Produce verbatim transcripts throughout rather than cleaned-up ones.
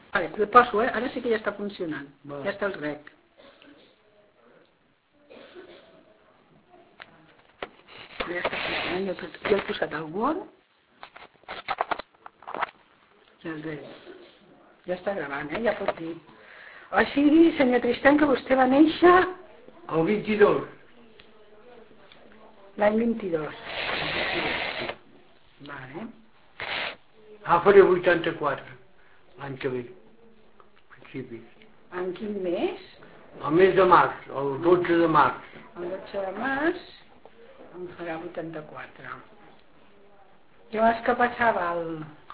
Vale, el poso, eh? Ara sí que ja està funcionant. Va. Ja està el rec. Ja està funcionant, ja he, ja he posat el Word. I el rec. Ja està gravant, eh? Ja pot dir. O sigui, senyor Tristany, que vostè va néixer... El vint-i-dos. L'any vint-i-dos. Vale. Ah, faré vuitanta-quatre, l'any que ve, principis. En quin mes? El mes de març, el dotze de març. El dotze de març em farà vuitanta-quatre. Llavors, què passava? El...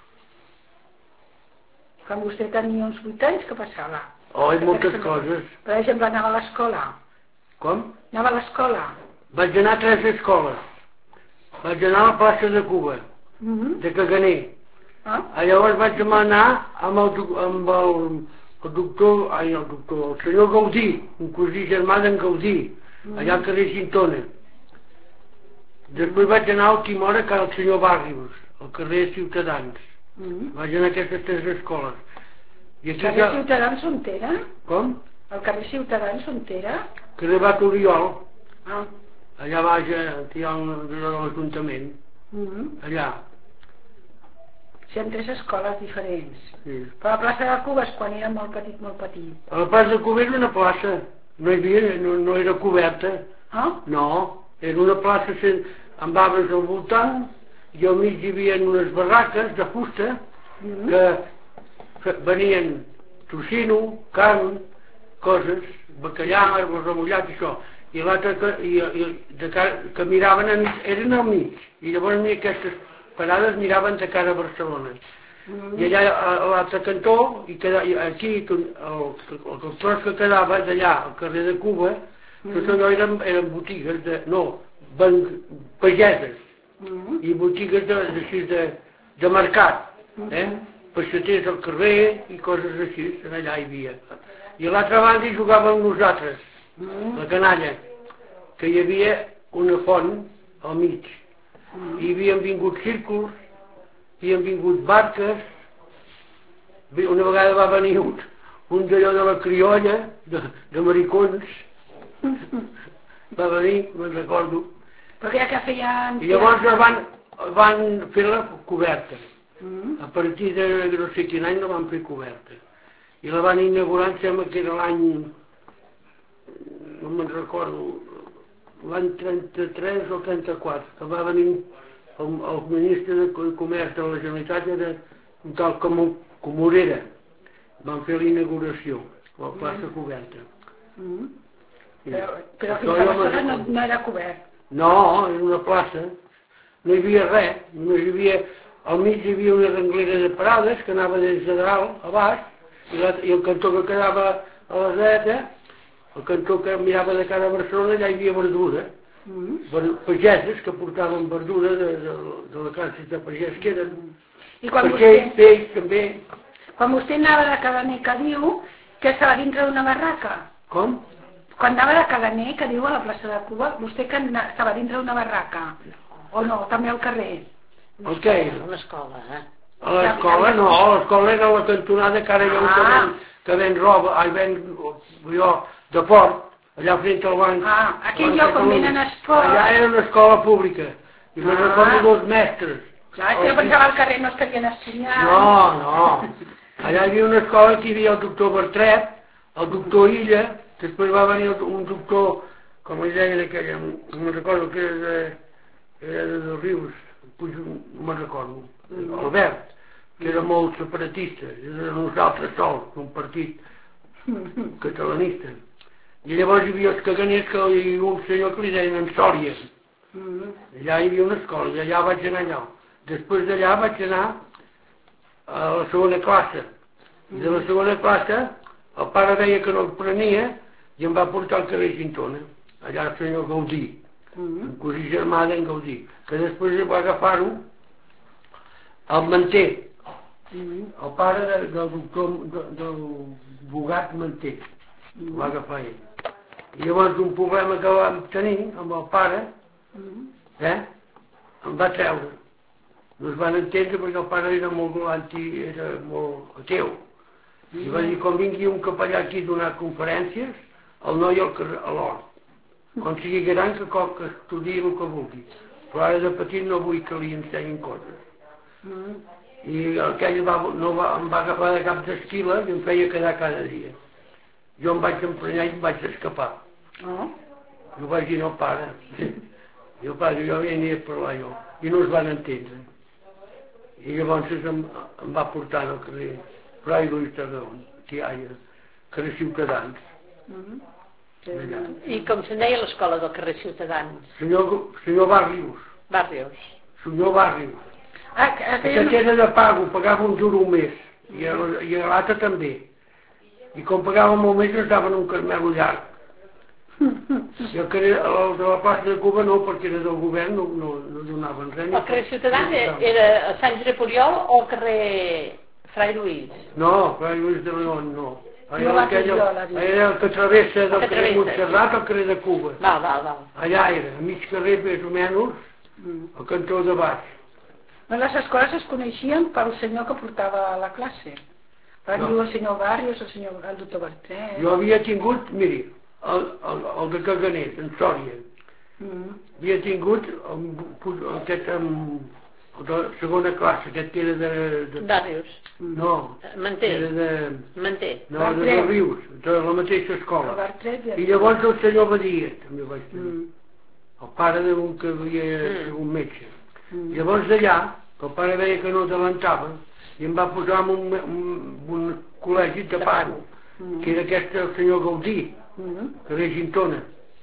Quan vostè tenia uns vuit anys, què passava? Oh, i Per moltes exemple, coses. Per exemple, anava a l'escola. Com? Anava a l'escola. Vaig anar a tres escoles. Vaig anar a la plaça de Cuba, Mhm. de Caganer. Ah? Llavors vaig anar amb el, doc- amb el, el doctor, ai, el doctor, el senyor Gaudí, un cosí germà d'en Gaudí, allà al carrer Cintona. Després vaig anar a última hora que al senyor Barrios, al carrer Ciutadans. Mhm. Vaig anar a aquestes tres escoles. I El aquí carrer que... Ciutadans on era? Com? El carrer Ciutadans on era? Carrer Bat Oriol, Ah. allà baix, aquí hi ha un, de l'Ajuntament, Mhm. allà. Sí, en tres escoles diferents. Sí. Però la plaça de Cuba és quan era molt petit, molt petit. A la plaça de Cuba era una plaça, no hi havia, no, no era coberta, Ah? no, era una plaça sen, amb arbres al voltant, i al mig hi havia unes barraques de fusta Mhm. que, que venien tocino, carn, coses, bacallà, arbres remullats, això, i l'altre que, i, i, de cara, que miraven, a, mig- eren al mig, i llavors ni aquestes parades miraven de cara a Barcelona. Mhm. I allà a, a l'altre cantó, i, queda, i aquí el, el, el tros que quedava d'allà al carrer de Cuba, tot allò eren, eren botigues de, no, banc, pageses, Mhm. i botigues de, de, de, de mercat, eh? Peixaters al carrer i coses així, allà hi havia. I a l'altra banda hi jugàvem nosaltres, Mhm. la canalla, que hi havia una font al mig. Hi havien vingut círculs, hi havien vingut barques, Bé, una vegada va venir un, un d'allò de la criolla, de, de maricons, va venir, me'n recordo, Però ja que feien... i llavors el van, el van fer la coberta. Mhm. A partir de no sé quin any la van fer coberta. I la van inaugurar, em sembla que era l'any, no me'n recordo, l'any trenta-tres o trenta-quatre, que va venir el, el ministre de Comerç de la Generalitat, era un tal com Comorera. Van fer la inauguració, la plaça coberta. Mhm. Sí. Però, però Això fins jo me'n aleshores no, recordo. no era cobert. No, era una plaça, no hi havia res, només hi havia, al mig hi havia una renglera de parades que anava des de dalt a baix, i, la, i el cantó que quedava a la dreta, el cantó que mirava de cara a Barcelona, allà hi havia verdura, Mhm. ver- pageses que portaven verdura de, de, de la classe de pagès que eren, I quan perquè vostè, peix també. quan vostè anava de Caganer, que diu que estava dintre d'una barraca. Com? Quan anava de Caganer, que diu a la plaça de Cuba, vostè que na- estava dintre d'una barraca. O no, també al carrer. El què era? A l'escola, eh? A l'escola no, a l'escola era a la cantonada que ara hi ha un que Ah. ven, que ven roba, ai, ven, jo, de port, allà frente al banc. Ah, aquell Banc lloc on Catalunya. venen esports. Allà era una escola pública, i me Ah. recordo dos mestres. Clar, és que jo pensava al carrer no estarien estudiant. No, no, allà hi havia una escola que hi havia el doctor Bertret, el doctor Illa, després va venir un doctor, com es deia aquella, no me'n recordo que era de, era de dos Rius, Puig, no me'n recordo, Albert, que era molt separatista, era nosaltres sols, un partit catalanista. I llavors hi havia els caganers que hi havia un senyor que li deien en Sòria. Mhm. Allà hi havia una escola, i allà vaig anar allà. Després d'allà vaig anar a la segona classe. I de la segona classe el pare veia que no el prenia i em va portar al carrer Cintona, allà el senyor Gaudí, Mhm. un cosí germà d'en Gaudí, que després va agafar-ho el Manté, Mhm. el pare de, del doctor de, del Bogat Manté, va agafar ell. I llavors un problema que vam tenir amb el pare, Mhm. eh, em va treure. No es van entendre perquè el pare era molt anti, era molt ateu. I va dir, quan vingui un capellà aquí a donar conferències, el noi al carrer, a l'hort. Quan sigui gran, que, que estudiï el que vulgui. Però ara de petit no vull que li ensenyin coses. Mm. I aquell va, no va, em va agafar de cap d'esquila i em feia quedar cada dia. Jo em vaig emprenyar i em vaig escapar. Oh. Jo vaig dir, no, pare. Jo, pare, jo venia a parlar jo. I no es van entendre. I llavors em, em va portar al carrer Fray Luis Tarragón, que hi ha, carrer Ciutadans. Mm. I com se'n deia l'escola del carrer Ciutadans? Senyor, senyor Barrios. Barrios. Senyor Barrios. Ah, que, Aquest era de pago, pagava un euro un mes. I, i l'altre també. I com pagava molt més ens daven un carmelo llarg. I el, carrer, el de la plaça de Cuba no, perquè era del govern, no, no, no donaven res. El carrer Ciutadans era, era a Sant Josep Oriol o el carrer Fray Luis? No, Fray Luis de León no. Allà no aquell, era el que travessa del carrer Montserrat al carrer de Cuba. Val, val, val. Allà era, a mig carrer més o menys, al cantó de baix. Les escoles es coneixien pel senyor que portava la classe. Va dir el senyor Barrios, el senyor el doctor Bertret. Jo havia tingut, miri, el, el, el de Caganers, en Sòria. Mm. Havia tingut el, aquest, el de segona classe, aquest que era de... de... Barrios. No, Manté. Era de... Manté. No, de, de Rius, de la mateixa escola. Bertret, I llavors el senyor Badia, també vaig tenir. Mm. El pare d'un que havia mm. un metge. Mm. Llavors d'allà, el pare veia que no adelantava, i em va posar en un, un, un col·legi de pago, mm. que era aquest el senyor Gaudí, mm. que era Gintona.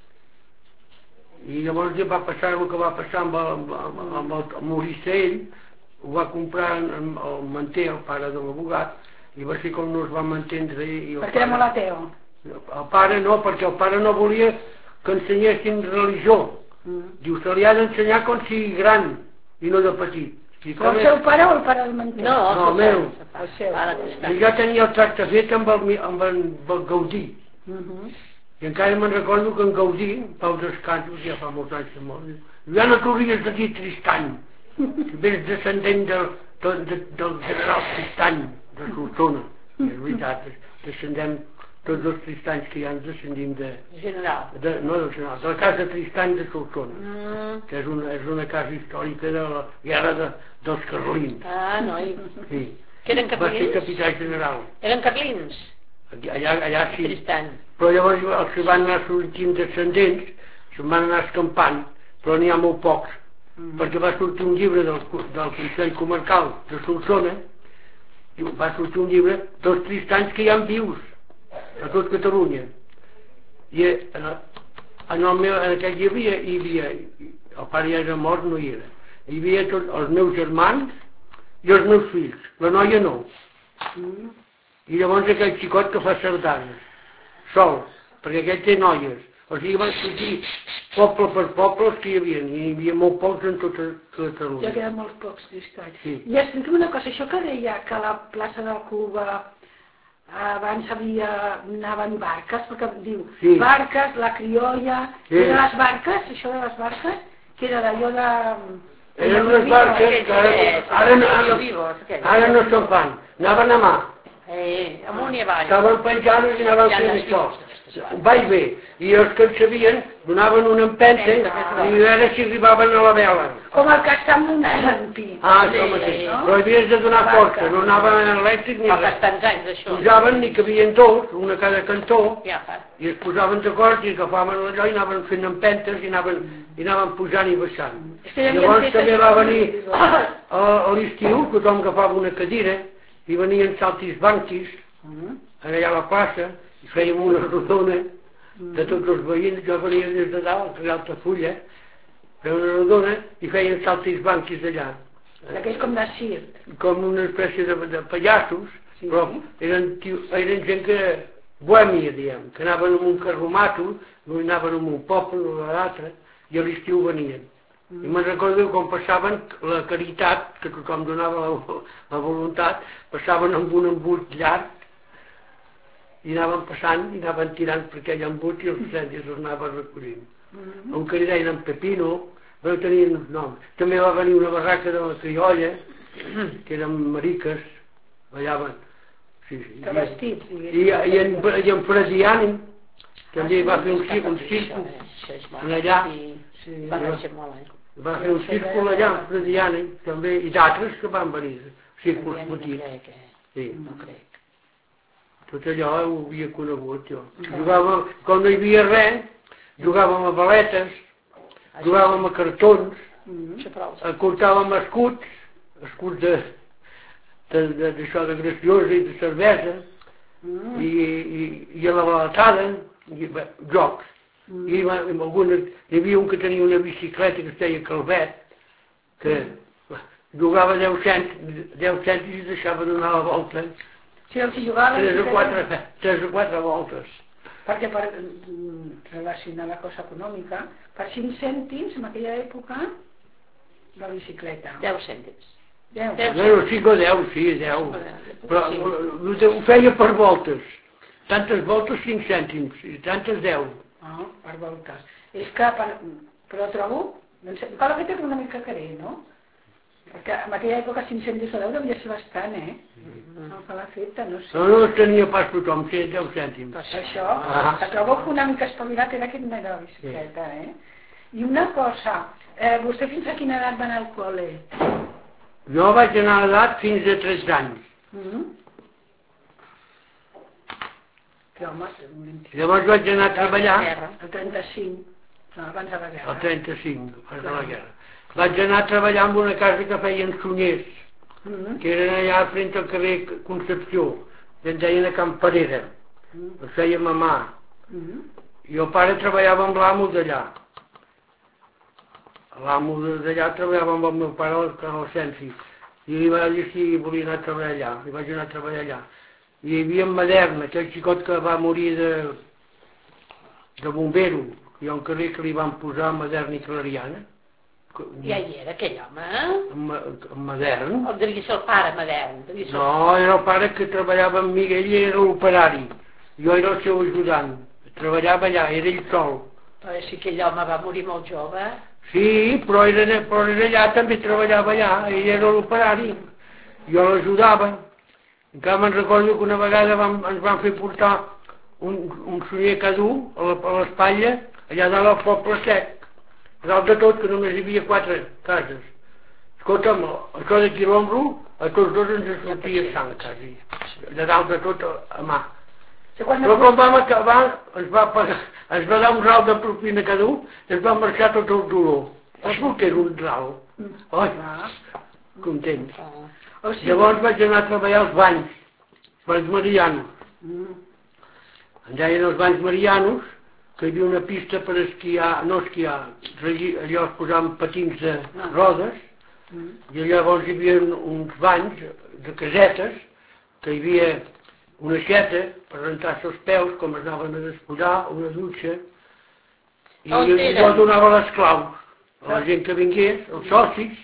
I llavors ja va passar el que va passar amb el, amb, amb, amb el, el Moricell, ho va comprar el, el Manté, el pare de l'abogat, i va ser com no es va entendre. I perquè era molt ateu. El pare no, perquè el pare no volia que ensenyessin religió. Mm. Diu, se li ha d'ensenyar quan sigui gran i no de petit. Però el seu pare o el pare del Manté? No, no el meu. El seu. I jo tenia el tracte fet amb el, amb el, amb el Gaudí. Uh -huh. I encara me'n recordo que en Gaudí, Pau Descansos, ja fa molts anys que mort, ja no t'hauries de dir Tristany, que vens descendent del, del, del general Tristany de Solsona. I és veritat, descendem tots els Tristanys que ja ens descendim de... General. De, no del general, de la casa Tristany de Solsona, mm. que és una, és una casa històrica de la guerra de, dels carlins. Ah, noi. Sí. Que eren carlins? Va ser capità general. Eren carlins? Allà, allà sí. Tristany. Però llavors els que van anar sortint descendents se'n van anar escampant, però n'hi ha molt pocs, mm. perquè va sortir un llibre del, del Consell Comarcal de Solsona, i va sortir un llibre dels Tristanys que hi ha vius a tot Catalunya. I en, en, el meu, en aquell llibre hi havia, el pare ja era mort, no hi era, hi havia tots els meus germans i els meus fills, la noia no. Mm. I llavors aquell xicot que fa sardanes, sol, perquè aquell té noies. O sigui, van sortir poble per poble els que hi havia, i hi havia molt pocs en tota Catalunya. Ja queden molts pocs d'història. Sí. I explica'm una cosa, això que deia que a la plaça de Cuba abans havia, anaven barques, perquè diu, sí. Barques, la criolla, sí. I de les barques, això de les barques, que era d'allò de... Eren unes barques que ara, ara, ara, ara no se'n fan, anaven a mà. Eh, amunt i avall. Estaven penjant i anaven fent això. Va i bé. I els que en sabien donaven una empenta i a veure si arribaven a la vela. Com el que està amb un estampi. Ah, això mateix. Però havies de donar força, no anaven en elèctric ni res. Tants anys d'això. Pujaven, n'hi cabien dos, una a cada cantó, ja, i es posaven d'acord i agafaven allò i anaven fent empentes i anaven, i anaven pujant i baixant. Llavors també va venir a l'estiu, tothom agafava una cadira, i venien saltis banquis, allà a la plaça, i fèiem una rodona de tots els veïns, jo venia des de dalt, a Altafulla, fèiem una rodona i feien saltis banquis allà. Aquell com de circ. Com una espècie de, de pallassos, sí, però eren, eren gent que, bohèmia, diguem, que anaven amb un carromato, anaven amb un poble o l'altre, i a l'estiu venien. I me'n recordo quan passaven la caritat, que tothom donava la, la voluntat, passaven amb un embut llarg i anaven passant i anaven tirant per aquell embut i els cendis els anaven recollint. Mm-hmm. Un que li deien en Pepino, no tenien noms. També va venir una barraca de la criolla, que eren mariques, ballaven. Travestits, diguéssim. I en Frediani també va fer un círcul allà. Va fer un círcul allà en Frediani també, i d'altres que van venir, círculs petits. Sí. Tot allò ho havia conegut jo. Jugàvem, quan no hi havia res, jugàvem a baletes, jugàvem a cartons, cortàvem escuts, escuts de d'això de graciosa i de cervesa, i a la balatada, jocs. I hi havia un que tenia una bicicleta que es deia Calvet, que jugava deu cèntims i deixava donar la volta. Sí, els hi jugava tres o quatre voltes. Perquè per relacionar la cosa econòmica, per cinc cèntims en aquella època, la bicicleta. deu cèntims. Bueno, cinc o deu, sí, deu. Però ho feia per voltes. Tantes voltes cinc cèntims i tantes deu. Ah, per voltes. És que, però trobo, cal que té una mica caré, no? Perquè en aquella època cinc cèntims o deu devia ser bastant, eh? No fa l'efecte, no sé. No, no tenia pas tothom, sí, deu cèntims. Per això, que trobo que una mica espavilat era aquest de la bicicleta, eh? I una cosa, vostè fins a quina edat va anar al col·le? Jo vaig anar a l'edat fins a tres anys. Que home... Llavors vaig anar a treballar... El trenta-cinc, abans de la guerra. El trenta-cinc, abans de la guerra. Vaig anar a treballar en una casa que feien sunyers, que eren allà frente al carrer Concepció, que en deien a Can Parera. Ho fèiem a mà. I el pare treballava amb l'amo d'allà. L'amo d'allà treballava amb el meu pare al Canal Sensi. I li va dir si volia anar a treballar allà. I vaig anar a treballar allà. I hi havia en Maderna, aquell xicot que va morir de, de bombero. Hi ha un carrer que li van posar a Maderna i Clariana. Ja hi era aquell home, eh? En Madern? O devia ser el pare Madern? No, era el pare que treballava amb mi, ell era l'operari. Jo era el seu ajudant. Treballava allà, era ell sol. Però si aquell home va morir molt jove... Sí, però era, però era allà, també treballava allà, ell era l'operari. Jo l'ajudava. Encara me'n recordo que una vegada vam, ens van fer portar un, un sunyer cadú a l'espatlla, allà dalt al poble sec. A dalt de tot, que només hi havia quatre cases. Escolta'm, això d'aquí l'ombro, a tots dos ens sortia sang, quasi. De dalt de tot a mà. Però quan vam acabar, ens va, pagar, ens va dar un ral de propina cada un, ens va marxar tot el dolor. Saps el que era un ral? Oi, content. Llavors vaig anar a treballar als banys, als banys marianos. En deien els banys marianos, que hi havia una pista per esquiar, no esquiar, allò es posaven patins de rodes, i llavors hi havia uns banys de casetes, que hi havia una xeta per rentar-se els peus, com es anaven a despullar, una dutxa, i jo donava les claus a la gent que vingués, els socis,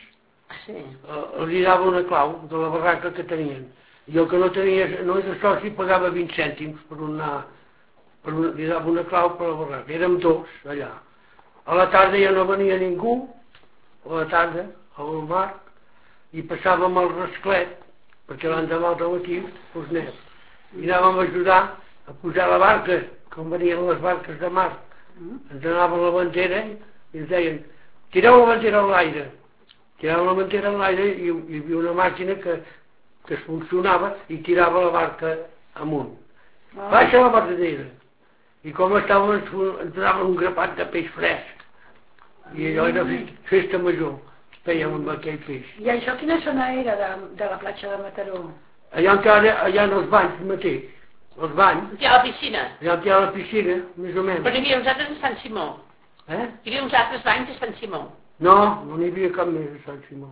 els dava una clau de la barraca que tenien. I el que no tenia, no era soci, pagava vint cèntims per una, per una, li dava una clau per la barraca. Érem dos allà. A la tarda ja no venia ningú, a la tarda, al mar, i passàvem al rasclet, perquè l'endemà del matí fos net. I anàvem a ajudar a posar la barca, com venien les barques de mar. Ens anaven la bandera i ens deien, tireu la bandera a l'aire. Tirava la bandera en l'aire i hi havia una màquina que, que es funcionava i tirava la barca amunt. Baixa la bandera. I com estàvem, ens, ens donaven un grapat de peix fresc. I allò era festa major, fèiem amb aquell peix. I això quina zona era de, de la platja de Mataró? Allà encara, allà en els banys mateix. Els banys. Hi ha la piscina. Allà hi ha la piscina, més o menys. Però hi havia uns altres a Sant Simó. Eh? Hi havia uns altres banys a Sant Simó. No, no n'hi havia cap més a Sant Simó.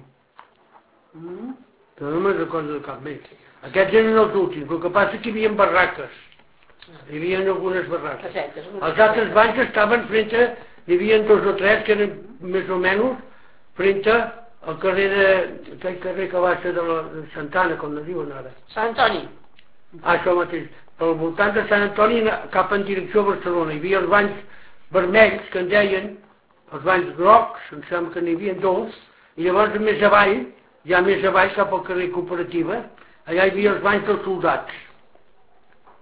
Mm. Però no me'n recordo de cap més. Aquests eren els últims, el que passa que hi havia barraques. Hi havia algunes barraques. Casetes, els altres banys estaven frente, hi havia dos o tres que eren més o menys frente al carrer de, aquell carrer que va ser de, la, de Santana, com no diuen ara. Sant Antoni. Ah, això mateix. Pel voltant de Sant Antoni cap en direcció a Barcelona. Hi havia els banys vermells que en deien, els banys grocs, em sembla que n'hi havia dos, i llavors més avall, ja més avall cap al carrer Cooperativa, allà hi havia els banys dels soldats.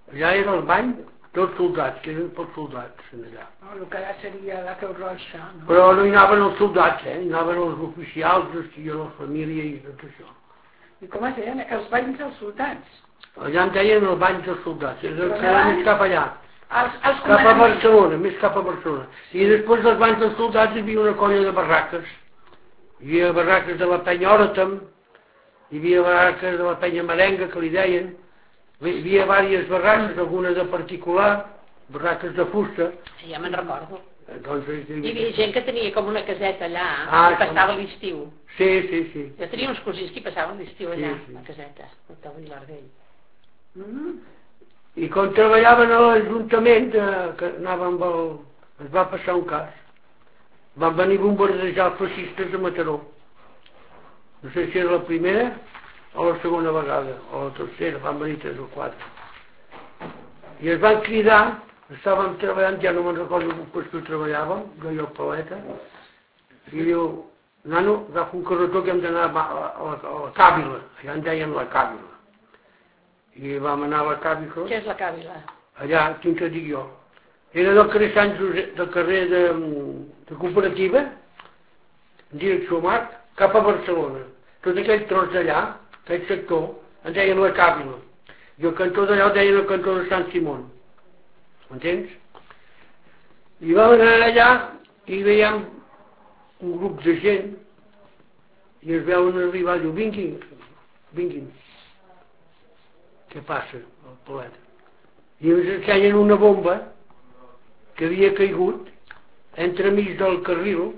Allà era el bany dels soldats, que eren pels soldats, allà. No, el que ara seria la Creu Roja, no? Però no hi anaven els soldats, eh? Hi anaven els oficials, i la família i tot això. I com es deien? Els banys dels soldats? Allà en deien els banys dels soldats, era més cap allà. Els, els cap a Barcelona, més cap a Barcelona. I després dels banys dels soldats hi havia una colla de barraques. Hi havia barraques de la penya Òratem, hi havia barraques de la penya Merenga, que li deien. Hi havia diverses barraques, algunes de particular, barraques de fusta. Sí, ja me'n recordo. Doncs, hi havia gent que tenia com una caseta allà, ah, i passava l'estiu. Sí, sí, sí. Jo tenia uns cosins que hi passaven l'estiu allà, sí, sí. a la caseta, al Tau Vilar d'ell. Mm. I quan treballaven a l'Ajuntament, eh, que anava amb el... es va passar un cas. Van venir bombardejar els feixistes a Mataró. No sé si era la primera o la segona vegada, o la tercera, van venir tres o quatre. I es van cridar, estàvem treballant, ja no me'n recordo com que treballàvem, jo i el Paleta, i diu, nano, agafa un carretó que hem d'anar a la, a la, a la Càvila, allà en deien la Càvila. I vam anar a la Càvila. Què és la Càvila? Allà, quin que dic jo. Era del carrer Sant Josep, del carrer de, de Cooperativa, en direcció Mar, cap a Barcelona. Tot aquell tros d'allà, aquell sector, en deien la Càvila. I el cantó d'allà el deien el cantó de Sant Simón. M'entens? I vam anar allà i veiem un grup de gent i es veuen arribar i diu, vinguin, vinguin. Què passa, el Paleta? I ens ensenyen una bomba que havia caigut entremig del carril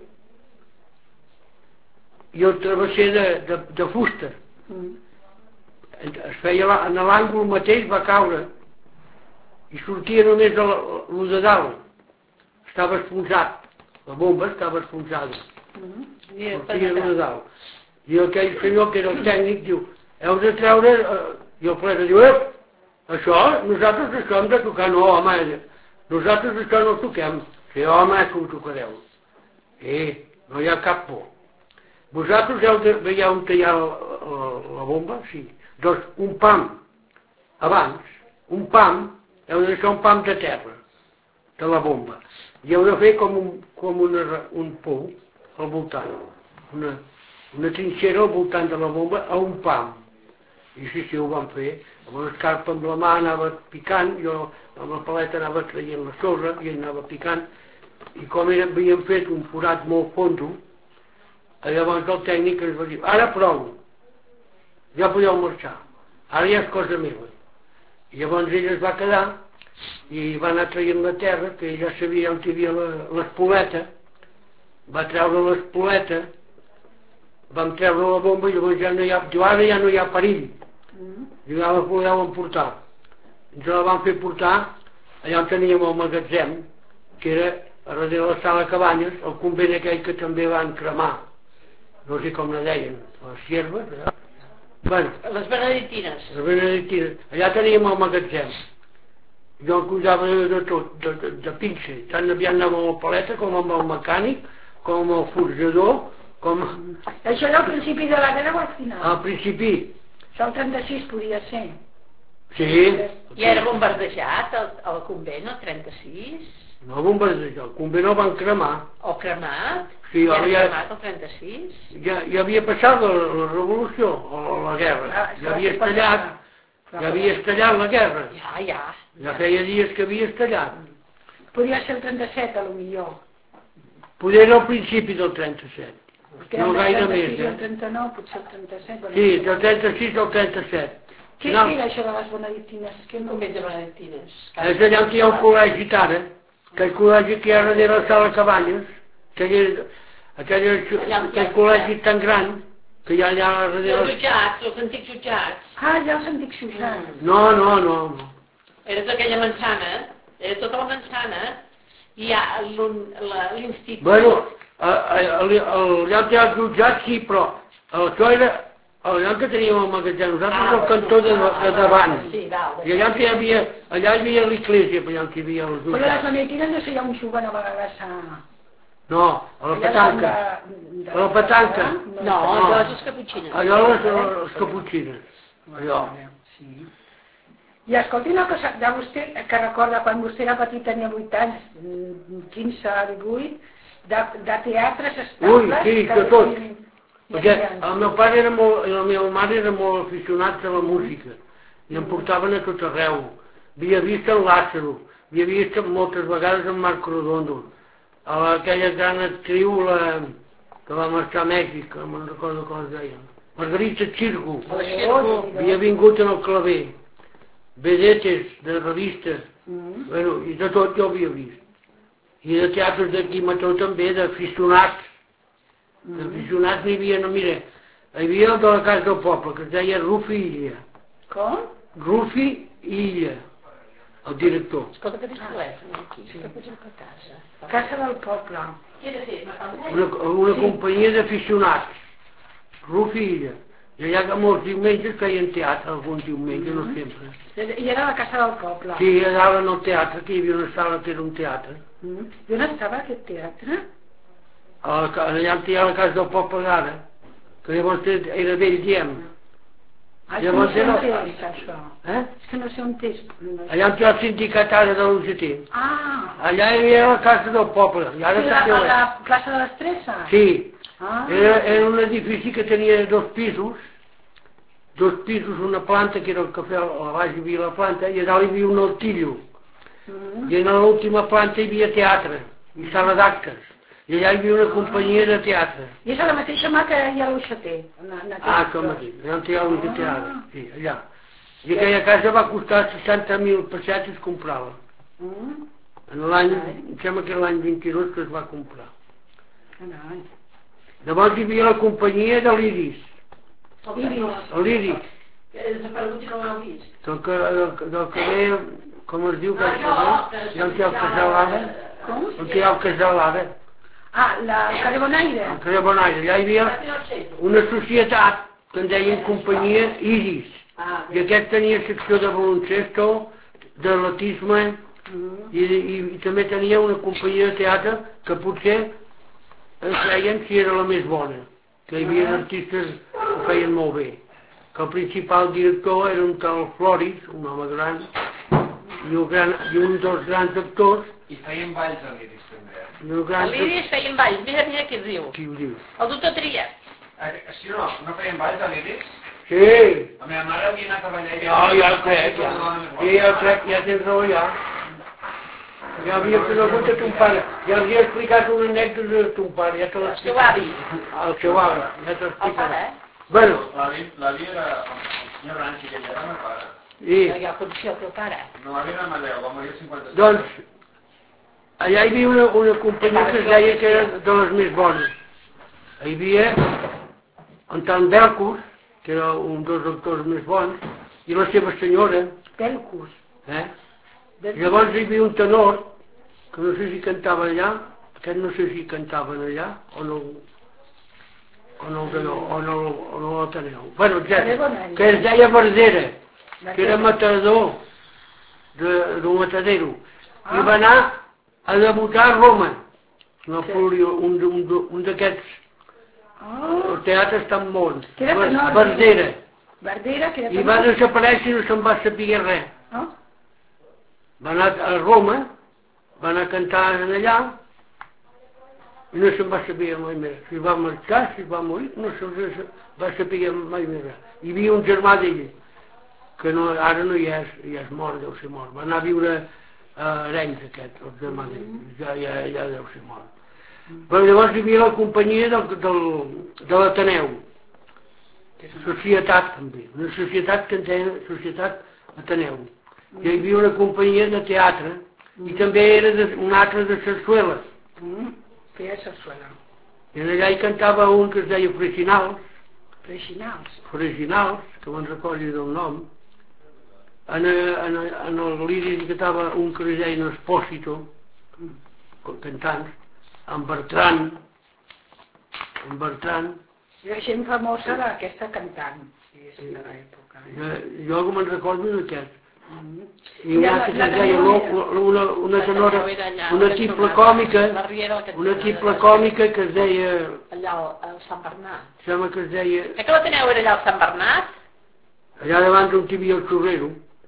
i el travesser de, de, de fusta. Mm. Es feia en l'àngol mateix, va caure i sortia només el, el de dalt. Estava esponjat, la bomba estava esponjada. Mm. Sortia el de dalt. I aquell senyor que era el tècnic diu, heu de treure... Eh, i el Paleta diu, ep, això, nosaltres això hem de tocar, no, home, nosaltres això no toquem. Sí, home, que ho tocareu. Eh, no hi ha cap por. Vosaltres heu de, veieu on hi ha la, la, la bomba? Sí. Doncs un pam, abans, un pam, heu de deixar un pam de terra, de la bomba. I heu de fer com un, com una, un pou al voltant, una, una trinxera al voltant de la bomba a un pam. I sí, sí, ho vam fer. Amb una escarpa amb la mà anava picant, jo amb la paleta anava traient la sorra i ell anava picant. I com era, havíem fet un forat molt fondo, llavors el tècnic ens va dir, ara prou, ja podeu marxar, ara ja és cosa meva. I llavors ell es va quedar i va anar traient la terra, que ja sabia on hi havia l'espoleta, va treure l'espoleta, vam treure la bomba i llavors ja no hi ha, diu, ara ja no hi ha perill. I ja la podeu emportar. Ens la vam fer portar allà on teníem el magatzem, que era a darrere de la sala Cabanyes, el convent aquell que també van cremar, no sé com la deien, les sierves, allà. Bueno, les benedictines. Les benedictines. Allà teníem el magatzem. Jo em cuidava de tot, de, de, de pinxe. Tant aviat anava amb el Paleta com amb el mecànic, com amb el forjador, com... Això era al principi de la guerra o al final? Al principi. Això el trenta-sis podia ser. Sí. I era bombardejat el, el convent, el trenta-sis? No bombardejat, el convent el van cremar. O cremat? Sí, ja havia... era cremat el trenta-sis? Ja, ja havia passat la, la revolució, o la guerra. Ja, ja havia estallat, ja havia estallat la guerra. Ja, ja. Ja feia dies que havia estallat. Podria ser el trenta-set, a lo millor. Poder era al principi del trenta-set. No gaire més, eh? El trenta-nou, potser el trenta-set. Sí, del trenta-sis al trenta-set. Què no. Era això de les benedictines? Què no veig de benedictines? És allà on hi ha un col·legi ara, aquell col·legi que hi ha darrere la sala Cabanyes, aquell, aquell, aquell col·legi tan gran, que hi ha allà darrere... Els jutjats, els antics jutjats. Ah, ja els antics jutjats. No, no, no. Era tota aquella manzana, era tota la manzana, i hi ha l'institut... Bueno, allà on hi ha els jutjats sí, però això era... Allà que teníem el magatzem, nosaltres al cantó de, de davant. I allà hi havia, allà hi havia l'església, allà hi havia els jutjats. Però les benedictines no sé, hi ha un juguen a vegades a... No, a la petanca. A la petanca. No, allò és les caputxines. Allò les, les caputxines. Allò. I escolti una cosa, de vostè, que recorda quan vostè era petit, tenia vuit anys, quinze, divuit, de, de teatres estables... Ui, sí, de tot. Perquè el meu pare era molt, i la meva mare era molt aficionats a la música i em portaven a tot arreu. Havia vist en Lázaro, havia vist moltes vegades en Marc Redondo, a aquella gran actriu la, que va marxar a Mèxic, no me'n recordo com es deia, Margarita Xirgo, havia vingut en el claver, vedetes de revistes, bueno, i de tot jo havia vist. I de teatres d'aquí Mató també, d'aficionats. D'aficionats n'hi havia, no, mira, hi havia el de la Casa del Poble, que es deia Rufi Illa. Com? Rufi Illa, el director. Escolta, que tens telèfon aquí, sí. Que posem per casa. Casa del Poble. Què he de fer? Una, una sí. companyia d'aficionats, Rufi Illa. I allà que molts diumenges feien teatre, alguns diumenges, mm -hmm. no sempre. I era la Casa del Poble. Sí, allà en el teatre, que hi havia una sala que era un teatre. Mm. I on estava aquest teatre? Allà on hi ha la Casa del Poble ara, que llavors era vell, diem. Ah, és que no sé on és, això. Eh? És que no sé on és. Allà on hi ha el sindicat ara de l'U G T. Ah. Allà hi havia la Casa del Poble. I ara sí, a la plaça de les Tresses? Sí. Ah. Era, era un edifici que tenia dos pisos, dos pisos, una planta, que era el cafè, a baix hi havia la planta, i a dalt hi havia un altillo. Mm. I en l'última planta hi havia teatre, i sala d'actes. I allà hi havia una companyia de teatre. I és a la mateixa mà que hi ha l'U G T? Ah, que mateix, allà on hi ha l'U G T ara, sí, allà. I aquella casa va costar seixanta mil pessetes comprar-la. Mm. En l'any, em sembla que era l'any vint-i-dos que es va comprar. Carai. Llavors hi havia la companyia de l'Iris. L'Iris. L'Iris. Que he desaparegut i no l'heu vist. Del que, del, del que ve, com es diu, que és que el que hi ha el casal ara. Com? El que hi ha el casal ara. Ah, la, el carrer Bonaire. El carrer Bonaire. Allà hi havia una societat que en deien companyia Iris. I aquest tenia secció de baloncesto, d'atletisme, i, i, i també tenia una companyia de teatre que potser es feien si era la més bona, que hi havia artistes que feien molt bé, que el principal director era un tal Floris, un home gran, i un, gran, i un dels grans actors. I feien balls a l'Iris també. A l'Iris feien balls, mira, mira qui es diu. Qui ho diu? El doctor Trias. Si no, no feien balls a l'Iris? Sí. La meva mare havia anat a ballar. No, ja ho crec, ja. Sí, ja ho crec, ja tens raó, ja. Ja havia conegut a ton pare, ja havia explicat una anècdota de ton pare, ja te l'ha explicat. El seu avi. El seu avi, ja t'ho explicat. El pare, eh? Bueno. L'avi era el senyor Ranxi, que ella era el meu pare. Sí. No, ja coneixia el teu pare. No, l'avi era Amadeu, va morir a cinquanta-set. Doncs, allà hi havia una, una companyia que es deia que era de les més bones. Hi havia en tant Belcus, que era un dels actors més bons, i la seva senyora. Belcus. Eh? Llavors hi havia un tenor, que no sé si cantava allà, aquest no sé si cantaven allà, o no, o no, o no, o no, o no el teneu. Bueno, ja, que es deia Verdera, que era matador d'un matadero, i va anar a debutar a Roma, Napoleó, un, un, un d'aquests teatres tan bons, Verdera, i va desaparèixer i no se'n va saber res. Va anar a Roma, va anar a cantar allà i no se'n va saber mai més. Si va marxar, si va morir, no se'n va saber mai més. Hi havia un germà d'ell, que no, ara no hi és, ja és mort, deu ser mort. Va anar a viure a Arenys, aquest, el germà d'ell, ja, ja, ja deu ser mort. Però llavors hi havia la companyia del, del, de l'Ateneu, societat també, una societat que en deia Societat Ateneu. I hi havia una companyia de teatre i també era de, un altre de sarsueles. Mm, feia sarsuela. I allà hi cantava un que es deia Freginals. Freginals? Freginals, que me'n recordi del nom. En, en, en el l'Iris hi cantava un que es deia Espòsito, cantant, en Bertran, en Bertran. Hi ha gent famosa d'aquesta cantant, diguéssim, de l'època. Jo, jo que me'n recordo d'aquest. I una altra que es deia una, una tenora, una tiple còmica, una tiple còmica que es deia... Allà al Sant Bernat. Sembla que es deia... Eh que la teniu era allà al Sant Bernat? Allà davant on hi havia el xurrero.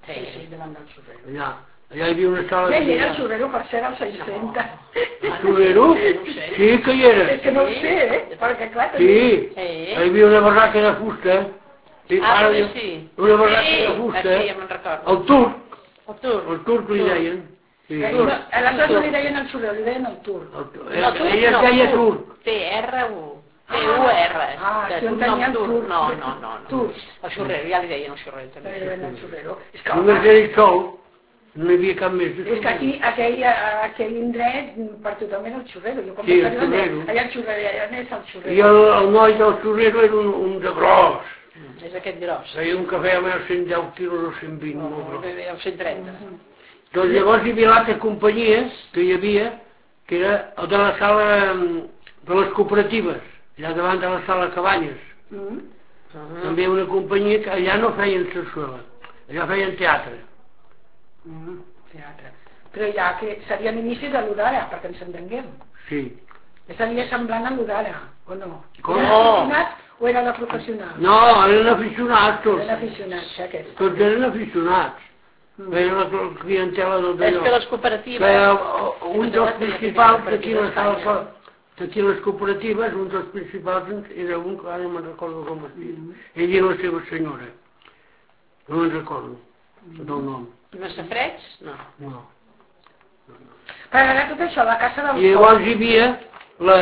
Sí, sí, davant del xurrero. Allà. Allà hi havia una sala... Ja hi era el xurrero, per ser als seixanta. El xurrero? Sí que hi era. És que no ho sé, eh? Perquè clar... Sí, hi havia una barraca de fusta. Ah, però sí. Una barraca de fusta. Sí, ja me'n recordo. El turc. El turc. El turc li deien. Aleshores no li deien el xurrero, li deien el turc. Ella es deia turc. T R U. T U R. Ah, si on tenien turc. No, no, no. Turc. El xurrero, ja li deien el xurrero també. Li deien el xurrero. És que només ell sol. No hi havia cap més. És que aquí, aquell, aquell indret, per tothom era el xurrero. Jo quan sí, vaig arribar, allà el xurrero, allà n'és el xurrero. I el, el noi del xurrero era un, un de gros. Mm, és aquest gros. Feia un cafè amb els cent deu quilos o cent vint, no, molt gros. El cent trenta. Doncs llavors hi havia l'altra companyia que hi havia, que era el de la sala de les cooperatives, allà davant de la sala Cabanyes. Mm. Uh-huh. També una companyia que allà no feien sarsuela, allà feien teatre. Mm, teatre. Però ja que seria l'inici de l'Udara, perquè ens entenguem. Sí. Seria semblant a l'Udara, o no? Com? Eren aficionats o era de professionals? No, eren aficionats tots. Eren aficionats, aquests. Tots eren aficionats. Mm. Eren la clientela del d'allò. És que les cooperatives... Que un dels principals d'aquí les sales, d'aquí les cooperatives, un dels principals era un que ara no me'n recordo com es diu. Mm. Ell i la seva senyora. No me'n recordo mm. del nom. Massafreig? No. No. Per ara tot això, la casa del... I llavors hi havia la,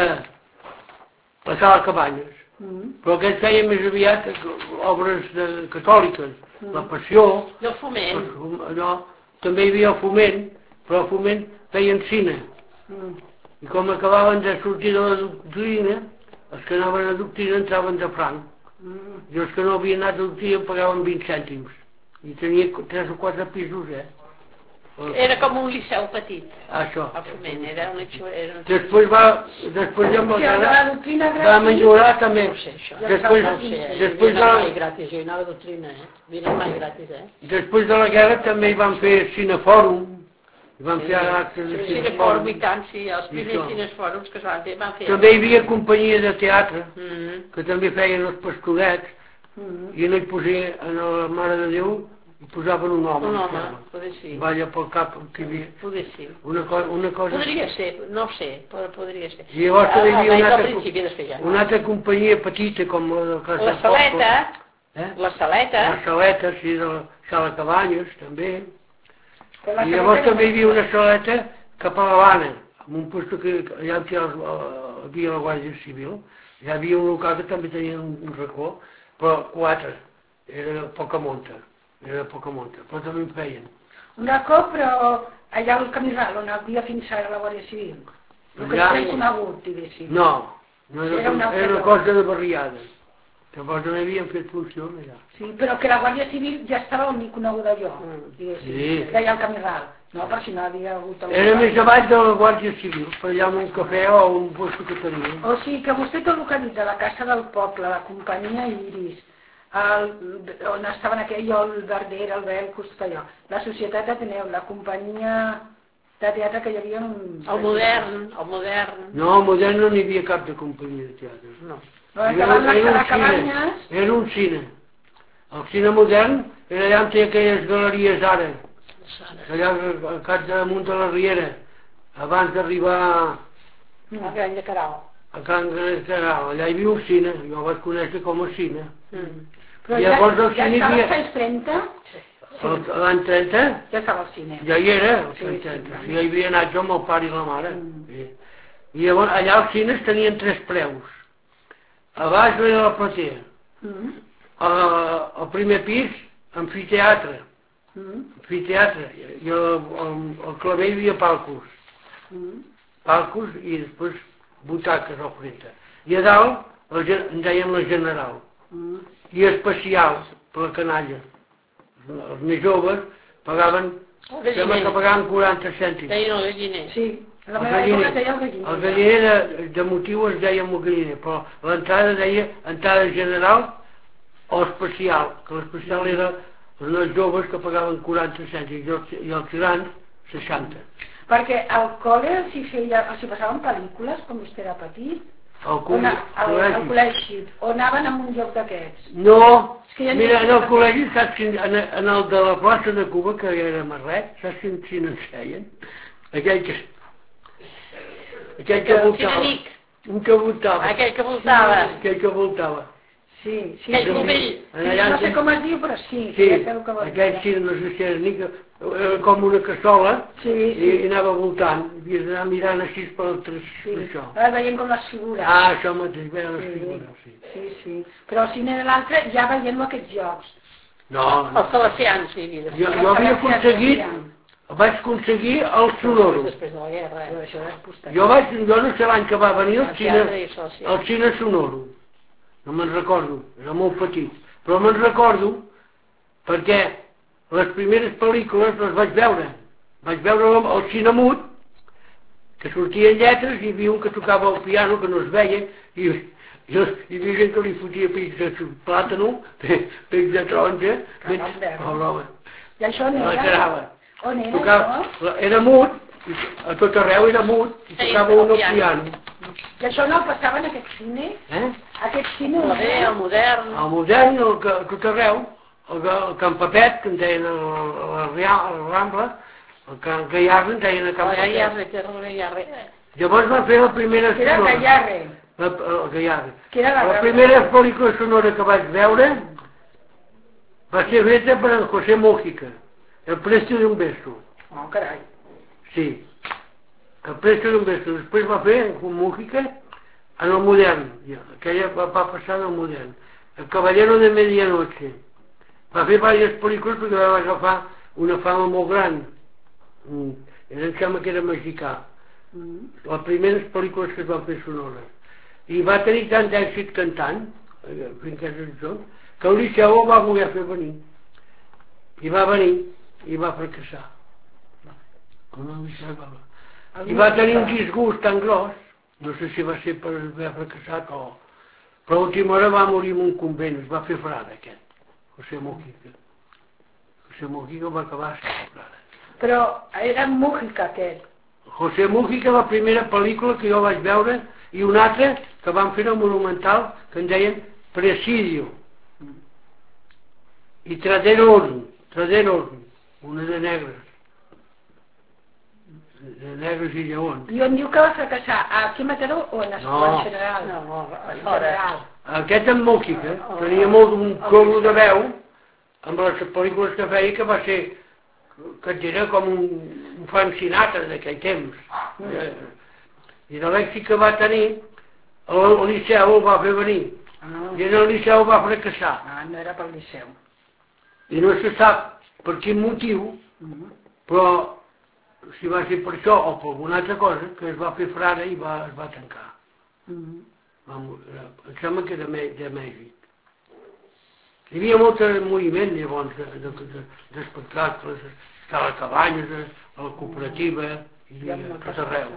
la sala Cabanyes. Mm. Però aquest feia més aviat obres de, catòliques. Mm. La Passió... I el Foment. No, també hi havia el Foment, però el Foment feien cine. Mm. I com acabaven de sortir de la doctrina, els que anaven a doctrina entraven de franc. Mm. I els que no havien anat a doctrina pagaven vint cèntims. I tenia tres o quatre pisos, eh? Era com un liceu petit. Això. El Foment, era un liceu... Era un... Després va... Després ja amb la cara va millorar també. No sé, això. Després, no sé, després de la... mai gratis, jo hi anava a doctrina, eh? Vine mai gratis, eh? Després de la guerra també hi van fer cinefòrum. I van sí, fer actes de sí, cinefòrum. I tant, sí, els primers cinefòrums que es van fer, van fer... També hi havia companyia de teatre, mm -hmm. que també feien els pastorets, mm -hmm. i no hi posé, en la Mare de Déu, hi posaven un home. Un home, poder sí. Balla pel cap que hi havia. Poder sí. Una cosa, una cosa... Podria ser, no ho sé, però podria ser. I llavors també hi havia una altra, ja, no? una altra companyia petita, com la Casa La Saleta, eh? la Saleta. La Saleta, sí, de la Sala Cabanyes, també. I llavors també hi havia una saleta cap a l'Havana, amb un lloc que allà hi havia la Guàrdia Civil. Hi havia un local que també tenia un racó, però quatre, era poca monta. Era poca monta, però també en feien. Un racó, però allà al Camí Ral, on havia fins ara la Guàrdia Civil. El que no és conegut, diguéssim. No, no era, era, una, era una cosa de barriada. Llavors no havien fet funció allà. Sí, però que la Guàrdia Civil ja estava on hi coneguda jo, diguéssim, sí. Allà al Camí Ral. No, per si no havia hagut... Era més avall de la Guàrdia Civil, per allà amb un cafè o un lloc que tenia. O sigui que vostè tot el que ha dit de la Casa del Poble, la companyia Iris, el, on estaven aquell, el Verdera, el Belcos, tot allò, la Societat Ateneu, la companyia de teatre que hi havia... Un... El modern, el modern... No, el modern no n'hi havia cap de companyia de teatre. No. Era, era, era, un era un cine. El cine modern era allà on té aquelles galeries ara, allà al cap damunt de la Riera, abans d'arribar a Can de Caral. A Can de Caral, allà hi havia un cine, jo vaig conèixer com a cine. Mm. Però ja, ja estava als anys trenta? L'any trenta? Ja estava al cine. Ja hi era, als anys trenta. Sí, ja hi havia anat jo amb el pare i la mare. Mm. Sí. I llavors allà els cines tenien tres preus. A baix era la platea. Mm. Al primer pis, amfiteatre. Mm. Amfiteatre. I al, al, al claver hi havia palcos. Mm. Palcos i després butaques al frente. I a dalt, en deien la general. Mm. I especial, per la canalla. Els més joves pagaven, sembla que pagaven quaranta cèntims. Deien el galliner. Sí, a la meva època es deia el galliner. El galliner de, de motiu es deia el galliner, però l'entrada deia entrada general o especial, que l'especial era els joves que pagaven quaranta cèntims i els, i els grans seixanta. Perquè al col·le els hi, feia, els hi passaven pel·lícules quan vostè era petit? Al col·legi. O anaven a un lloc d'aquests? No, mira, en el col·legi, saps quin, en el de la plaça de Cuba, que era Marret, saps quin cine ens feien? Aquell que... Aquell que voltava. Un que voltava. Aquell que voltava. Aquell que voltava. Sí, sí, aquell sí. cubell. No sé com es diu, però sí. Sí, aquell cine, no sé si era ni que... Era com una cassola i anava voltant. Havies d'anar mirant així per altres... Ara veiem com les figures. Ah, això mateix, veien les figures, sí. Sí, sí. Però al cine de l'altre ja veient aquests jocs. No, no. Els salesians, sí, havia de ser. Jo havia aconseguit, vaig aconseguir el sonoro. Després de la guerra, eh? Això és posterior. Jo vaig, jo no sé l'any que va venir el cine, el cine sonoro. No me'n recordo, era molt petit. Però me'n recordo perquè les primeres pel·lícules les vaig veure. Vaig veure el cine mut, que sortien lletres, i hi havia un que tocava el piano, que no es veia, i hi havia gent que li fotia pics de plàtano, pics de taronja, i això on era? On era això? Era mut, a tot arreu era mut, i tocava un al piano. I això no el passava en aquest cine? Eh? Aquest cine... El modern. El modern, a tot arreu, el Can Papet, que en deien a la Rambla, el Can Gaiarre, en deien a Can Papet. El Gaiarre, que era el Gaiarre. Llavors van fer la primera... Que era el Gaiarre. El Gaiarre. Que era la La primera pel·lícula sonora que vaig veure va ser feta per en José Mújica, El precio de un beso. Oh, carai. Sí. El precio de un beso. Després va fer en Mújica en el modern. Aquella va passar en el modern. El Caballero de Medianoche. Va fer diverses pel·lícules perquè va agafar una fama molt gran. Em sembla que era mexicà. Les primeres pel·lícules que es van fer sonores. I va tenir tant d'èxit cantant, que el Liceu el va voler fer venir. I va venir, i va fracassar. I va tenir un disgust tan gros, no sé si va ser per haver fracassat o... Però a l'última hora va morir en un convent, es va fer frare aquest. José Mújica. José Mújica va acabar sent frare. Però era Mújica aquest. José Mújica, la primera pel·lícula que jo vaig veure, i una altra que van fer al Monumental, que en deien Presidio. I Traderoso, Traderoso, una de negres. De negres i lleons. I on diu que va fracassar? Aquí a Mataró o en l'escola en general? No, no, a fora. Aquest en Mújica tenia molt un colo de veu amb les pel·lícules que feia, que va ser que era com un, un Frank Sinatra d'aquell temps. I de l'èxit que va tenir, el Liceu el va fer venir. I en el Liceu va fracassar. Ah, no era pel Liceu. I no se sap per quin motiu, però si va ser per això o per alguna altra cosa, que es va fer frare i va, es va tancar. Mm -hmm. Em sembla que era de Mèxic. Hi havia molt moviment llavors d'espectacles, a les cabanyes, a la cooperativa i a tot arreu.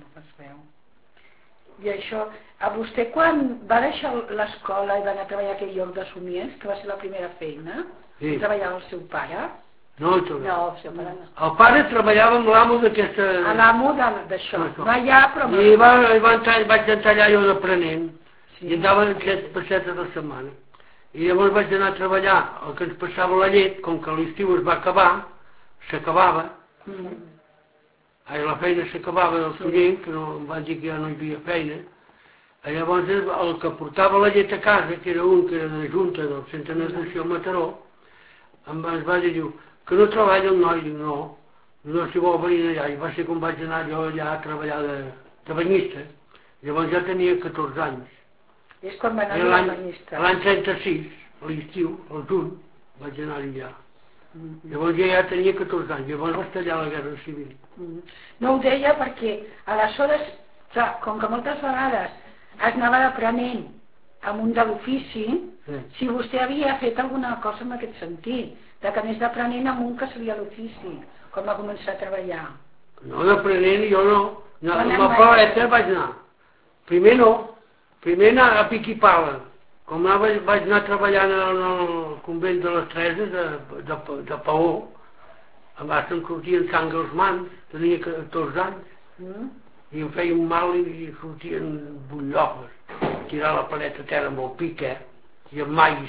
I això, a vostè quan va deixar l'escola i va anar a treballar a aquell lloc de somiers, que va ser la primera feina, sí. Treballava el seu pare? No, no, el seu pare no. El pare treballava amb l'amo d'aquesta... A l'amo d'això. Va allà, però... I va, va entrar, vaig entrar allà jo d'aprenent. Sí. I andava en set pessetes a la setmana. I llavors vaig anar a treballar el que ens passava la llet, com que l'estiu es va acabar, s'acabava. Mm. Ai, la feina s'acabava del Tunyent, que no, em van dir que ja no hi havia feina. I llavors el que portava la llet a casa, que era un que era de Junta del Centre de Nutrició Mataró, em va dir, diu, que no treballa el noi, diu, no, no s'hi vol venir allà. I va ser com vaig anar jo allà a treballar de, de banyista. Llavors ja tenia catorze anys. I és quan va anar de banyista? L'any trenta-sis, a l'estiu, al juny, vaig anar allà. Mm -hmm. Llavors ja, ja tenia catorze anys, llavors va estar allà la Guerra Civil. Mm -hmm. No ho deia perquè aleshores, clar, com que moltes vegades es anava d'aprenent amunt de l'ofici, sí. Si vostè havia fet alguna cosa en aquest sentit, de que anés d'aprenent amunt que seria l'ofici, quan va començar a treballar. No, d'aprenent jo no. No, amb la paleta vaig anar. Primer no. Primer anar a pic i pala. Com anava, vaig anar treballant en el convent de les Treses, de, de, de Paó, em va em sortien sang als mans, tenia catorze anys, mm. I em feia un mal i, i sortien butllofes. tirar la paret a terra amb el pic, eh? I amb maïs.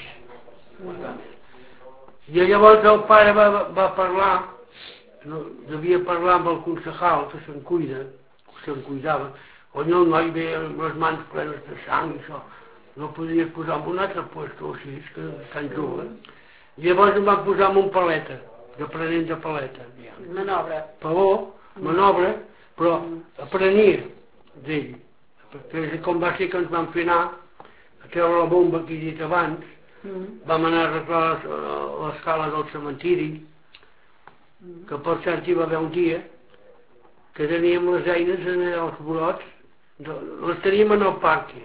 I llavors el pare va, va parlar, no, devia parlar amb el concejal que se'n cuida, que se'n cuidava, o no, el noi ve amb les mans plenes de sang i això, no podies posar en un altre puesto així, és que tan jove. I llavors em van posar en un paleta, d'aprenent de paleta. Manobra. Pavó, manobra, però aprenia d'ell, perquè com va ser que ens van fer anar a treure la bomba que he dit abans, mm. vam anar a arreglar l'escala del cementiri, mm. que per cert hi va haver un dia que teníem les eines en els brots, les teníem en el parque,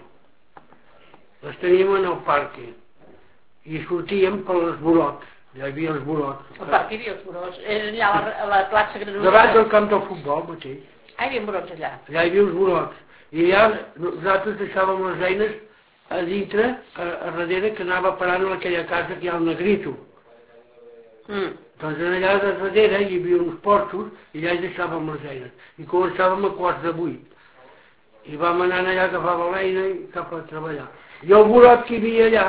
les teníem en el parque, i sortíem per els brots, ja hi havia els brots. Al parque hi havia els brots, era allà a la, a la plaça Granuda. Davant del camp del futbol mateix. Ah, hi havia brots allà. Allà hi havia els brots, i allà nosaltres deixàvem les eines a dintre, a, a darrere, que anava parant en aquella casa que hi ha el Negrito. Mm. Doncs allà de darrere hi havia uns porxos i allà hi deixàvem les eines. I començàvem a quarts de vuit. I vam anar allà a agafar l'eina i cap a treballar. I el burot que hi havia allà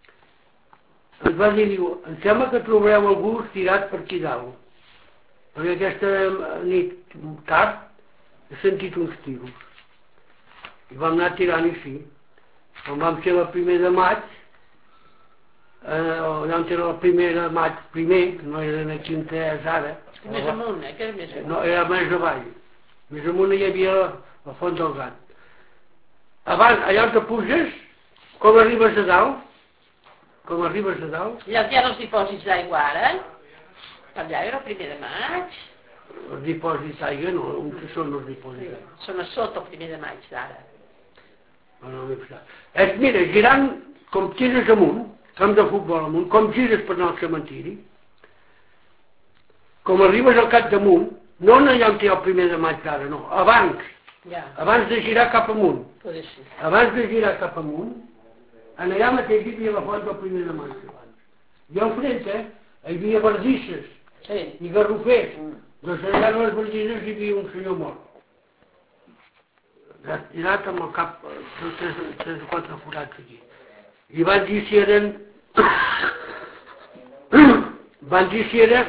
ens va dir, diu, em sembla que trobareu algú estirat per aquí dalt. Perquè aquesta nit tard he sentit uns tiros. I vam anar tirant i sí. Quan vam ser el primer de maig, eh, vam ser el primer de maig primer, que no era aquí on és ara. Més amunt, eh? Que era més amunt. No, era més avall. Més amunt hi havia la, la Font del Gat. Abans, allà on te puges, com arribes a dalt, com arribes a dalt... Allà hi ha els dipòsits d'aigua ara, allà era el primer de maig. Els dipòsits d'aigua, no, on són els dipòsits d'aigua? Sí, són a sota el primer de maig d'ara. No, no és, mira, girant, com tires amunt, camp de futbol amunt, com gires per anar al cementiri, com arribes al cap damunt, no allà on hi ha el primer de maig d'ara, no, abans, ja. Abans de girar cap amunt, abans de girar cap amunt, en allà mateix hi havia la font del primer de maig abans. I al frente eh, hi havia bardisses sí. I garrofers, mm. Doncs allà en les bardisses hi havia un senyor mort. Tirat amb el cap, tres, tres o quatre forats aquí. I van dir si eren... van dir si era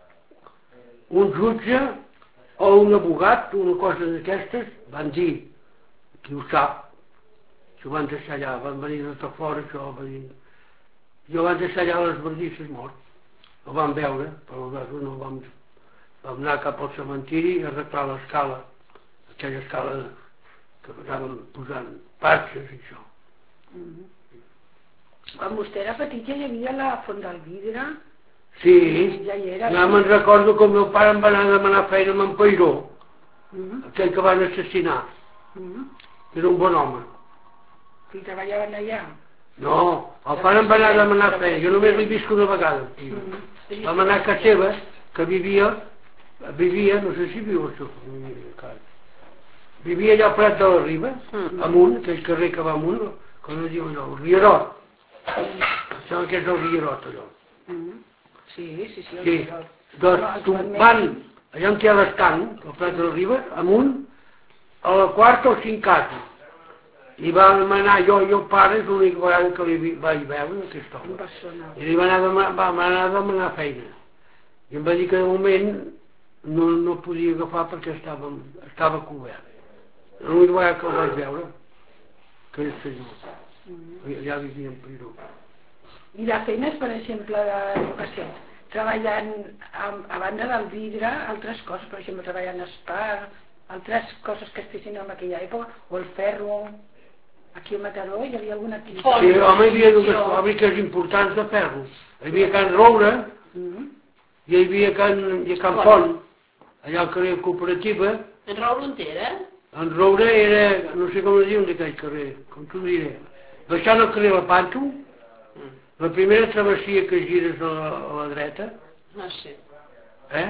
un jutge o un abogat, una cosa d'aquestes, van dir, qui ho sap, s'ho van deixar allà, van venir de tot fora, això, van dir... Jo van deixar allà les bardisses mort. Ho vam veure, però no vam... Vam anar cap al cementiri i arreglar l'escala, aquella escala de... que anaven posant patxes i això. Mm-hmm. Quan vostè era petit ja hi havia la Font del Vidre? Sí, ja, hi era, ja me'n recordo que el meu pare em va anar a demanar feina amb en Peiró, mm-hmm. Aquell que van assassinar. Mm-hmm. Era un bon home. I treballaven allà? No, el pare em va anar a demanar feina, jo només l'he vist una vegada. Mm-hmm. Vam anar a casa seva, que vivia, vivia, no sé si viu el seu família, vivia allà al Prat de la Riba, mm. amunt, aquell carrer que va amunt, com es diu allò, el Rierot. Mm. Sembla que és el Rierot, allò. Mm. Sí, sí, sí, el sí. Rierot. Doncs no, van, allà on hi ha l'estanc, al Prat de la Riba, amunt, a la quarta o cinquata. I vam anar, jo i el pare, és l'única vegada que li vaig veure, aquest home. I li va anar a demanar, vam anar a demanar feina. I em va dir que de moment no, no podia agafar perquè estava, estava cobert. L'única vegada que el vaig veure, que és senyor. Mm. Ja vivia en Peiró. I la feina és, per exemple, d'educació, treballant a, a banda del vidre, altres coses, per exemple, treballant a Espar, altres coses que es fessin en aquella època, o el ferro, aquí a Mataró hi havia alguna activitat. Sí, home, hi havia dues fàbriques importants de ferro. Hi havia Can Roure, mm. i hi havia Can, i Can Font, allà al carrer Cooperativa. En Roure on era? En Roure era, no sé com es diu d'aquell carrer, com t'ho diré, baixant el carrer La Panto, mm. la primera travessia que gires a la, a la dreta, no sé, eh?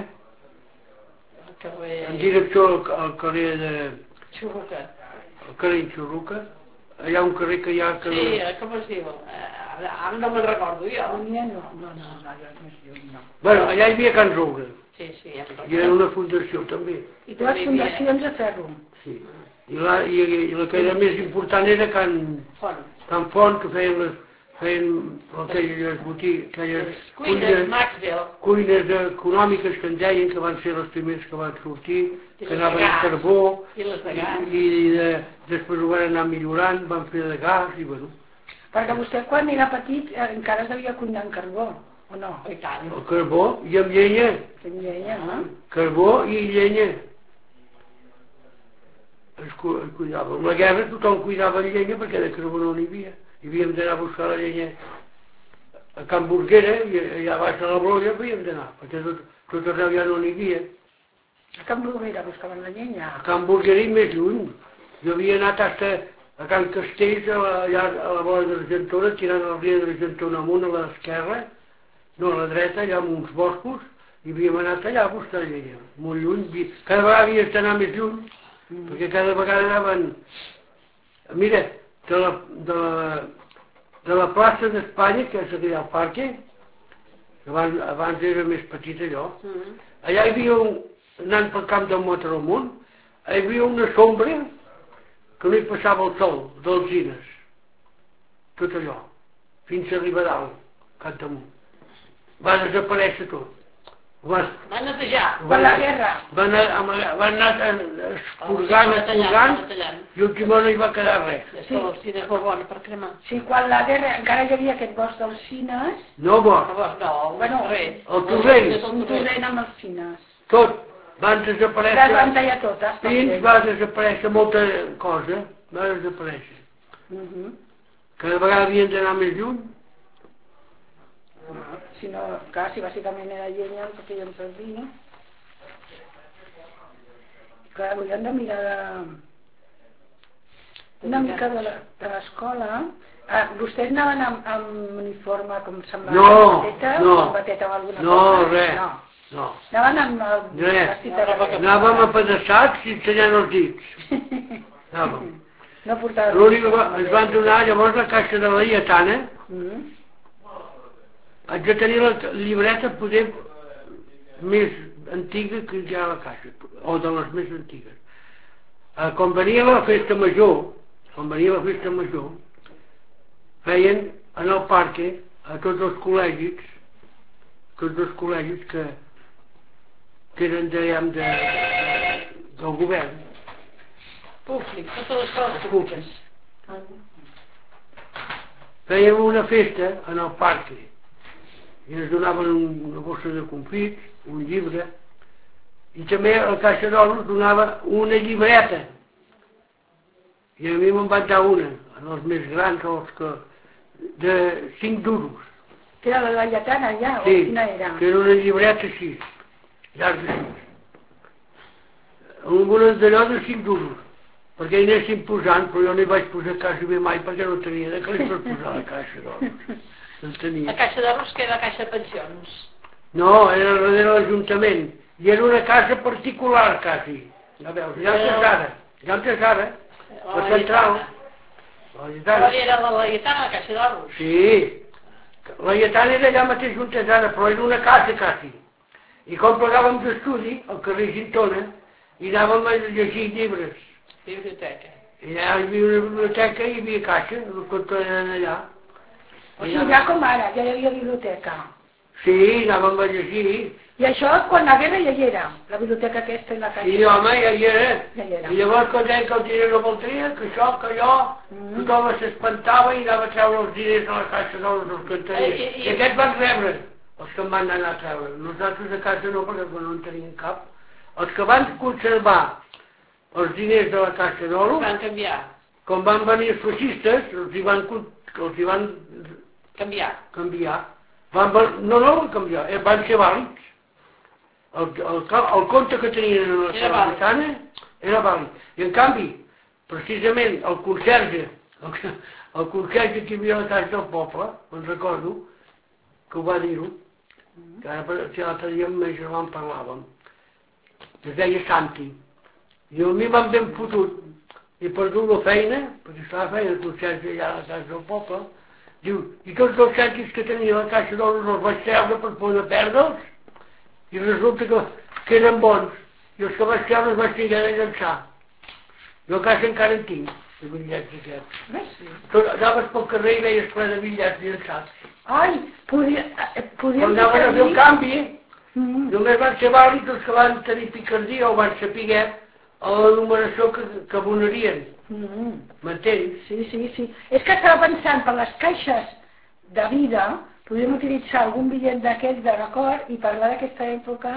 El carrer... en direcció al, al carrer de... Xurruca. El carrer Xurruca, hi ha un carrer que hi ha... Que sí, no... com es diu? Ara no me'n recordo jo. No, no, no, no, no, no. Bueno, allà hi havia Can Roure. Sí, sí, ja me'n I era una fundació també. I totes les fundacions de ferro. Sí. I la, i, i la que era més important era Can Font. Can Font, que feien les feien aquelles botigues, aquelles Cuines, Maxwell. cuines econòmiques que en deien, que van ser les primers que van sortir, que anaven a carbó, i les de gas. i, i de, després ho van anar millorant, van fer de gas, i bueno. Perquè vostè quan era petit eh, encara es devia cuinar en carbó, o no? I tant. El carbó i amb llenya. Amb llenya, no? Carbó i llenya. Es, cu es cuidava. En la guerra tothom cuidava la llenya perquè de carbó no n'hi havia. I havíem d'anar a buscar la llenya a Can Burguera i allà baix a la Brolla havíem d'anar, perquè tot, tot arreu ja no n'hi havia. A Can Burguera buscaven la llenya. A Can Burguera i més lluny. Jo havia anat fins a Can Castells, allà a la vora de l'Argentona, tirant el riu de l'Argentona amunt a l'esquerra, no a la dreta, allà amb uns boscos, i havíem anat allà a buscar la llenya. Molt lluny. Cada vegada havies d'anar més lluny, mm. perquè cada vegada anaven... Mira, de la, de la, de la plaça d'Espanya, que és allà al parque, abans, abans era més petit allò, mm. allà hi havia, un, anant pel camp del Motor-Amunt, hi havia una sombra que no hi passava el sol, d'alzines, tot allò, fins a arribar dalt, cap damunt. Va desaparèixer tot. Va netejar. Per la guerra. Van anar esfurgant, esfurgant, i última hora hi va quedar res. Sí, el cine és molt bon per cremar. Sí, quan la guerra encara hi havia aquest bosc dels cines... No bosc. No, bueno, el torrent. Un torrent amb els cines. Tot. Van desaparèixer. Les van tallar totes. Fins va desaparèixer molta cosa. Va desaparèixer. Cada vegada havien d'anar més lluny. Si no, clar, si bàsicament era llenya el que feien servir, no? Clar, hauríem de mirar de... una mica de l'escola. Ah, vostès anaven amb, amb uniforme com semblava no, bateta, no, o bateta o alguna no, cosa? Res, no, no. Anaven amb el res. vestit de roba. Anàvem apedaçats i ensenyant els dits. Anàvem. No portava... L'únic que ens van donar llavors la caixa de la lletana. Mm. Haig de tenir la llibreta poder més antiga que ja la caixa, o de les més antigues. Eh, quan venia la festa major, quan venia la festa major, feien en el parque a tots els col·legis, tots els col·legis que, que eren de, de, de, del govern. Públic, totes les coses públiques. Fèiem una festa en el parque. I ens donaven una bossa de confits, un llibre, i també la Caixa d'Oros donava una llibreta. I a mi me'n van dar una, en els més grans, els que, de cinc duros. Que era la lletana ja, sí, o quina era? Que era una llibreta així, llarga així. Amb una d'allò de cinc duros, perquè hi anessin posant, però jo no hi vaig posar quasi bé mai perquè no tenia de calés per posar la Caixa d'Oros. La Caixa d'Oros que era la Caixa de Pensions. No, era darrere l'Ajuntament. I era una casa particular, quasi. Ja veus, ja en tens ara. Ja en tens ara. La central. La Lletana. Però era la Lletana, la Caixa d'Oros. Sí. La Lletana era allà mateix on tens ara, però era una casa, quasi. I quan plegàvem d'estudi, al carrer Gintona, i anàvem a llegir llibres. Biblioteca. I allà hi havia una biblioteca i hi havia caixa, el conte eren allà. O sigui, ja com ara, ja hi havia biblioteca. Sí, anàvem a llegir. I això, quan la guerra ja hi era, la biblioteca aquesta i la caixa. Sí, home, ja hi era. Ja hi era. I llavors quan deien que el diner no valdria, que això, que allò, mm. tothom s'espantava i anava a treure els diners a la caixa d'Oros dels cantaries. I, i, I aquests van rebre, els que en van anar a treure. Nosaltres a casa no, perquè no en tenien cap. Els que van conservar els diners de la caixa d'Oros... Van canviar. Quan van venir els feixistes, els hi van... Els hi van canviar. Canviar. Van, no, no van canviar, eh, van ser vàlids. El, el, el compte que tenien en la seva mitjana era vàlid. I en canvi, precisament el conserge, el, el conserge que hi havia a la casa del poble, me'n recordo, que ho va dir-ho, que ara si l'altre dia amb el meu germà en parlàvem, es deia Santi. I a mi m'han ben fotut. He perdut la feina, perquè estava feina el conserge allà a la casa del poble. Diu, i tots els cèntims que tenia la Caixa d'Oros els vaig treure per poder perdre'ls? i resulta que, que eren bons, i els que vaig treure els vaig trigar a llançar. Jo a casa encara en tinc, de bitllets aquests. Tu anaves pel carrer i veies ple de bitllets llançats. Ai, podria... Quan anaven a fer el canvi, només van ser vàlids els que van tenir picardia o van saber a la numeració que, que abonarien. M'entens? Sí, sí, sí. És que estava pensant, per les caixes de vida, podríem utilitzar algun bitllet d'aquests de record i parlar d'aquesta època,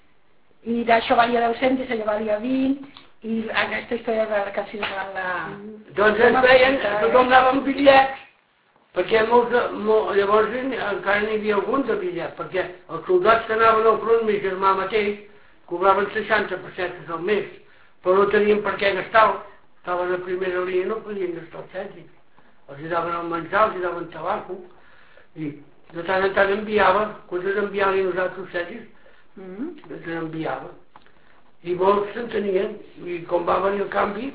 i d'això valia deu cèntims, allò valia vint, i aquesta història de que si no la... Doncs ens veien, tothom anava amb bitllets, perquè molts, molt, llavors encara n'hi havia alguns de bitllets, perquè els soldats que anaven al front, mi germà mateix, cobraven seixanta pessetes al mes, però no tenien per què gastar-ho, estaven a primera línia, no podien gastar els cèntims, els hi daven el menjar, els hi daven tabaco, i de tant en tant enviava, quan ens enviaven a nosaltres cèntims, ens enviava, i molts se'n tenien, i com va venir el canvi,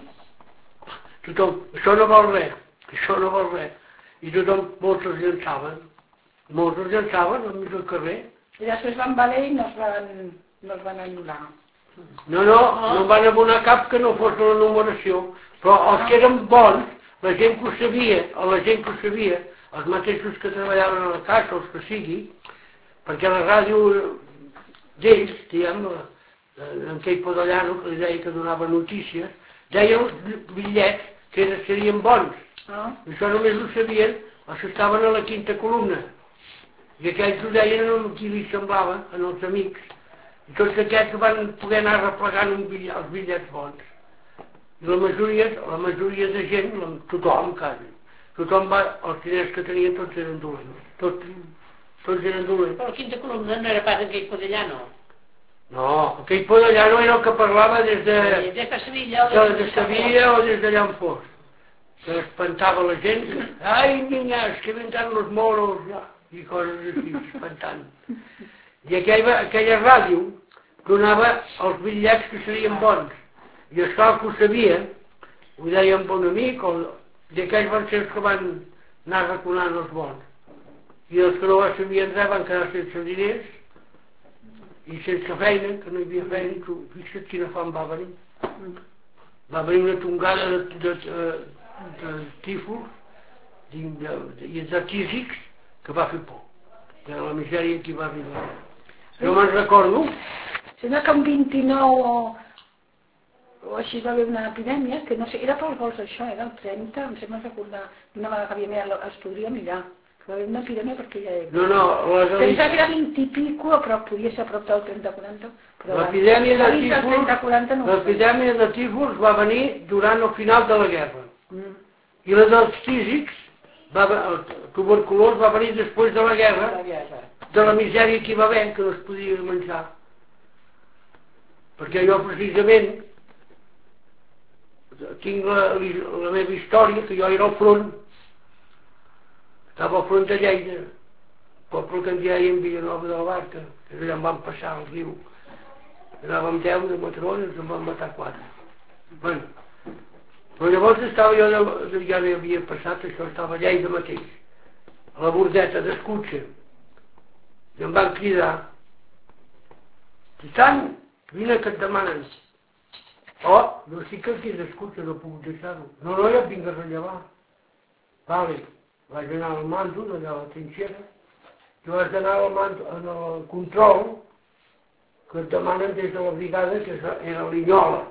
tothom, això no vol res, això no vol res, i tothom, molts els llançaven, molts els llançaven al mig del carrer. I després van valer i no es van, no es van anul·lar. No, no, no en van abonar cap que no fos la numeració, però els que eren bons, la gent que ho sabia, o la gent que ho sabia, els mateixos que treballaven a la casa, els que sigui, perquè la ràdio d'ells, diguem, en aquell Podellano, que li deia que donava notícies, deien els bitllets que serien bons. Ah. I això només ho sabien els que estaven a la quinta columna. I aquells ho deien el que li semblava, en els amics. I tots aquests van poder anar replegant un bitllet, els bitllets bons. I la majoria, la majoria de gent, tothom quasi, tothom va, els diners que tenien tots eren dolents. Tots, tots eren dolents. Però la quinta columna no era pas aquell Podellano. No, aquell Podellano era el que parlava des de... Des de Sevilla o des de Sevilla o des d'allà on fos. Que espantava la gent, ai niñas, que vendran los moros, i coses així, espantant. I aquella, aquella ràdio donava els bitllets que serien bons, i això que ho sabia, ho deia un bon amic, o d'aquells van ser els que van anar raconant els bons. I els que no sabien res van quedar sense diners, i sense feina, que no hi havia feina, i tu fixa't quina fam va venir. Va venir una tongada de... de, de de tífus i de tísics que va fer por de la misèria que va arribar. Jo me'n recordo, sembla que en vint-i-nou o, o així va haver una epidèmia, que no sé, era pels vols això, era el trenta, em sembla recordar, una vegada que havia mirat, es podria mirar, que va haver una epidèmia perquè ja era... no, no, la pensava que era vint i pico, però podia ser a prop del trenta quaranta, però l'epidèmia de abans del trenta quaranta tífus, no ho sé. l'epidèmia de tífus va venir durant el final de la guerra. Mm. I la dels tísics, va, el tuberculós va venir després de la guerra, de la misèria que hi va haver, que no es podia menjar. Perquè jo precisament tinc la, la meva història, que jo era al front, estava al front de Lleida, poble que en dèiem Villanova de la Barca, que allà em van passar al riu. Anàvem deu de Mataró i ens en van matar quatre. Bueno, però llavors estava jo, ja havia passat això, estava a Lleida mateix, a la bordeta d'Escutxa, i em van cridar, Titan, vine que et demanen. Oh, no sí que aquí d'Escutxa, no puc deixar-ho. No, no, ja et vinc a rellevar. Vale, vaig anar al mando, allà a la trinxera, i vaig anar al mando, en el control, que et demanen des de la brigada, que era Linyola.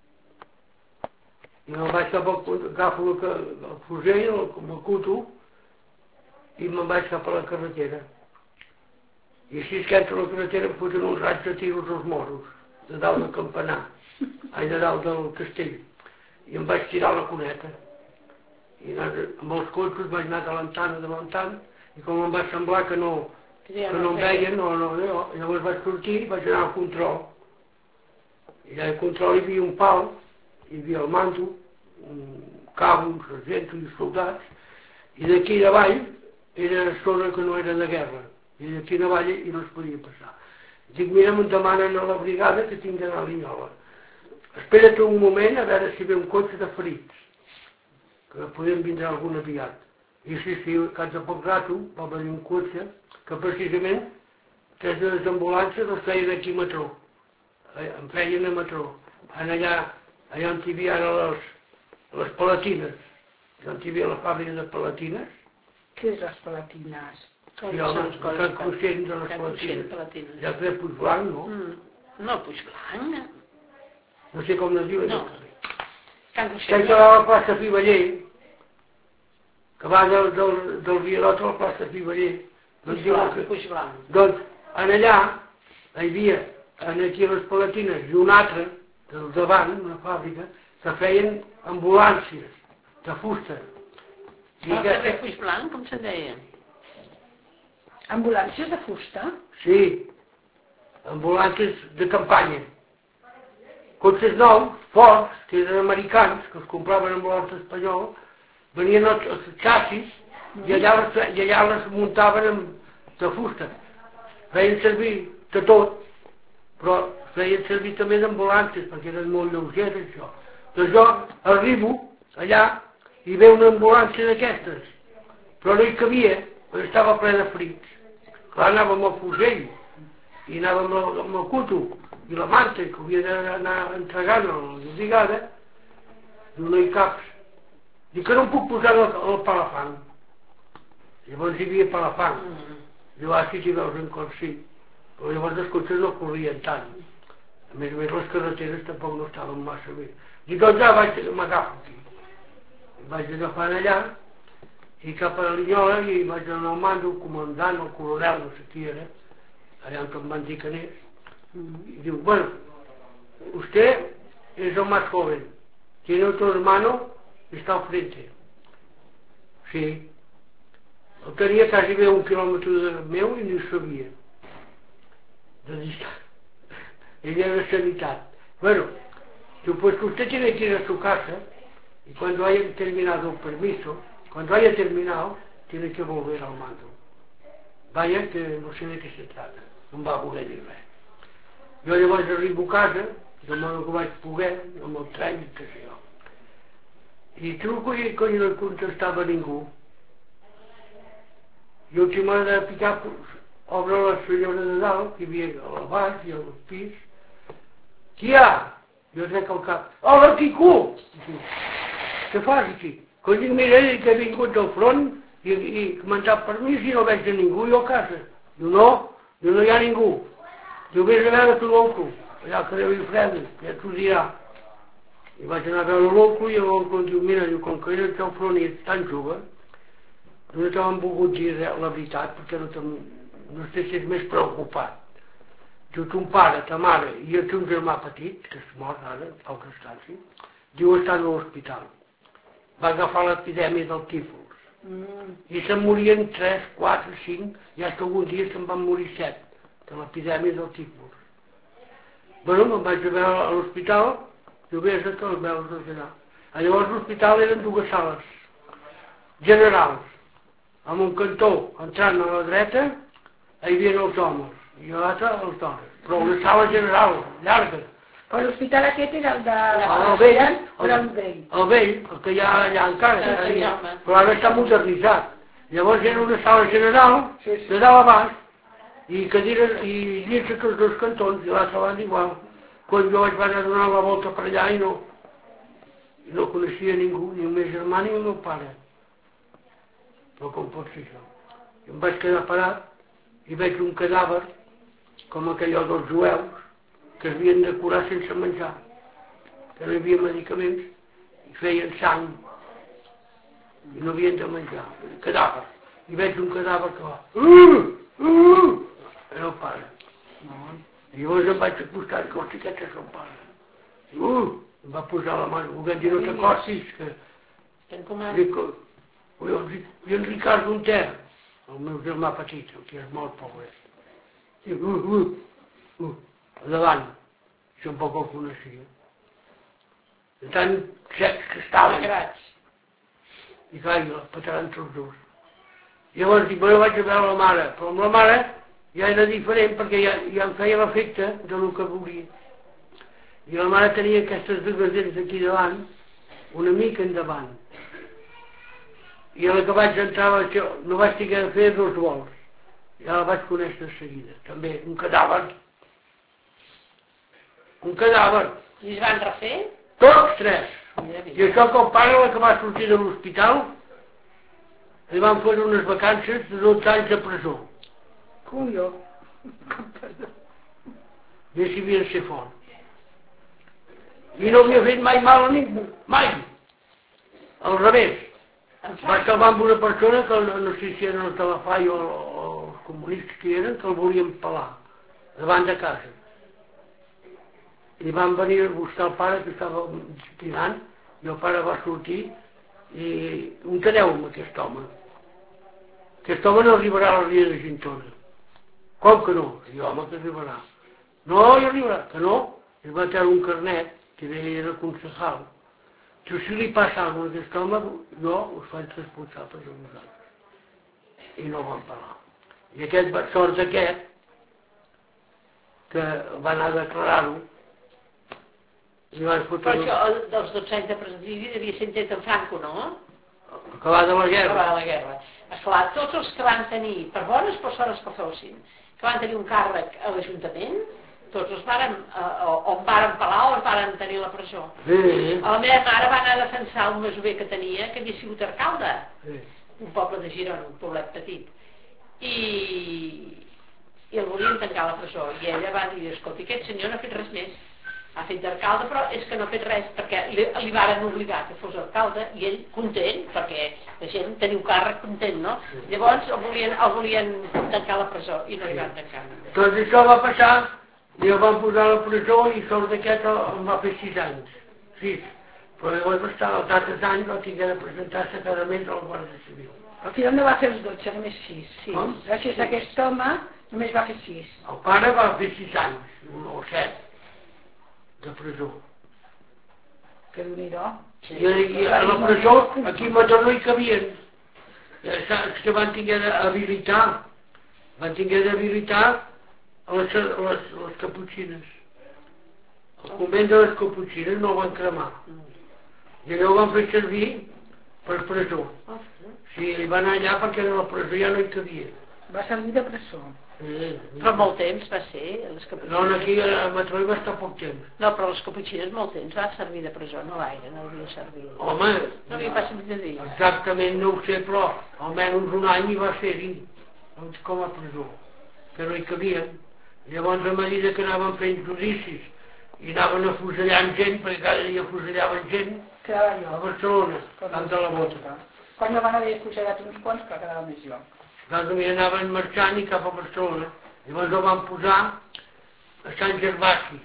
I me'n vaig cap al, agafo el, el fusell, el, el cuto, i me'n vaig cap a la carretera. I així que entro a la carretera em foten uns raigs de tiros als moros, de dalt del campanar, ai, de dalt del castell. I em vaig tirar la cuneta. I amb els cotxes vaig anar adelantant, adelantant, i com em va semblar que no, que no em veien, no, no, no, llavors vaig sortir i vaig anar al control. I allà al control hi havia un pal, hi havia el manto, un cabo, un sergent i soldats, i d'aquí davall era zona que no era de guerra, i d'aquí davall i no es podia passar. Dic, mira, em demanen a la brigada que tinc d'anar a Linyola. Espera't un moment a veure si ve un cotxe de ferits, que podem vindre algun aviat. I sí, sí, cap de poc rato va venir un cotxe que precisament que les ambulàncies les feien aquí a Matró, em feien a Matró, allà, allà on hi havia ara les, les palatines, on hi havia la fàbrica de palatines. Què és les palatines? Sí, home, Can Cruixent de les palatines. Ja es deia Puigblanc, no? No, Puigblanc. No sé com es diu. No. Can Cruixent. Que va a la plaça Fiveller, que va del, del, del Vialot a la plaça Fiveller. Puigblanc. Doncs, en allà, hi havia, aquí a les palatines, i un altre, del davant, una fàbrica, que feien ambulàncies de fusta. El carrer Puigblanc, com se'n deia? Ambulàncies de fusta? Sí, ambulàncies de campanya. Cotxes nous, forts, que eren americans, que els compraven amb l'hort espanyol, venien els, els xassis i allà les, i allà les muntaven amb, de fusta. Feien servir de tot, però feien servir també d'ambulàncies, perquè eren molt lleugers, això. Doncs jo arribo allà i veig una ambulància d'aquestes, però no hi cabia, perquè estava ple de ferits. Clar, anàvem al fusell, i anàvem amb, amb el cuto, i la manta, que havia d'anar entregant a la brigada, i no hi caps. Dic que no em puc posar el, el palafang. Llavors hi havia palafang. Jo, ah, sí, si veus en cor, sí. Però llavors els cotxes no corrien tant. A més a més, les carreteres tampoc no estaven massa bé. Dic, doncs ja vaig, m'agafo aquí. Vaig agafant allà, i cap a la Linyola, i vaig anar al mando, el comandant, el coronel, no sé qui era, allà on em van dir que anés, y digo, bueno, usted es el más joven, tiene otro hermano, está al frente. Sí. El tenia quasi bé un quilòmetre de meu i no ho sabia. De distant. Ell era de sanitat. Bueno, digo, pues que usted tiene que ir a su casa y cuando haya terminado el permiso, cuando haya terminado, tiene que volver al mando. Vaya que no sé de què se trata. No em va voler dir res. Jo llavors arribo a casa, de modo que vaig poder, amb el tren, que sé jo. I truco i coi no contestava ningú. I última de picar, obre la senyora de dalt, que hi havia al baix i al pis. Qui hi ha? Jo trec el cap. Hola, Quico! Què fas aquí? Coi dic, mira, que he vingut del front i, i m'han dat permís i no veig de ningú jo a casa. Diu, no, diu, no hi ha ningú. Diu, vés a veure tu l'oncle, allà al carrer Vilafreda, ja t'ho dirà. I vaig anar a veure l'oncle i l'oncle em diu, mira, diu, com que eres del front i ets tan jove, no t'han volgut dir la veritat, perquè no, no estiguessis més preocupat. Diu, ton pare, ta mare i el teu germà petit, que és mort ara, fa poca estància, diu, estan a l'hospital. Va agafar l'epidèmia del tífus. Mm. I se'n morien tres, quatre, cinc, i fins que algun dia se'n van morir set, de l'epidèmia del tífus. Bueno, me'n vaig a veure a l'hospital, diu, vés a que els veus allà. Llavors l'hospital eren dues sales, generals, amb un cantó entrant a la dreta, hi havia els homes, i a l'altre els dones. Però una sala general, llarga. Però l'hospital aquest era el de... El vell, el, el vell. El vell, el que hi ha allà encara, sí, sí. Però ara està modernitzat. Llavors era una sala general, sí, sí. De dalt a baix, i cadires, i llits a tots dos cantons, i l'altra banda igual. Quan jo vaig anar a donar la volta per allà i no, i no coneixia ningú, ni el meu germà ni el meu pare. No com pot ser això. I em vaig quedar parat i veig un cadàver, com aquell dels jueus, que es havien de curar sense menjar, que no hi havia medicaments, i feien sang, i no havien de menjar, cadàver. I veig un cadàver que va, uh, uh, era el pare. I llavors em vaig acostar i hosti, aquest és el pare. I uh, em va posar la mà, volguem dir, no t'acostis, que... Dic, i en Ricard Monter, el meu germà petit, el que és molt pobre. Dic, uh, uh, uh, davant, jo tampoc el coneixia. De tant secs que estaven. I clar, i els pataran tots dos. Llavors dic, bueno, vaig a veure la mare, però amb la mare ja era diferent perquè ja, ja em feia l'efecte del que volia. I la mare tenia aquestes dues dents aquí davant, una mica endavant. I a la que vaig entrar, no vaig tenir de fer dos vols. Ja la vaig conèixer de seguida. També, un cadàver. Un cadàver. I es van refer? Tots tres. I això que el pare, la que va sortir de l'hospital, li van fer unes vacances de dotze anys de presó. Colló. I així havia de ser fort. I no havia fet mai mal a ningú. Mai. Al revés. Va salvar amb una persona que no sé si eren el Telefai o els comunistes que eren, que el volien pelar davant de casa. I van venir a buscar el pare que estava tirant i el pare va sortir i on aneu amb aquest home? Aquest home no arribarà a la Ria de Gintona. Com que no? I home, que arribarà. No, hi arribarà. Que no? I va treure un carnet que deia era concejal. Que si li passa alguna cosa a aquest home, jo us faig responsable de vosaltres. I no el van parar. I aquest va sort d'aquest, que va anar a declarar-ho, i van fotre... Però això dels dotze anys de presidi devia ser intent en Franco, no? Acabar de la guerra. Acabar de la guerra. Esclar, tots els que van tenir, per bones persones que fossin, que van tenir un càrrec a l'Ajuntament, tots els varen, o, o varen pelar o els varen tenir a la presó. Sí. La meva mare va anar a defensar un masover que tenia, que havia sigut alcalde, Sí. un poble de Girona, un poblet petit, i, i el volien tancar a la presó, i ella va dir, escolta, aquest senyor no ha fet res més, ha fet d'alcalde, però és que no ha fet res, perquè li, li varen obligar que fos alcalde, i ell content, perquè la gent tenia un càrrec content, no? Llavors el volien, el volien tancar a la presó, i no li van tancar. Doncs això va passar, i el van posar a la presó, i sort d'aquest el va fer sis anys. Sis. Però llavors va estar els altres anys, va tingué de presentar-se cada mes al Guàrdia Civil. Al final no va fer els dotze, només sis. Sí. Com? Gràcies a aquest home, només va fer sis. El pare va fer sis anys, o set, de presó. Que déu-n'hi-do. I, I a la presó, aquí a Mataró hi cabien. És que van tingué d'habilitar, van tingué d'habilitar les, les, les caputxines. El convent de les caputxines no el van cremar. I allò ho van fer servir per presó. Sí, van anar allà perquè a la presó ja no hi cabia. Va servir de presó. Sí, Però molt temps va ser, les caputxines. no, aquí a Mataró hi va estar poc temps. No, però les caputxines molt temps va servir de presó, no gaire, no havia servit. Home, No havia pas sentit a dir. exactament no ho sé, però almenys un any hi va ser-hi, com a presó, que no hi cabien. Llavors, a mesura que anaven fent judicis i anaven afusellant gent, perquè cada dia afusellaven gent, Quedava a jo. Barcelona, camp de la Bota. Quan no van haver fusellat uns quants, però quedava més jo. Cada dia anaven marxant i cap a Barcelona. Llavors el van posar a Sant Gervasi,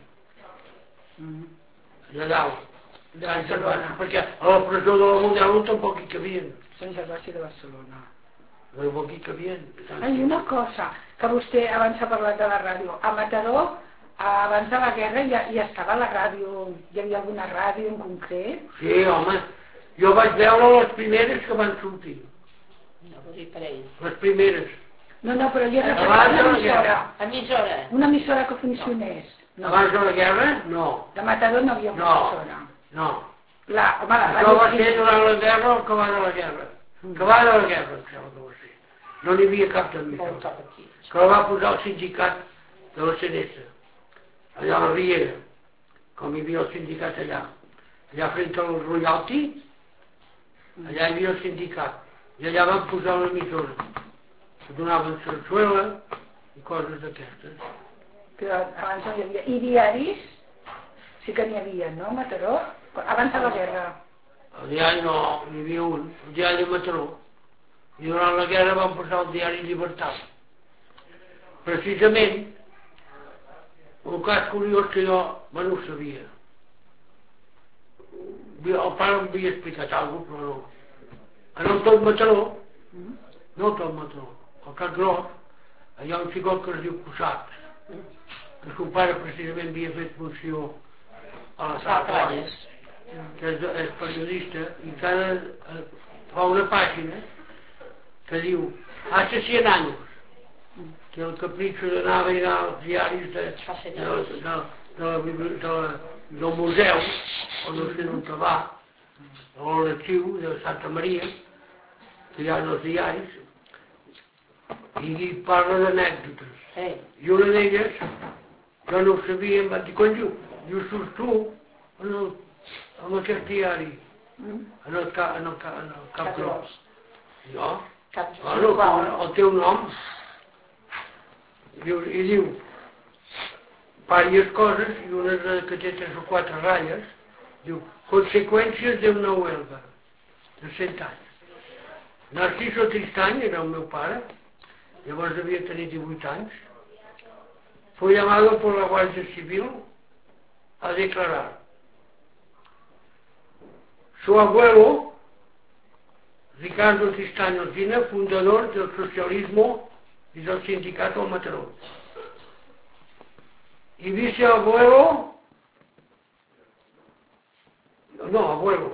allà dalt. Sant Gervasi, perquè a la presó de la Modelo tampoc hi cabien. Sant Gervasi de Barcelona. Tampoc hi cabien. Ai, una cosa, que vostè abans ha parlat de la ràdio. A Mataró, abans de la guerra, ja, ja estava la ràdio, hi havia alguna ràdio en concret? Sí, home, jo vaig veure les primeres que van sortir. No, vull dir per ell. Les primeres. No, no, però jo referia Abans a de una la guerra. emissora. Emissora. Una emissora que funcionés. No. Abans de la guerra, no. De Mataró no havia una No. emissora. No. La, home, la Això va ràdio... ser durant la guerra o acabar de la guerra. Acabar de la guerra, em sembla que va ser. No n'hi havia cap Molt d'emissora. top aquí. Que la va posar el sindicat de la C N S, allà a la Riera, com hi havia el sindicat allà. Allà frente al Royalty, allà hi havia el sindicat. I allà van posar una emissora. Que donaven sarsuela i coses d'aquestes. Però abans no hi havia... I diaris? Sí que n'hi havia, no, a Mataró? Abans de la guerra. El diari no, n'hi havia un, el diari de Mataró. I durant la guerra van posar el diari Llibertat. Precisament, un cas curiós que jo me no ho sabia. El pare em havia explicat alguna cosa, però no. En el tot Mataró, no el tot Mataró, al Cap Gros, hi ha un xicot que es diu Cusaps, que son pare precisament havia fet funció a la Sala Colles, que és, és periodista, i cada eh, fa una pàgina que diu hace cien años, que el capricho d'anar a mirar els diaris de, de, de, de, de, de, de, del museu, o no sé on va, o l'arxiu de Santa Maria, que hi ha els diaris, i parla d'anècdotes. Eh. I una d'elles, jo no ho sabia, em va dir, quan diu, diu, surts tu en, el, en aquest diari, Mm. en el, ca, en el, ca, en el Cap Gros. Jo, Cap bueno, el, el teu nom, diu, i diu, diverses coses, i una que té tres o quatre ratlles, diu, conseqüències d'una huelga, de cent anys. Narciso Tristany era el meu pare, llavors devia tenir divuit anys, fue llamado por la Guardia Civil a declarar. Su abuelo, Ricardo Tristany Alsina, fundador del socialismo y del sindicato Mataró. Y viceabuelo, no, abuelo,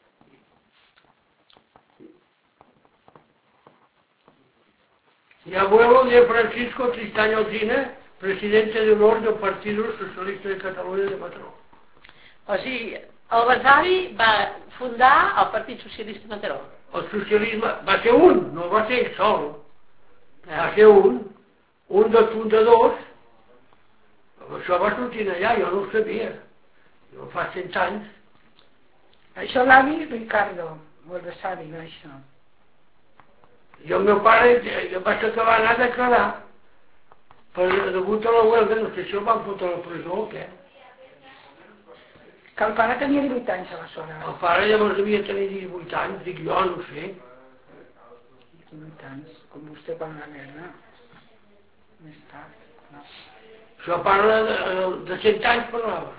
y abuelo de Francisco Tristany Alsina, presidente de honor del Partido Socialista de Catalunya de Mataró. O sigui, el besavi va fundar el Partit Socialista de Mataró. El socialisme va ser un, no va ser sol. Va ser un, un dels fundadors. Això va sortir allà, jo no ho sabia. Jo fa cent anys. Això l'avi Ricardo, o el besavi, això. I el meu pare va ser que va anar a declarar per degut a la huelga, no sé si el van fotre a la presó o què. Que el pare tenia divuit anys aleshores. El pare llavors devia tenir divuit anys, dic jo, no sé. divuit anys, com vostè va anar a guerra. Més tard, no. Això parla de, de cent anys parlava.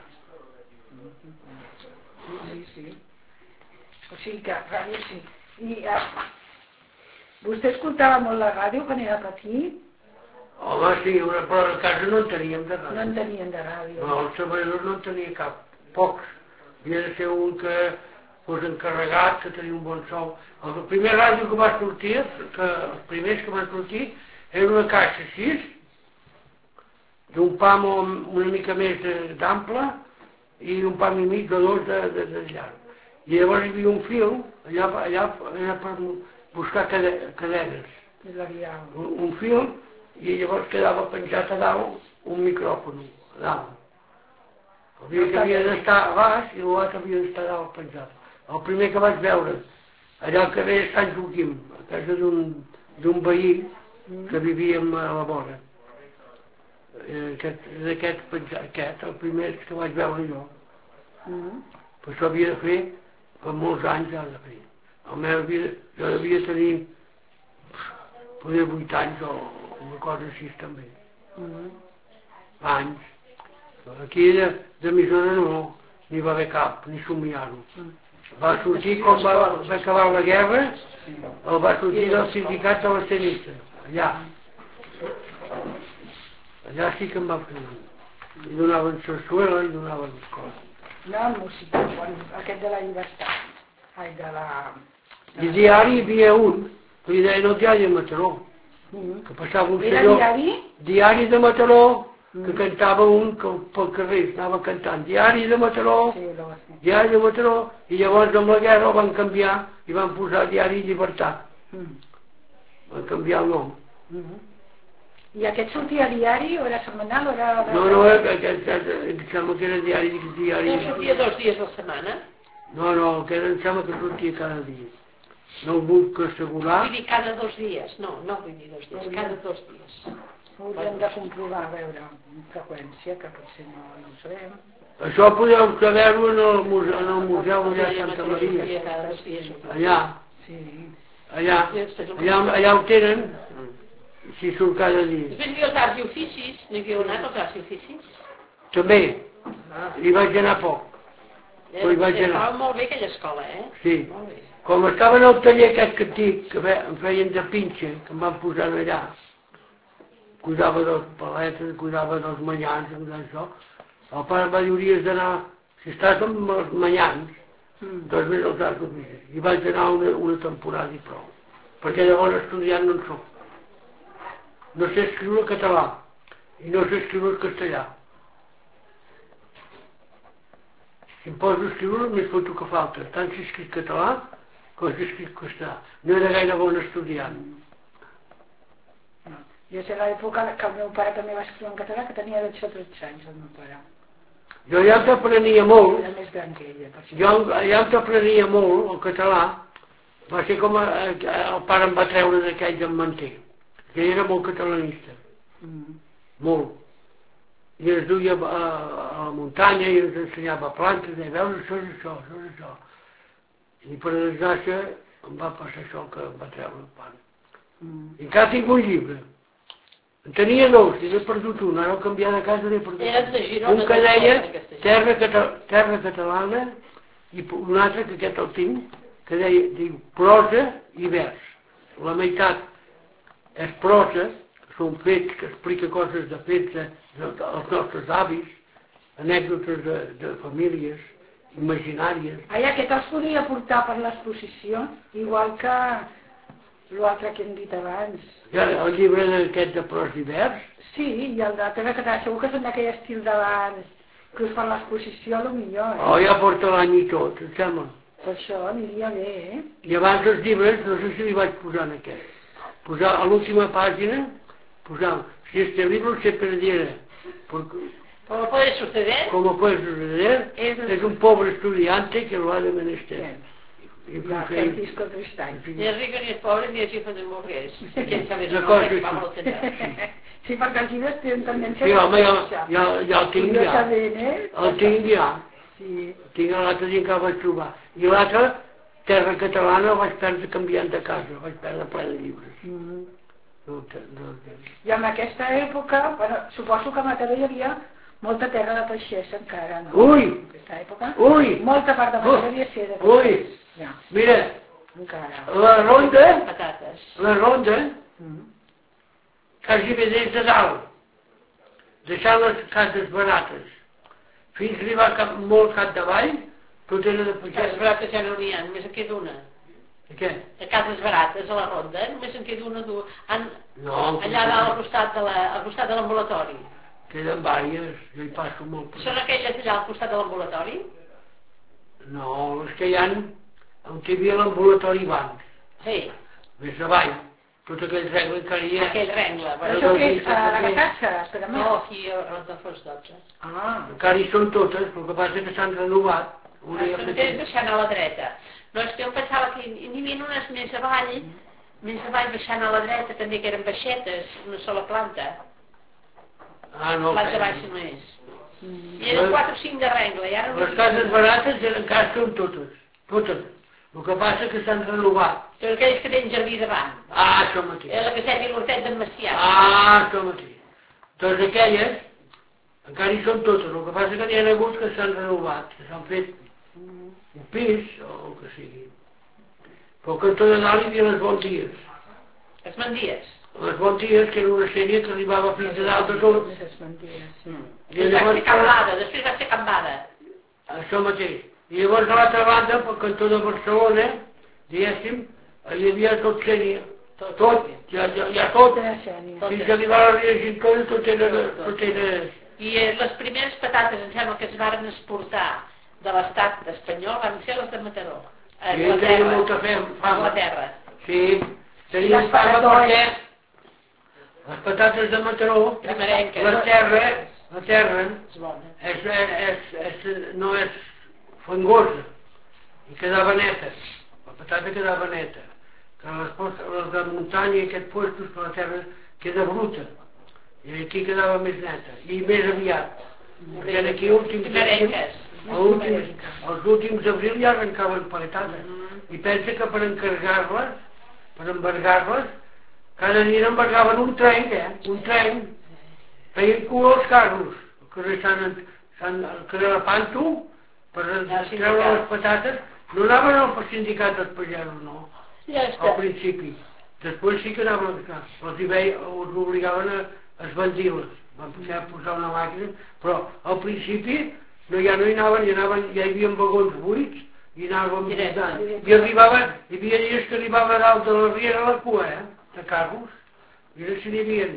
Sí, sí, sí. O sigui que ràdio sí. I eh, vostè escoltava molt la ràdio quan era petit? Home, sí, una, però a casa no en teníem de ràdio. No en tenien de ràdio. No, els treballadors no en tenia cap, pocs. Havia de ser un que fos encarregat, que tenia un bon sou. El primer ràdio que va sortir, que els primers que van sortir, era una caixa així, d'un pam una mica més d'ample i un pam i mig de dos de, de, de llarg. I llavors hi havia un fil, allà, allà era per buscar cade, cadenes. Un, un fil, i llavors quedava penjat a dalt un micròfon, a dalt. El dia que havia d'estar a baix i l'altre havia d'estar a dalt penjat. El primer que vaig veure, allà al carrer Sant Joaquim, a casa d'un veí que vivíem a la vora. Aquest, aquest, aquest, el primer que vaig veure jo. Però això havia de fer per molts anys, ja de fer. El meu havia, jo devia tenir poder vuit anys o una cosa així també. Anys. Aquí d'emissora no, n'hi va haver cap, ni somiar-ho. Va sortir quan va, va acabar la guerra, el va sortir del sindicat de la Cenissa, allà. Allà sí que em va fer. I donaven sarsuela i donaven coses. No, música, quan, aquest de la llibertat. Ai, de la... I diari hi havia un, que li deien el diari de Mataró, que passava un senyor... Era diari? Diari de Mataró, que cantava un que pel carrer anava cantant diari de Mataró, Sí, diari de Mataró, i llavors amb la guerra el van canviar i van posar diari Llibertat. Van canviar el nom. I aquest sortia a diari o era setmanal o era... No, no, aquest em sembla que era diari... diari... No sortia dos dies a la setmana? No, no, que era, em sembla que sortia cada dia. No el puc assegurar. Vull dir cada dos dies, no, no vull dir dos dies, cada dos dies. Ho haurem de comprovar, a veure, amb freqüència, que potser no, no ho sabem. Això podeu saber-ho en el museu, en el museu allà a Santa Maria. Cada dos dies. Allà, Sí. allà, allà, allà ho tenen, si surt cada dia. Després hi havia els arts i oficis, no hi havia anat als arts i oficis? També, hi vaig anar poc. Però hi vaig anar. Estava molt bé aquella escola, eh? Sí. Molt bé. Com estava en el taller aquest que tinc, que em feien de pinxa, que em van posar allà, cuidava dels paletes, cuidava dels manyans, això, el pare em va dir, hauries d'anar, si estàs amb els manyans, doncs més els arts oficis. I vaig anar una, una temporada i prou, perquè llavors estudiant no en soc. No sé escriure català i no sé escriure castellà. Si em poso a escriure, més foto que falta, tant si escric català com si escric castellà. No era gaire bon estudiant. Jo sé l'època que el meu pare també va escriure en català, que tenia dotze o tretze anys, el meu pare. Jo ja t'aprenia molt. Era més gran que ella, per això. Jo ja t'aprenia molt, el català. Va ser com el pare em va treure d'aquell d'en Manté, que era molt catalanista. Mm. Molt. I ens duia a, a la muntanya i ens ensenyava plantes, i veus, això és això, això és això. I per desgràcia em va passar això que em va treure el pare. Mm. I encara tinc un llibre. En tenia dos, i n'he perdut un, ara al canviar de casa n'he perdut un. De Girona, un que deia terra, cata, terra catalana i un altre, que aquest el tinc, que deia, diu, prosa i vers. La meitat és prosa, són fets que explica coses de fets dels nostres avis, anècdotes de, de famílies, imaginàries. Ai, aquest els podria portar per l'exposició, igual que l'altre que hem dit abans. Ja, el llibre d'aquest de pros i vers? Sí, i el de Terra Catalana, segur que són d'aquell estil d'abans, que us fan l'exposició, a lo millor. Eh? Oh, ja porta l'any i tot, em sembla. Per això aniria bé, eh? I abans els llibres, no sé si li vaig posar en aquest. Posar a l'última pàgina, posar, si este libro se perdiera, porque, ¿cómo puede suceder? ¿Cómo puede suceder? Es, es un pobre estudiante que lo ha de menester. Y ja, Francisco Tristany. Ni és ric ni és pobre ni és hijo de mujeres. Quién sabe la cosa és sí. Sí, perquè els llibres tenen tendència sí, home, ja, ja, ja el tinc ja. Eh? El tinc ja. Sí. Tinc l'altre dia que el vaig trobar. I l'altre, Terra Catalana, el vaig perdre canviant de casa, el vaig perdre ple de llibres. Mm -hmm. no, no, no. I en aquesta època, bueno, suposo que a Mataró hi havia molta terra de peixers encara, no? Ui! En aquesta època? Ui! Molta part de Mataró havia de ser de peixers. Ui! Ja. Mira, encara. La ronda, la ronda, mm. quasi bé des de dalt, deixant les cases barates, fins a arribar cap, molt cap davall, tot era de peixers. Cases barates ja no n'hi ha, només en queda una. Què? A cases barates, a la ronda, només en queda una, dues. En, no, allà dalt al costat de la, al costat de l'ambulatori. Queden vàries, jo hi passo molt. Són aquelles allà al costat de l'ambulatori? No, les que hi ha on hi havia l'ambulatori abans. Sí. Més avall. Tot aquell rengle que hi ha. Aquell rengle. Però això què és? A la Gatassa? Espera, no, aquí a Rentafons dotze. Ah. Encara hi són totes, però el que passa és que s'han renovat. Ah, són tens baixant a la dreta. No, és que jo pensava que n'hi havia unes més avall, més avall baixant a la dreta, també que eren baixetes, una sola planta. Ah, no. Planta baixa no és. I eren quatre o cinc de rengle. I ara les cases barates encara són totes. Totes. El que passa és que s'han renovat. Són aquells que tenen jardí davant. Ah, això mateix. És la caseta i l'hortet d'en Macià. Ah, això mateix. Doncs aquelles, encara hi són totes. El que passa és que n'hi ha hagut que s'han renovat, que s'han fet un pis, o el que sigui. Però al cantó de dalt hi havia les bons dies. Les mandies. Les bons dies, que era una sèrie que arribava fins a dalt de tot. Les mandies, sí. I va ser Cambada, després va ser Cambada. Això mateix. I llavors a l'altra banda, pel cantó de Barcelona, diguéssim, hi havia tot sèrie. Tot, tot, ja, ja, ja tot. Fins a arribar a la Ria Gincona, tot era... Tot era... I les primeres patates, em sembla, que es varen exportar de l'estat espanyol van ser les de Mataró. A Anglaterra. A Anglaterra. Sí, tenien fama perquè les patates de Mataró, la terra, la terra és, és, és, no és fangosa i quedava neta. La patata quedava neta. Que les, les de muntanya i aquests puestos per la terra queda bruta. I aquí quedava més neta. I més aviat. I aquí últims... Últims, els últims d'abril ja arrencaven patates. I pensa que per encarregar-les, per embargar-les, cada dia embargaven un tren, eh? Un tren. Feien cua als carros. El carrer Sant, Sant, el carrer la Panto, per treure les patates. No anaven al sindicat dels pagesos, no. Al principi. Després sí que anaven, els hi veia, els obligaven a esbandir-les. Van poder posar una màquina, però al principi no, ja no hi anaven, hi anaven, ja hi havia vagons buits i anàvem visitant. I arribava, hi havia dies que arribava dalt de la riera a la cua, eh, de carros. Mira si n'hi havia.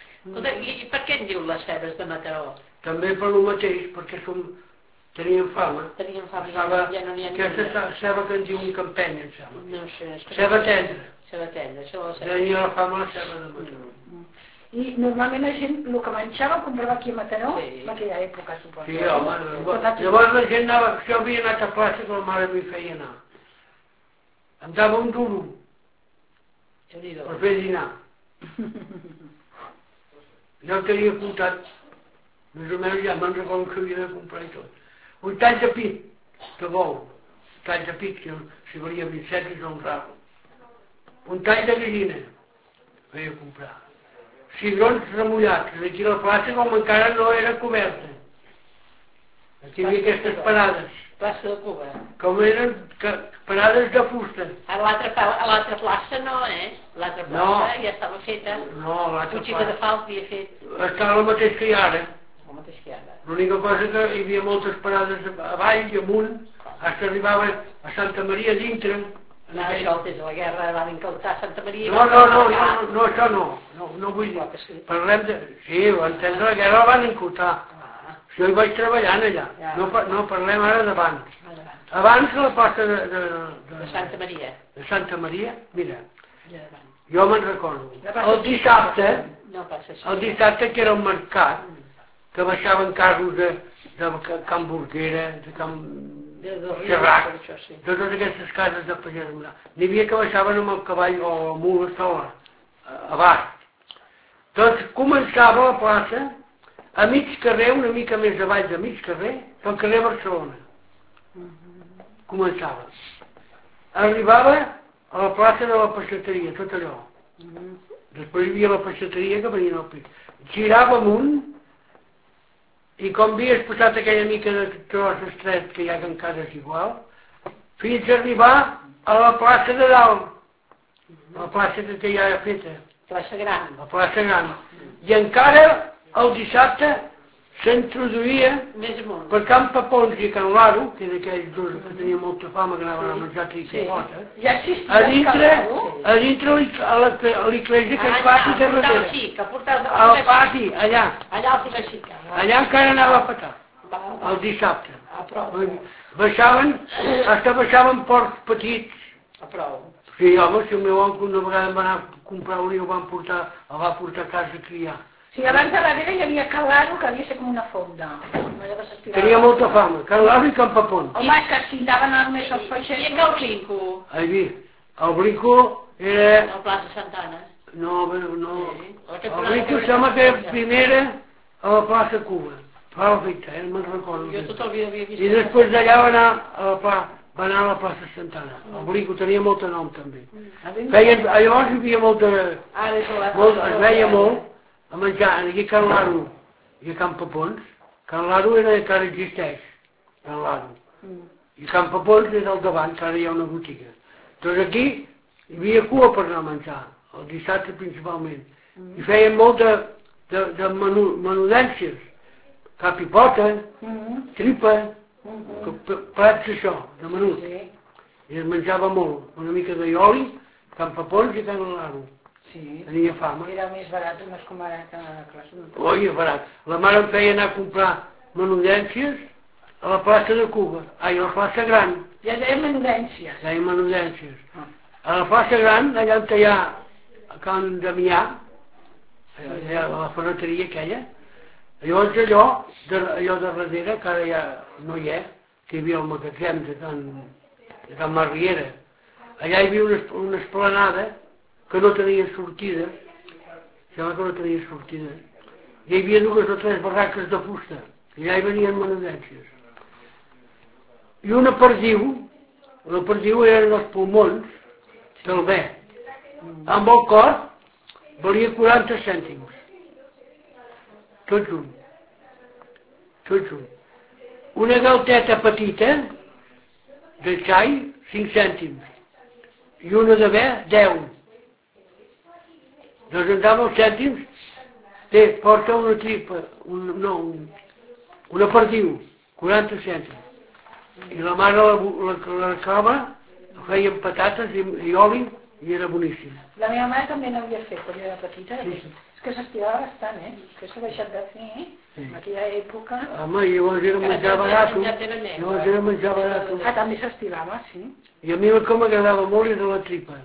I, I per què en diu les cebes de Mataró? També per lo mateix, perquè som, tenien fama. Tenien fama, Estava, ja no n'hi ha aquesta ceba que en diu un campeny, em sembla. No sé. És que ceba tendra. Ceba tendra, això ho sé. Tenia la fama la ceba de Mataró. I normalment la gent, el que menjava, ho comprava aquí a Mataró, en aquella època, suposo. Sí, home, llavors la gent anava, jo havia anat a plaça que la mare m'hi feia anar. Em dava un duro per fer dinar. Jo el tenia comptat, més o menys ja me'n recordo que havia de comprar i tot. Un tall de pit, de bou, un tall de pit, que si valia vint cèntims no un raro. Un tall de gallina, feia comprar. Cigrons remullats, aquí la plaça com encara no era coberta. Aquí hi havia aquestes parades. Plaça de Cuba. Com eren parades de fusta. A l'altra plaça no, eh? L'altra plaça ja estava feta. No, l'altra plaça. Puigcica de Falc havia fet. Estava el mateix que hi ha ara. El mateix que hi ha ara. L'única cosa que hi havia moltes parades avall i amunt, fins que arribava a Santa Maria dintre. No, això des de la guerra van encalçar Santa Maria. No, no, no, no, no, això no. No, no vull dir. Parlem de... Sí, abans de la guerra la van encotar. Jo hi vaig treballant allà. No, no parlem ara d'abans. Abans de la plaça de, de, de... De Santa Maria. De Santa Maria, mira, jo me'n recordo. El dissabte, el dissabte que era un mercat, que baixaven carros de, de Can Burguera, de Can Xerrac, de totes aquestes cases de pagès. N'hi havia que baixaven amb el cavall o la mula sola, a baix. Doncs començava la plaça a mig carrer, una mica més avall de mig carrer, del carrer Barcelona. Començava. Arribava a la plaça de la peixateria, tot allò. Després hi havia la peixateria que venia al pit. Girava amunt i com havies passat aquella mica de tros estret que hi ha que encara és igual, fins a arribar a la plaça de dalt, la plaça que ja era feta. Plaça Gran. La plaça Gran. I encara el dissabte s'introduïa per Can Papons i Can Laro, que era aquells dos que tenien molta fama que anaven a menjar tricicota, a dintre, a dintre a l'església que es pati darrere. Al pati, allà. Allà encara anava a petar, el dissabte. Baixaven, fins que baixaven porcs petits. Sí, home, si el meu oncle una vegada em va anar a comprar un i el van portar, el va portar a casa a criar. Sí, abans de la Vera hi havia Can Laro, que havia ser com una fonda. Tenia molta fama, Can Laro i Can Papons. Home, és que es pintaven només els peixets. I el Brinco? Allí, el Brinco era... A la plaça Santana. No, no, el Brinco sembla que era primera a la plaça Cuba. Fa l'efecte, eh, me'n recordo. Jo tot el dia havia vist. I després d'allà va anar a la plaça. Va anar a la plaça Santana. El Brinco tenia molt de nom també. Feien, llavors hi havia molta... Molt, es veia molt a menjar. Aquí a Can Laro i a Can Papons. Can Laro era que ara existeix. Can Laro. I Can Papons era al davant, que ara hi ha una botiga. Doncs aquí hi havia cua per anar a menjar. El dissabte principalment. I feien molt de, de, de menu, menudències. Cap i pota, tripa, plats d'això, de menut. I es menjava molt, una mica d'aioli, Can Papons i Can Laro. Tenia fama. Era més barat, no és com ara que les... Oi, és barat. La mare em feia anar a comprar menudències a la plaça de Cuba. Ai, a la plaça Gran. Ja deia menudències. Ja deia menudències. A la plaça Gran, allà on hi ha a Can Damià, a la ferreteria aquella, llavors allò, de, allò de darrere, que ara ja no hi ha, que hi havia el magatzem de Can, de Can Marriera, allà hi havia una, una esplanada que no tenia sortida, sembla que no tenia sortida, i hi havia dues o tres barraques de fusta, i allà hi venien menudències. I una perdiu, la perdiu eren els pulmons del bé, amb el cor valia quaranta cèntims. Tot junt. Tot junt. Una galteta petita, de xai, cinc cèntims. I una de bé, deu. Doncs andava els cèntims, té, porta una tripa, un, no, un, una perdiu, quaranta cèntims. I la mare la, la, la cava, feien patates i, i oli, i era boníssim. La meva mare també n'havia fet quan era petita. Sí. És que s'estirava bastant, eh? Que s'ha deixat de fer, eh? Sí. En aquella època... Home, llavors era menjar barat. Llavors era menjar barat. Ah, també s'estirava, sí. I a mi el que m'agradava molt era la tripa.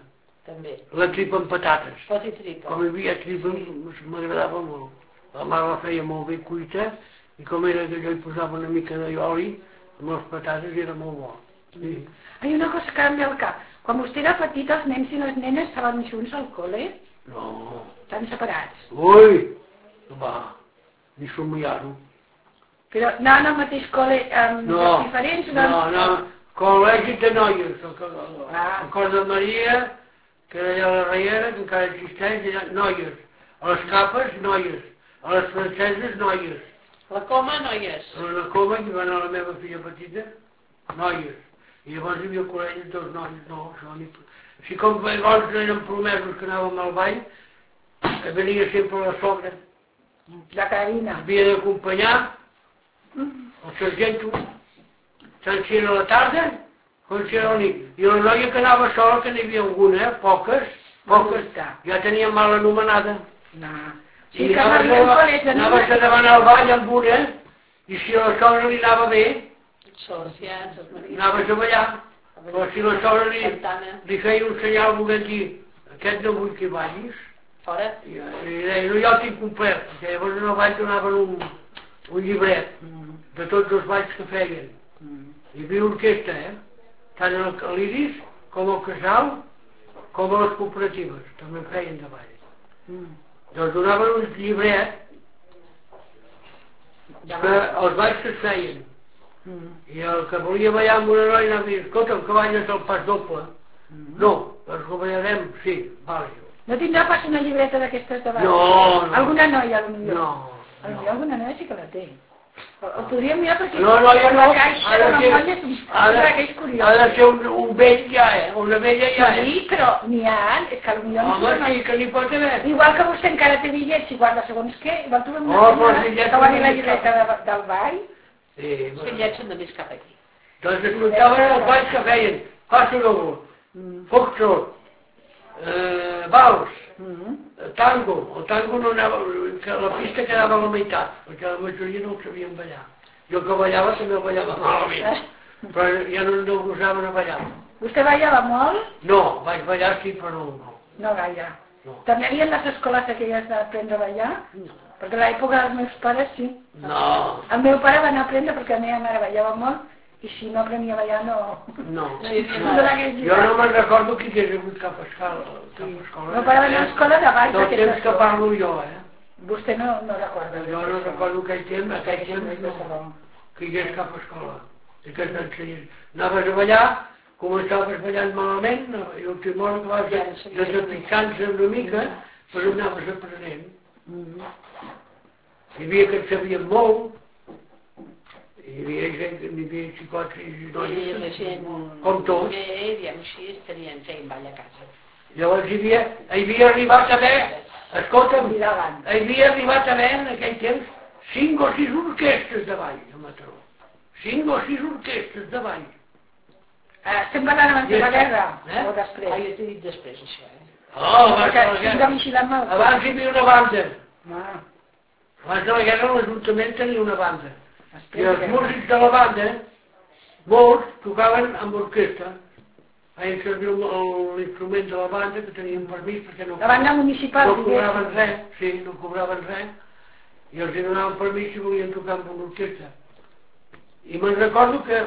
també. La tripa amb patates. Pot i tripa. Com hi havia tripa, m'agradava molt. La mare la feia molt bé cuita, i com era que jo hi posava una mica d'oli, amb les patates era molt bo. Sí. Hi ha una cosa que em ve al cap. Quan vostè era petit, els nens i les nenes estaven junts al col·le? No. Estan separats. Ui! Va, ni somiar-ho. Però anaven al mateix col·le amb no, diferents? No, no, no. Col·legi de noies. Ah. El cor de Maria, que era allà a la Riera, que encara existeix, allà, noies. A les Capes, noies. A les Franceses, noies. La Coma, noies. A la Coma, que va anar la meva filla petita, noies. I llavors hi havia col·legis dels noies, no, això ni... Si com llavors eren promesos que anàvem al ball, que venia sempre la sogra. La Carina. Havia d'acompanyar el sargento, tant si era a la tarda, com si era a la nit. I la noia que anava sola, que n'hi havia alguna, poques, poques, ja tenia mal anomenada. No. I anaves a demanar al ball amb una, i si a la sogra li anava bé, anaves a ballar, però si la sogra li, li feia un senyal volent dir aquest no vull que ballis, fora, i, i deia, no, ja el tinc complet, perquè llavors en el ball donaven un, un llibret de tots els balls que feien. Hi havia orquestra, eh? Tant a l'Iris com al Casal, com a les cooperatives, també feien de ball. Doncs donaven un llibret que els balls que es feien. I el que volia ballar amb una noia anava a dir, escolta'm, que balles el pas doble. No, però que ballarem, sí, vale. No tindrà pas una llibreta d'aquestes de ball? No, no. Alguna noia, potser? No. Potser alguna noia sí que la té. Ho podríem mirar perquè... No, no, ja no. La caixa de memòria és un que és curiós. Ha de ser un, un vell ja, eh? Una vella ja, eh? Sí, però n'hi ha, és que potser... Home, sí, que n'hi pot haver. Igual que vostè encara té bitllets i guarda segons què, igual trobem una Oh, senyora però que guardi la llibreta de, del ball. Sí, els bitllets són de més cap aquí. Doncs es contaven els balls que feien. Passo doble, foxtrot, eh, vals, tango. El tango no anava, que la pista quedava a la meitat, perquè la majoria no ho sabien ballar. Jo que ballava també el ballava malament, però ja no, no gosaven a ballar. Vostè ballava molt? No, vaig ballar sí, però no. No gaire. No. També hi havia les escoles aquelles d'aprendre a ballar? No. Perquè a l'època dels meus pares sí. No. El meu pare va anar a aprendre perquè la meva mare ballava molt i si no aprenia a ballar no... No. Sí, sí, no. Jo no me'n recordo que hi hagués hagut cap escola. Cap escola. El meu pare va anar a escola de ball. Del temps que parlo jo, eh? Vostè no, no recorda. Jo no recordo aquell temps, aquell temps no, que hi hagués cap escola. I que t'ensenyés. Anaves a ballar, començaves ballant malament, i l'última hora que vas desapixant-se una mica, però anaves aprenent. Hi havia que en sabien molt, hi havia gent, hi havia xicots i noies, com tots. Bé, diguem així, tenien, feien ball a casa. Llavors hi havia, hi havia arribat a haver, escolta'm, hi havia arribat a haver en aquell temps cinc o sis orquestres de ball a Mataró. Cinc o sis orquestres de ball. Estem parlant abans de la guerra o després? Ah, jo t'he dit després, això, eh? Oh, abans de la guerra. Abans hi havia una banda. Abans de la guerra l'Ajuntament tenia una banda. I els músics de la banda, molts, tocaven amb orquestra. Feien servir l'instrument de la banda, que tenien permís, perquè no, la banda municipal, no cobraven res, sí, no cobraven res, i els donaven permís si volien tocar amb una orquestra. I me'n recordo que,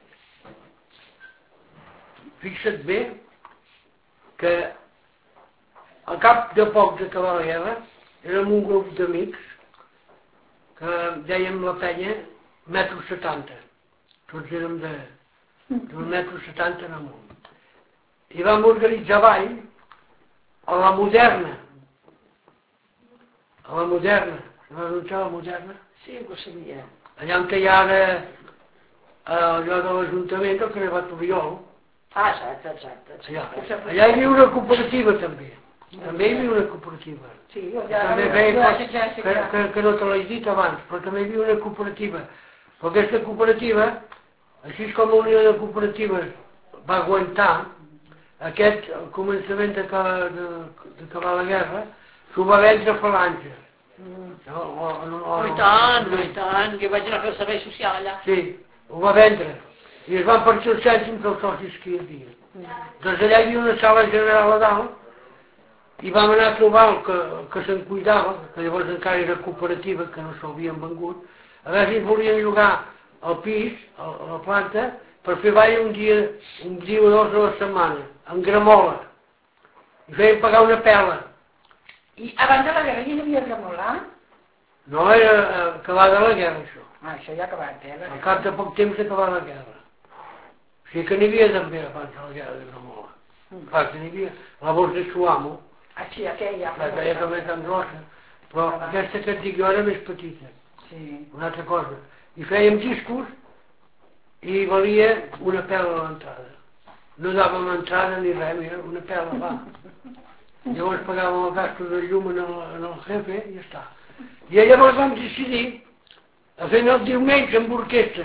fixa't bé, que al cap de poc d'acabar la guerra, érem un grup d'amics que dèiem la penya metro setanta. Tots érem de, d'un metro setanta en amunt. I vam organitzar ball a la Moderna. A la Moderna. No vas entrar a la Moderna? Sí, ho sabia. Allà on hi ha ara allò de l'Ajuntament, el carrer Baturiol. Ah, exacte, exacte. Allà, allà hi havia una cooperativa també. També hi havia una cooperativa. Sí, també feia que, que, que no te l'he dit abans, però també hi havia una cooperativa. Però aquesta cooperativa, així com la Unió de Cooperatives va aguantar, aquest, al començament d'acabar la guerra, s'ho va vendre a Falange. No, i tant, no, i tant, que vaig anar a fer el servei social allà. Sí, ho va vendre. I es van partir els cèntims dels socis que hi havia. Doncs allà hi havia una sala general a dalt i vam anar a trobar el que, el que se'n cuidava, que llavors encara era cooperativa, que no s'havien vengut, a veure si ens volien llogar al pis, a la planta, per fer ball un dia, un dia o dos a la setmana, en gramola. I feien pagar una pela. I abans de la guerra ja hi havia gramola? No, era acabada la guerra, això. Ah, això ja ha acabat, eh? Al cap de poc temps s'acabava la guerra. O sigui que n'hi havia també abans de la guerra de gramola. Clar, que n'hi havia la voz de Suamo, Ah, sí, aquella. aquella que més tan grossa, però aquesta que et dic jo era més petita. Sí. Una altra cosa. I fèiem discos i valia una pela a l'entrada. No dàvem entrada ni res, mira, una pela, va. Llavors pagàvem el gasto de llum en el, en el jefe i ja està. I llavors vam decidir a fer el diumenge amb orquestra.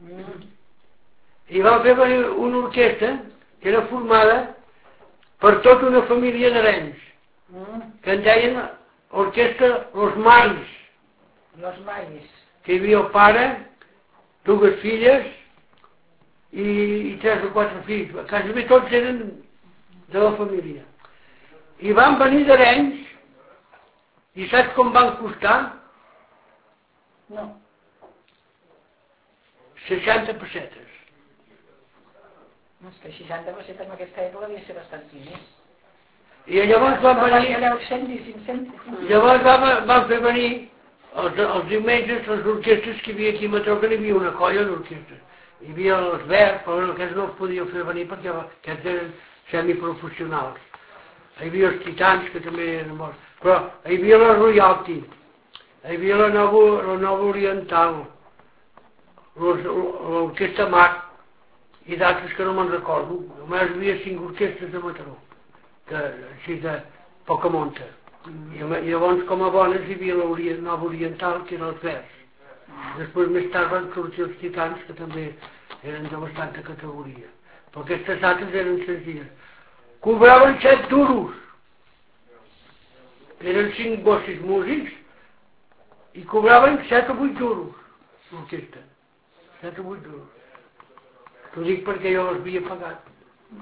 I vam fer venir una orquestra que era formada per tota una família d'arenys, que en deien orquestra Los Maris. Los Maris. Que hi havia el pare, dues filles i, i tres o quatre fills. Quasi bé tots eren de la família. I van venir d'Arenys i saps com van costar? No. seixanta pessetes. No, és que seixanta per cent en aquesta època devia ser bastant diners. I llavors van venir... deu cèntims, cinc cèntims. Llavors van, van fer venir els, els diumenges les orquestres que hi havia aquí a Mataró, que hi havia una colla d'orquestres. Hi havia els Verds, però aquests no els podia fer venir perquè aquests eren semiprofessionals. Hi havia els Titans, que també eren morts. Però hi havia la Royalty, hi havia la Nova, la Nova Oriental, l'Orquestra Mac i d'altres que no me'n recordo. Només hi havia cinc orquestres de Mataró, que, així de poca monta. I, I llavors, com a bones, hi havia la Nova Oriental, que eren els Verds. Després, més tard, van sortir els Titans, que també eren de bastanta categoria. Però aquestes altres eren senzilles. Cobraven set duros. Eren cinc o sis músics i cobraven set o vuit duros l'orquestra. set o vuit duros. T'ho dic perquè jo els havia pagat.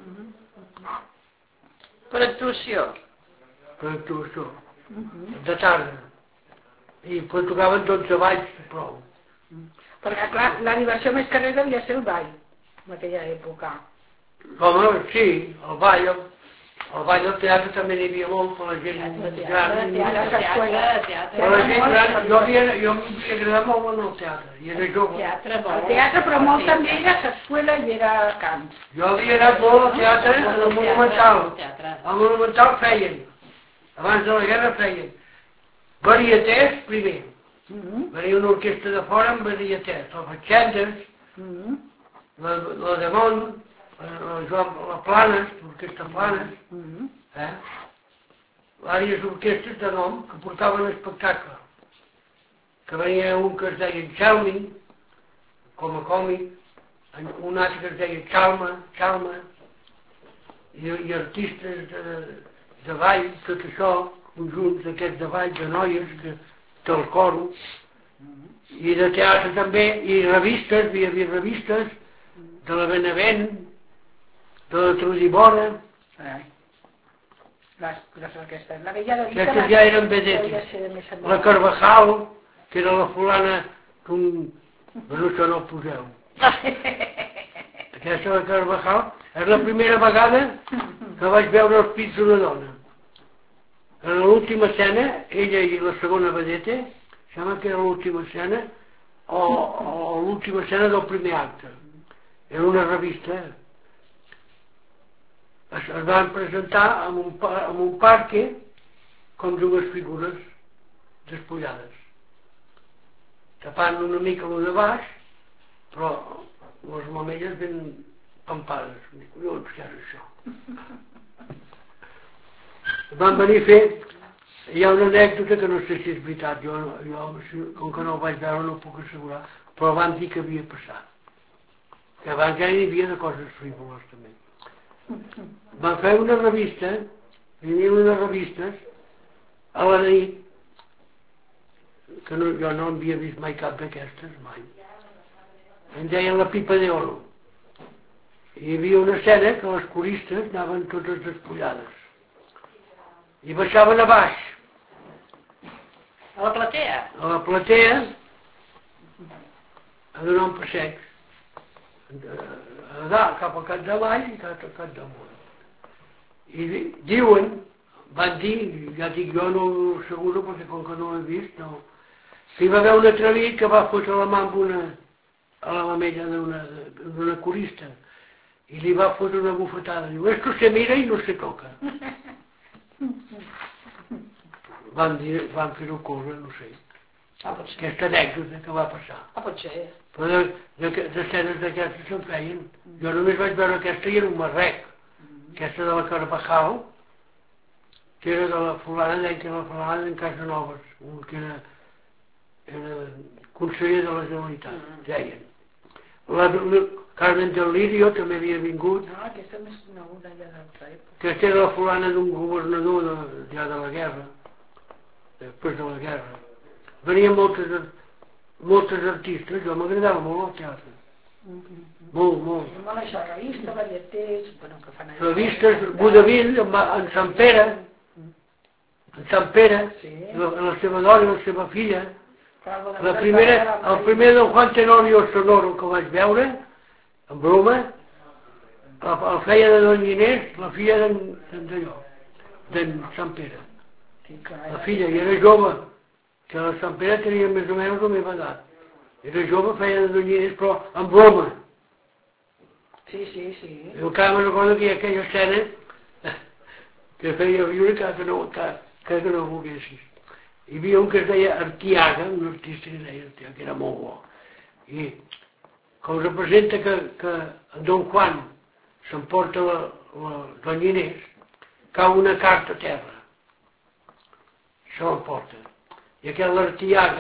Per actuació? Per actuació. De tarda. I quan tocaven dotze balls, prou. Perquè, clar, la diversió més carrera devia ser el ball, en aquella època. Home, sí, el ball, el, el ball del teatre també n'hi havia molt, per la gent gran. Teatre, teatre, teatre. Per la gent gran, jo havia, jo m'havia agradat molt en el teatre, i era jove. Teatre, El teatre, però molt també era l'escola i era cant. Jo havia anat molt al teatre, en el Monumental. Al Monumental feien, abans de la guerra feien, varietés primer. Venia una orquestra de fora amb varietés, els Batxendes, la, la de Mont, la, la, la Planes, l'orquestra Planes, eh? Vàries orquestres de nom que portaven espectacle. Que venia un que es deia Chalmi, com a còmic, un altre que es deia Chalma, Chalma, i, i artistes de, de ball, tot això, conjunts d'aquests de ball, de noies, que, del coro, i de teatre també, i revistes, hi havia revistes, de la Benevent, de la Trudibora. Eh. Les, les orquestres. La vella de Aquestes ja eren vedetes. La Carvajal, que era la fulana d'un... Bueno, això no ho poseu. Aquesta la Carvajal és la primera vegada que vaig veure els pits d'una dona. En l'última escena, ella i la segona vedeta, sembla que era l'última escena, o, o l'última escena del primer acte. Era una revista. Es, es van presentar en un, en un parque com dues figures despullades, tapant una mica lo de baix, però les mamelles ben pampades. Collons, què és això? Van venir a fer, hi ha una anècdota que no sé si és veritat, jo, jo com que no ho vaig veure no ho puc assegurar, però van dir que havia passat. Que abans ja hi havia de coses frívoles també. Van fer una revista, venien unes revistes a la nit, que no, jo no havia vist mai cap d'aquestes, mai. En deien la pipa d'oro. hi havia una escena que les coristes anaven totes despullades i baixaven a baix a la platea a la platea a donar un passeig a dalt cap al capdavall i cap al capdamunt i diuen van dir, ja dic jo no ho asseguro perquè com que no ho he vist no, que hi va haver un atrevit que va fotre la mà amb una a la mamella d'una corista i li va fotre una bufetada. Diu, esto se mira i no se toca. Van, dir, van fer-ho cosa, no sé. Ah, pot ser. Aquesta anècdota que va passar. Ah, pot ser. Però d'escenes d'aquestes se'n feien. Jo només vaig veure aquesta i era un marrec. Aquesta de la Carvajal, que era de la fulana, deia que era la fulana d'en Casanovas, que era, era conseller de la Generalitat, deien. La, la Carmen del Lirio també havia vingut. No, aquesta més coneguda ja d'altra època. Aquesta era la fulana d'un governador de, ja de la guerra, després de la guerra. Venien moltes, moltes artistes, jo m'agradava molt el teatre. Mm-hmm. Molt, molt. I molt això, revista, varietés, bueno, que fan allà. Revistes, Vodevil, en, en Sant Pere, en Sant Pere, sí. la, la seva dona, la seva filla. La primera, el primer del Juan Tenorio Sonoro que vaig veure, en broma, el, el feia de Don Inés, la filla d'allò, d'en Sant Pere. La filla, i era jove, que la Sant Pere tenia més o menys la meva edat. Era jove, feia de Don Inés, però en broma. Sí, sí, sí. Jo encara me'n recordo que hi ha aquella escena que feia viure que, que, no, que, que no volguessis. Hi havia un que es deia Artiaga, un artista que es deia Artiaga, que era molt bo. I com representa que, que en Don Juan s'emporta la, la Doña Inés, cau una carta a terra. Se l'emporta. I aquest l'Artiaga,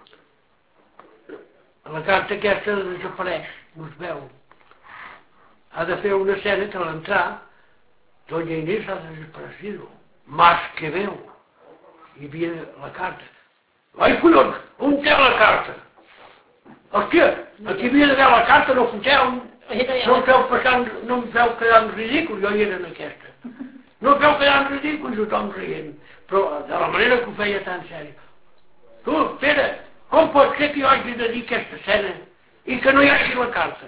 la carta aquesta desapareix, no es veu. Ha de fer una escena que a l'entrar, Doña Inés ha desaparecido, más que veu. Hi havia la carta. Ai, collons, on té la carta? Hòstia, aquí havia d'haver la carta, no foteu, no em feu passar, no em feu quedar en ridícul, jo hi era en aquesta. No em feu quedar en ridícul, tothom rient, però de la manera que ho feia tan sèrio. Tu, Pere, com pot ser que jo hagi de dir aquesta escena i que no hi hagi la carta?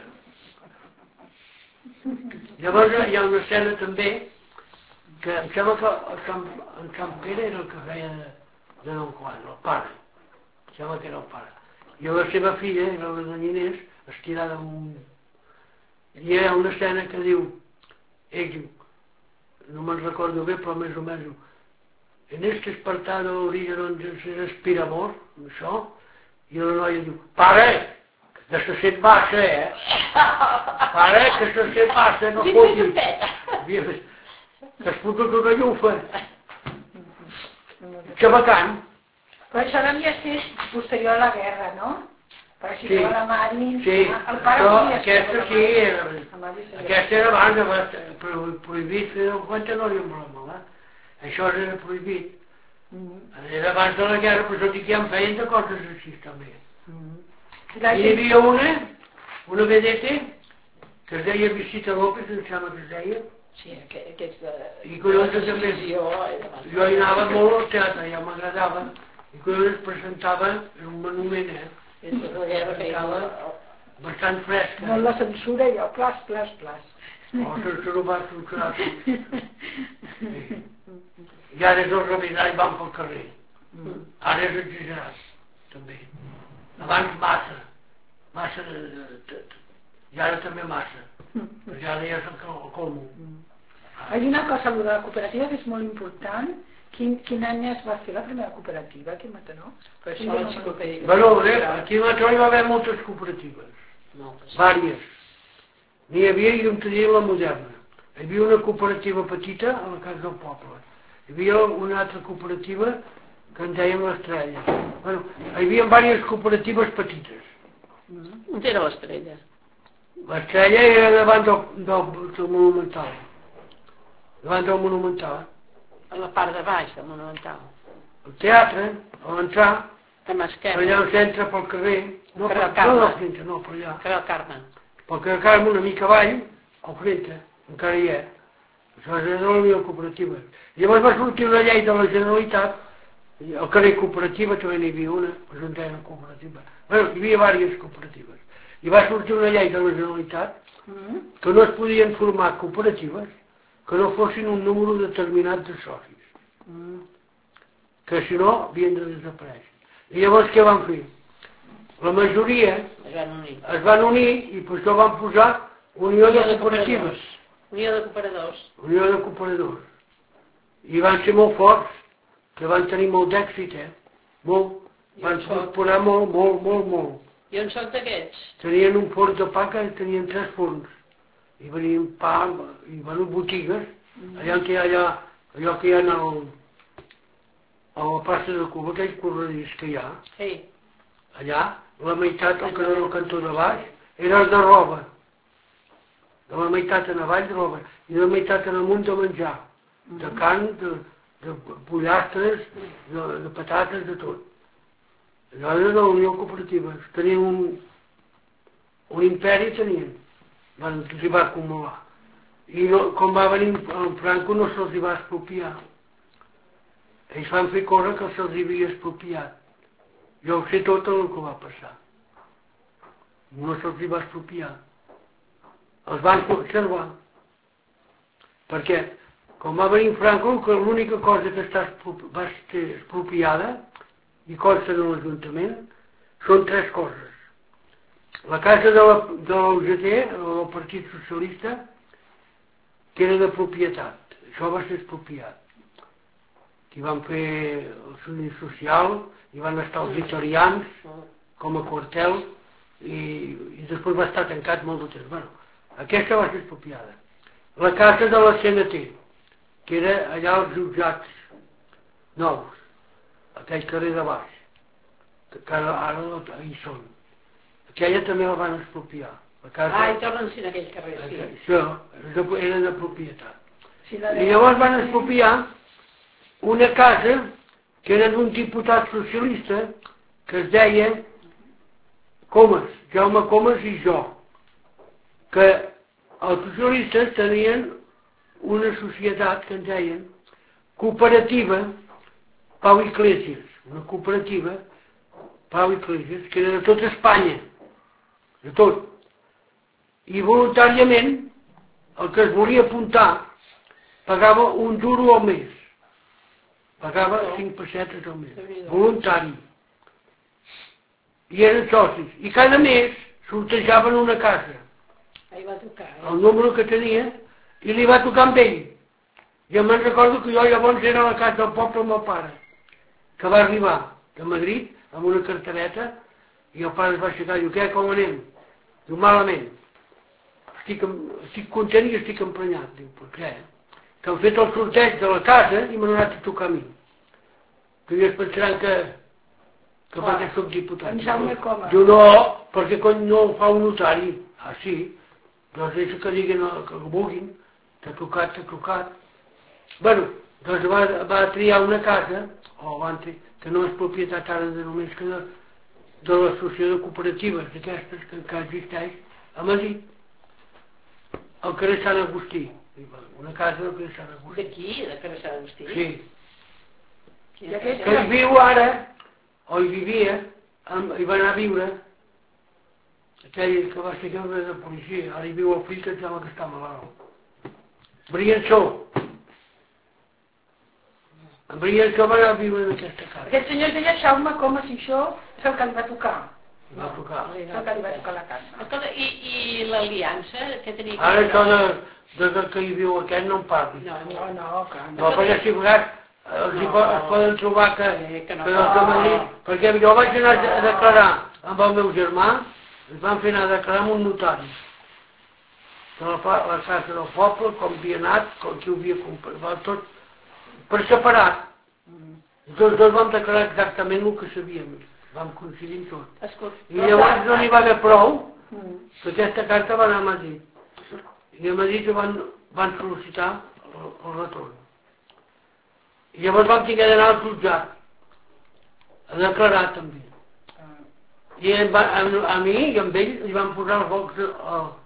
Llavors hi ha una escena també que em sembla que el Sant, en Sant Pere era el que feia de, de Don Juan, el pare. Em sembla que era el pare. I la seva filla, era la Doña Inés, estirada amb un... I hi ha una escena que diu, ell diu, no me'n recordo bé, però més o menys diu, en este espartado orilla donde se respira amor, això, i la noia diu, pare, que se sent massa, eh? Pare, que se sent massa, no fotis. Que es foto tota llufa. Que bacant. Però això devia ser posterior a la guerra, no? Perquè si sí. no la Mari... Sí, el pare però podia aquesta sí, era, aquesta era abans, però prohibit fer el compte no li embroma, eh? Això era prohibit. Mm-hmm. Era abans de la guerra, però dic que ja en feien de coses així també. Mm-hmm. I hi havia una, una vedeta, que es deia Visita López, em sembla que es deia. Sí, aquests de... I collons també, jo hi anava molt al teatre, ja m'agradava, i collons es presentava en un monument, eh? Presentava bastant fresca. Molt la censura i jo, plas, plas, plas. Oh, censura va censurar tot. I ara és el revisar i van pel carrer. Ara és exagerat, també. Abans massa, massa, i ara també massa, perquè ara ja és el colmo. Hi ha una cosa de la cooperativa que és molt important. Quin, quin any es va fer la primera cooperativa aquí a Mataró? Però això no l'enciclopèdia. Bueno, bé, aquí a Mataró hi va haver moltes cooperatives, vàries. N'hi havia, i on tenia la moderna. Hi havia una cooperativa petita a la casa del poble. Hi havia una altra cooperativa que en dèiem l'Estrella. Bueno, hi havia diverses cooperatives petites. On era l'Estrella? L'Estrella era davant del, del, del Monumental. Davant del Monumental. A la part de baix del Monumental. El teatre, a l'entrar, per allà on s'entra pel carrer, no, carrer per, no, no, no, per allà. Carrer del Carme. Pel carrer del Carme, una mica avall, al Frente, encara hi és. Això és de la Unió Cooperativa. Llavors va sortir una llei de la Generalitat, al carrer Cooperativa també n'hi havia una, doncs on era cooperativa. Bé, hi havia diverses cooperatives. I va sortir una llei de la Generalitat que no es podien formar cooperatives que no fossin un número determinat de socis. Que si no, havien de desaparèixer. I llavors què van fer? La majoria es van unir i per això van posar Unió de Cooperatives. Unió de Cooperadors. Unió de Cooperadors. I van ser molt forts, que van tenir molt d'èxit, eh? Molt. Van incorporar molt, molt, molt, molt. I on soc d'aquests? Tenien un forn de pa que tenien tres forns. I venien pa, i venien botigues, allà que hi ha, allà, allò que hi ha al, a la plaça de Cuba, aquells corredís que hi ha. Sí. Allà, la meitat, al carrer del cantó de baix, era de roba. De la meitat en avall de roba. I de la meitat en amunt de menjar. De carn, de, de pollastres, de, de patates, de tot. Allò era de la Unió Cooperativa. Tenien un, un imperi, tenien. Van, s'hi va acumular. I no, com va venir en Franco no se'ls va expropiar. Ells van fer coses que se'ls havia expropiat. Jo ho sé tot el que va passar. No se'ls va expropiar. Els van conservar. Perquè, com va venir Franco, que l'única cosa que està va ser expropiada, i consta de l'Ajuntament, són tres coses. La casa de la, de l'U G T, del Partit Socialista, que era de propietat. Això va ser expropiat. I van fer el sudi social, i van estar els italians com a quartel, i, i després va estar tancat molt de temps. Bueno, aquesta va ser expropiada. La casa de la C N T, que era allà als jutjats nous, aquell carrer de baix, que ara, ara hi són. Aquella també la van expropiar. La casa... Ah, i tornen a ser en aquell carrer, sí. Això era de propietat. Sí, I llavors van expropiar una casa que era d'un diputat socialista que es deia Comas, Jaume Comas i jo, que els socialistes tenien una societat que en deien cooperativa Pau Iglesias, una cooperativa Pau Iglesias, que era de tot Espanya, de tot. I voluntàriament el que es volia apuntar pagava un duro al mes. Pagava cinc pessetes al mes. Voluntari. I eren socis. I cada mes sortejaven una casa. El número que tenia, i li va tocar amb ell. Jo me'n recordo que jo llavors era a la casa del poble amb el pare, que va arribar de Madrid amb una cartereta, i el pare es va aixecar i diu, què, com anem? Diu, malament. Estic, estic content i estic emprenyat. Diu, per què? Que han fet el sorteig de la casa i m'han anat a tocar a mi. Que ells pensaran que, que ah, perquè soc diputat. Diu, no, perquè cony no ho fa un notari. Ah, sí. Doncs deixa que diguin el que vulguin, t'ha tocat, t'ha tocat. Bueno, doncs va, va triar una casa, o van triar, que no és propietat ara de només que de, de l'associació de cooperatives d'aquestes que encara existeix a Madrid, al carrer Sant Agustí, una casa del carrer Sant Agustí. D'aquí, del carrer Sant Agustí? Sí. Que hi viu ara, o hi vivia, hi va anar a viure, aquell que va ser jefe de policia, ara hi viu el fill que em sembla que està malalt. Briançó. En Briançó va anar a viure en aquesta casa. Aquest senyor es deia Jaume Comas i això és el que li va tocar. Va tocar. És el que li va tocar la casa. Escolta, i, i l'aliança que tenia... Ara això de, de que hi viu aquest no en parli. No, no, no, que no. No, perquè si vegades els no, es poden trobar que, que, no, que no, de Madrid, perquè jo vaig anar a declarar amb el meu germà, ens van fer anar a declarar amb un notari. De la, la casa del poble, com havia anat, com qui ho havia comprat, tot per separat. I tots dos vam declarar exactament el que sabíem, vam coincidir en tot. I llavors no n'hi va haver prou, que aquesta carta va anar a Madrid. I a Madrid van, van sol·licitar el, el retorn. I llavors vam tenir d'anar al jutjat, a declarar també. I va, a, a mi i amb ell li van posar els focs al,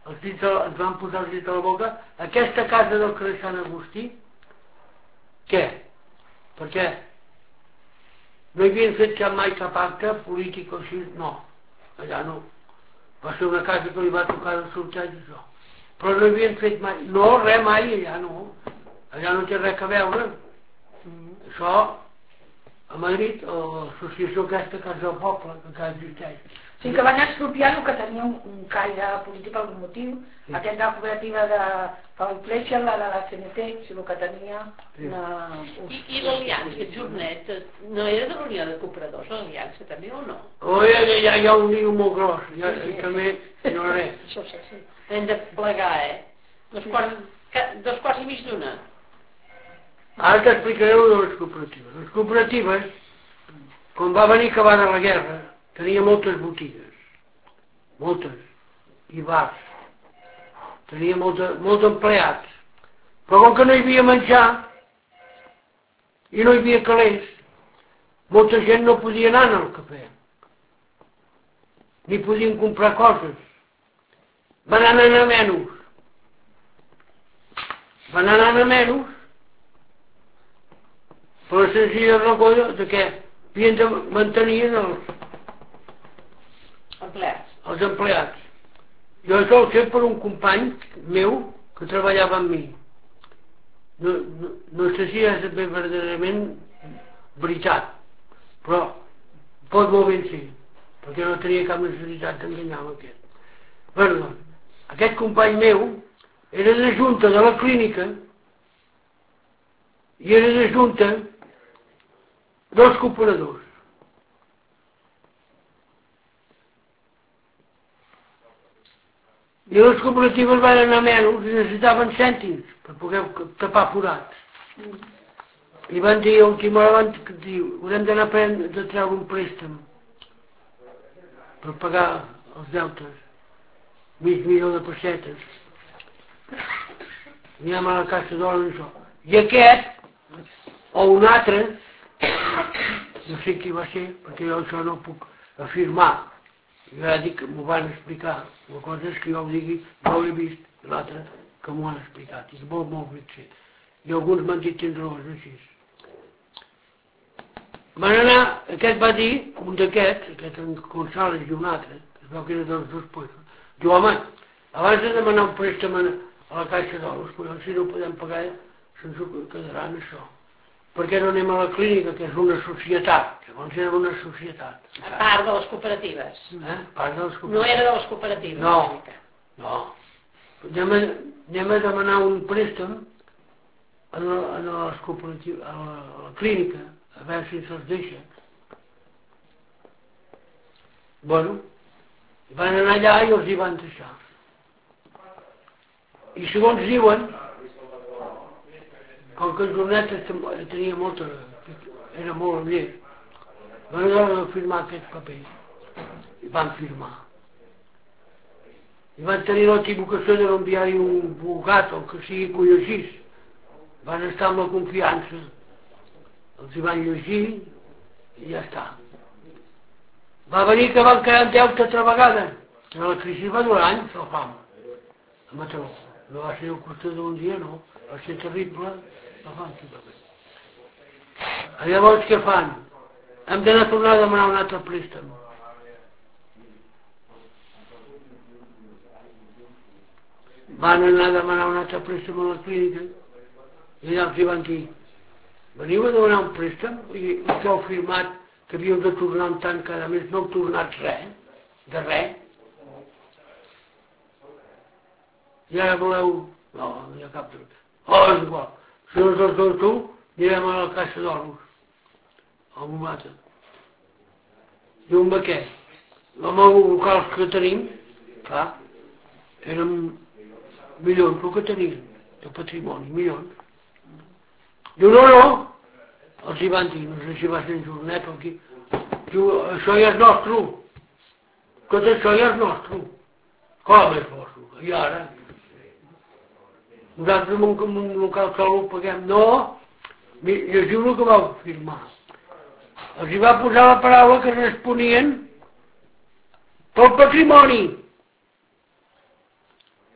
els dits a, ens van posar els dits a la boca, aquesta casa del carrer Sant Agustí, què? Per què? No hi havien fet cap mai cap acte polític o així? No, allà no. Va ser una casa que li va tocar el sorteig, això. Però no hi havien fet mai, no, res mai, allà no. Allà no té res a veure. Això, a Madrid, l'associació aquesta Casa del Poble, que encara existeix. Sí, que van expropiar el que tenia un, un caire polític per algun motiu, sí. Aquest de la cooperativa de Pau Iglesias, la de la C N T, o sigui, el que tenia sí. Una... I, i l'aliança, Jornet, no era de l'Unió de Compradors, l'aliança també o no? Oh, ja, ja, hi ha un lío molt gros, ja, sí, sí. També no res. Això sí, sí. Hem de plegar, eh? Dos quarts, dos quarts i mig d'una. Ara t'explicaré una de les cooperatives. Les cooperatives, quan va venir acabada la guerra, tenia moltes botigues, moltes, i bars, tenia molta, molts empleats, però com que no hi havia menjar i no hi havia calés, molta gent no podia anar al cafè, ni podien comprar coses, van anar a menys, van anar a menys, per la senzilla raó de que havien de mantenir els empleats. els empleats. Jo això ho sé per un company meu que treballava amb mi. No, no, no sé si és verdaderament veritat, però pot molt ben ser, perquè no tenia cap necessitat d'enganyar amb aquest. Bé, doncs, aquest company meu era de junta de la clínica i era de junta dels cooperadors. I les cooperatives van anar menys i necessitaven cèntims per poder tapar forats. I van dir, a última hora van dir, haurem d'anar a treure un préstec per pagar els deutes, mig milió de pessetes. Anem a la caixa d'or i això. I aquest, o un altre, no sé qui va ser, perquè jo això no puc afirmar, jo ja dic que m'ho van explicar, la cosa és que jo ho digui, no ho he vist, l'altre que m'ho han explicat, i molt, molt bé ser. I alguns m'han dit tens raó, és així. Van anar, aquest va dir, un d'aquests, aquest en González i un altre, que es veu que era dels dos puestos, diu, home, abans de demanar un préstec a la caixa d'or, si no podem pagar, se'ns quedaran això. Per què no anem a la clínica, que és una societat? Llavors era una societat. A part de les cooperatives. Eh? A part de les cooperatives. No era de les cooperatives. No, no. Anem a, anem a demanar un préstec a, la, a, les cooperatives, a, la, a la clínica, a veure si se'ls deixa. Bueno, van anar allà i els hi van deixar. I segons diuen, com que el Jornet tenia molta, era molt llest, van anar a firmar aquest paper. I van firmar. I van tenir l'equivocació de no enviar-hi un bugat o que sigui que ho llegís. Van estar amb la confiança. Els hi van llegir i ja està. Va venir que van quedar en deute altra vegada. La crisi va durar anys, el fam. A Mataró. No va ser qüestió d'un dia, no. Va ser terrible. Llavors què fan? Hem d'anar a tornar a demanar un altre préstec. Van anar a demanar un altre préstec a la clínica i allà els hi van dir, veniu a demanar un préstec i us heu firmat que havíeu de tornar un tant cada mes, no heu tornat res, de res. I ara voleu... No, no hi ha cap... Oh, és igual. Si no els dono tu, anirem a la caixa d'oros. Amb un altre. Diu, amb què? Amb els locals que tenim, clar, eren milions el que tenim, de patrimoni, milions. Diu, no, no, els hi van dir, no sé si va ser en Jornet o aquí. Diu, això ja és nostre. Tot això ja és nostre. Com és vostre? I ara... Nosaltres en un local sol ho paguem. No, llegiu el que vau firmar. Els hi va posar la paraula que responien pel patrimoni.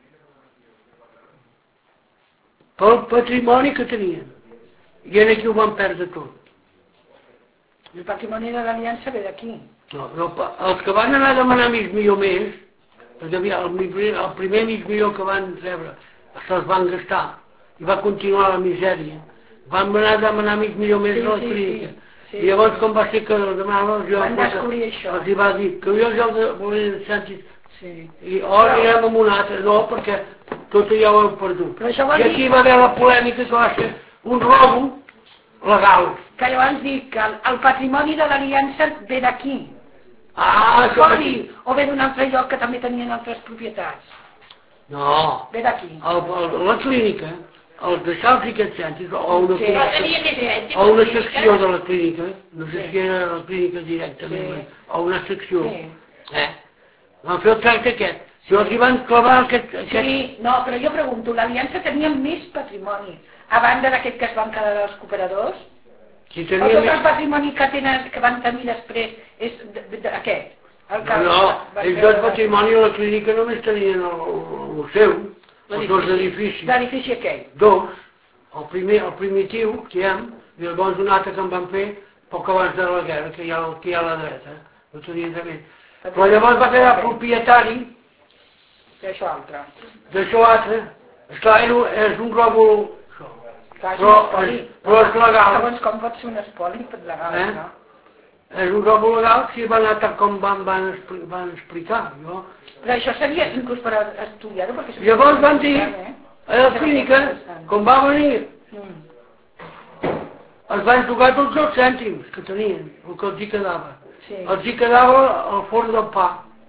pel patrimoni que tenien. I en aquí ho van perdre tot. El patrimoni de l'Aliança ve d'aquí. No, no, els que van anar a demanar mig milió més, el, el primer mig milió que van rebre se'ls van gastar i va continuar la misèria. Van anar a demanar mig milió més sí, a la sí, clínica. Sí, sí, I llavors sí. com va ser que demanaven jo van descobrir això. Els hi va dir que jo ja el volien sentit sí. i oh, anirem amb un altre, no, perquè tot ja ho heu perdut. I aquí va haver la polèmica que va ser un robo legal. Que llavors dic que el, el patrimoni de l'Aliança ve d'aquí. Ah, això vol dir, o ve d'un altre lloc que també tenien altres propietats. No. Ve d'aquí. La clínica, els deixals i aquests cèntims, o una, sí, sí. o una secció de la clínica, no sé sí. si era la clínica directament, sí. o una secció, sí. eh? van fer el tracte aquest. Si els hi van clavar aquest, aquest... Sí, no, però jo pregunto, l'Aliança tenia més patrimoni, a banda d'aquest que es van quedar dels cooperadors? Si tenia o tot el patrimoni que, tenen, que van tenir després és aquest? El no, no, ells del patrimoni a la clínica només tenien el, el, el seu, els dos edificis. L'edifici aquell? Dos, el primer, el primitiu, que hi ha, i llavors un altre que en van fer poc abans de la guerra, que hi ha, que hi ha a la dreta, no tenien de més. Però llavors va quedar propietari d'això altre. D'això altre. Esclar, és un glòbul... Però, és, però és legal. Segons com pot ser un espoli legal, eh? no? És un glòbul legal si va anar tal com van, van, expli van explicar. Jo. Però això seria inclús per estudiar-ho, perquè... Llavors van dir, eh? a la clínica, com va venir, mm. els van tocar tots els cèntims que tenien, el que els hi quedava. Sí. Els hi quedava el forn del pa,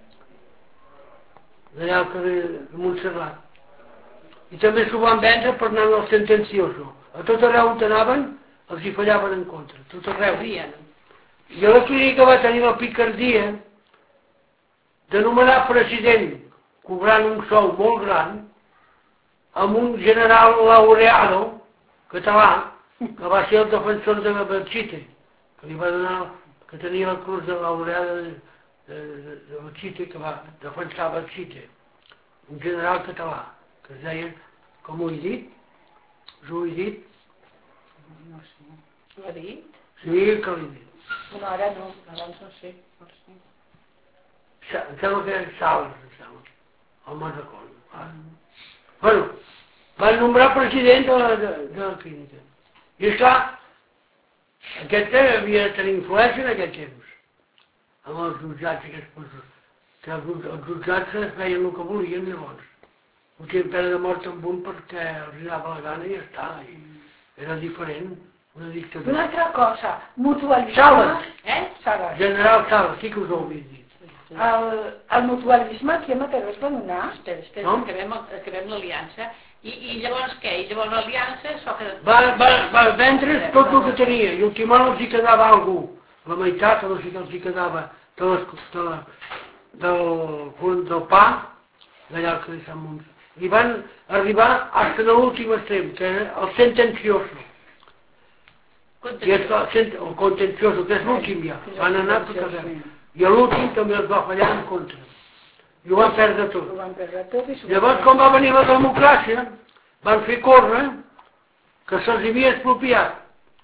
d'allà al carrer de Montserrat. I també s'ho van vendre per anar al sentencioso. A tot arreu on anaven, els hi fallaven en contra. Tot arreu. I a la clínica va tenir la picardia de nomenar president, cobrant un sou molt gran, amb un general laureado català, que va ser el defensor de Belchite, que li va donar, que tenia la cruz de laureada de, de, de, de Belchite, que va defensar Belchite. Un general català, que es deia, com ho he dit? Us ho he dit? No sé. Ho ha dit? Sí, que l'he dit. No, ara no, abans no sé. No sé. Em sembla que és Sales, em sembla. O me'n recordo. Mm. Bueno, van nombrar president de la, de, de la clínica. I esclar, aquest havia de tenir influència en aquest temps. Amb els jutjats i aquests coses. Que els, els jutjats feien el que volien llavors. Potser pena de mort amb un perquè els donava la gana i ja està. I era diferent, una dictadura. Una altra cosa, mutualisme... Sales, eh? Sales. General Sales, sí que us ho havia dit. El, el mutualisme aquí a Mataró es va donar? Espera, espera, no? acabem, acabem l'aliança. I, I llavors què? I llavors l'aliança... Que... Va, va, va vendre's tot el que tenia i al timó els hi quedava algú. La meitat els hi quedava de les, de la, del, del pa, d'allà que Sant Montse. I van arribar fins a l'últim extrem, que era el sentencioso. Contencioso. I el, el contencioso, que és l'últim ja. Van anar tot arreu. I l'últim també els va fallar en contra. I ho van perdre tot. Ho van perdre tot i llavors, com va venir la democràcia, van fer córrer que se'ls havia expropiat.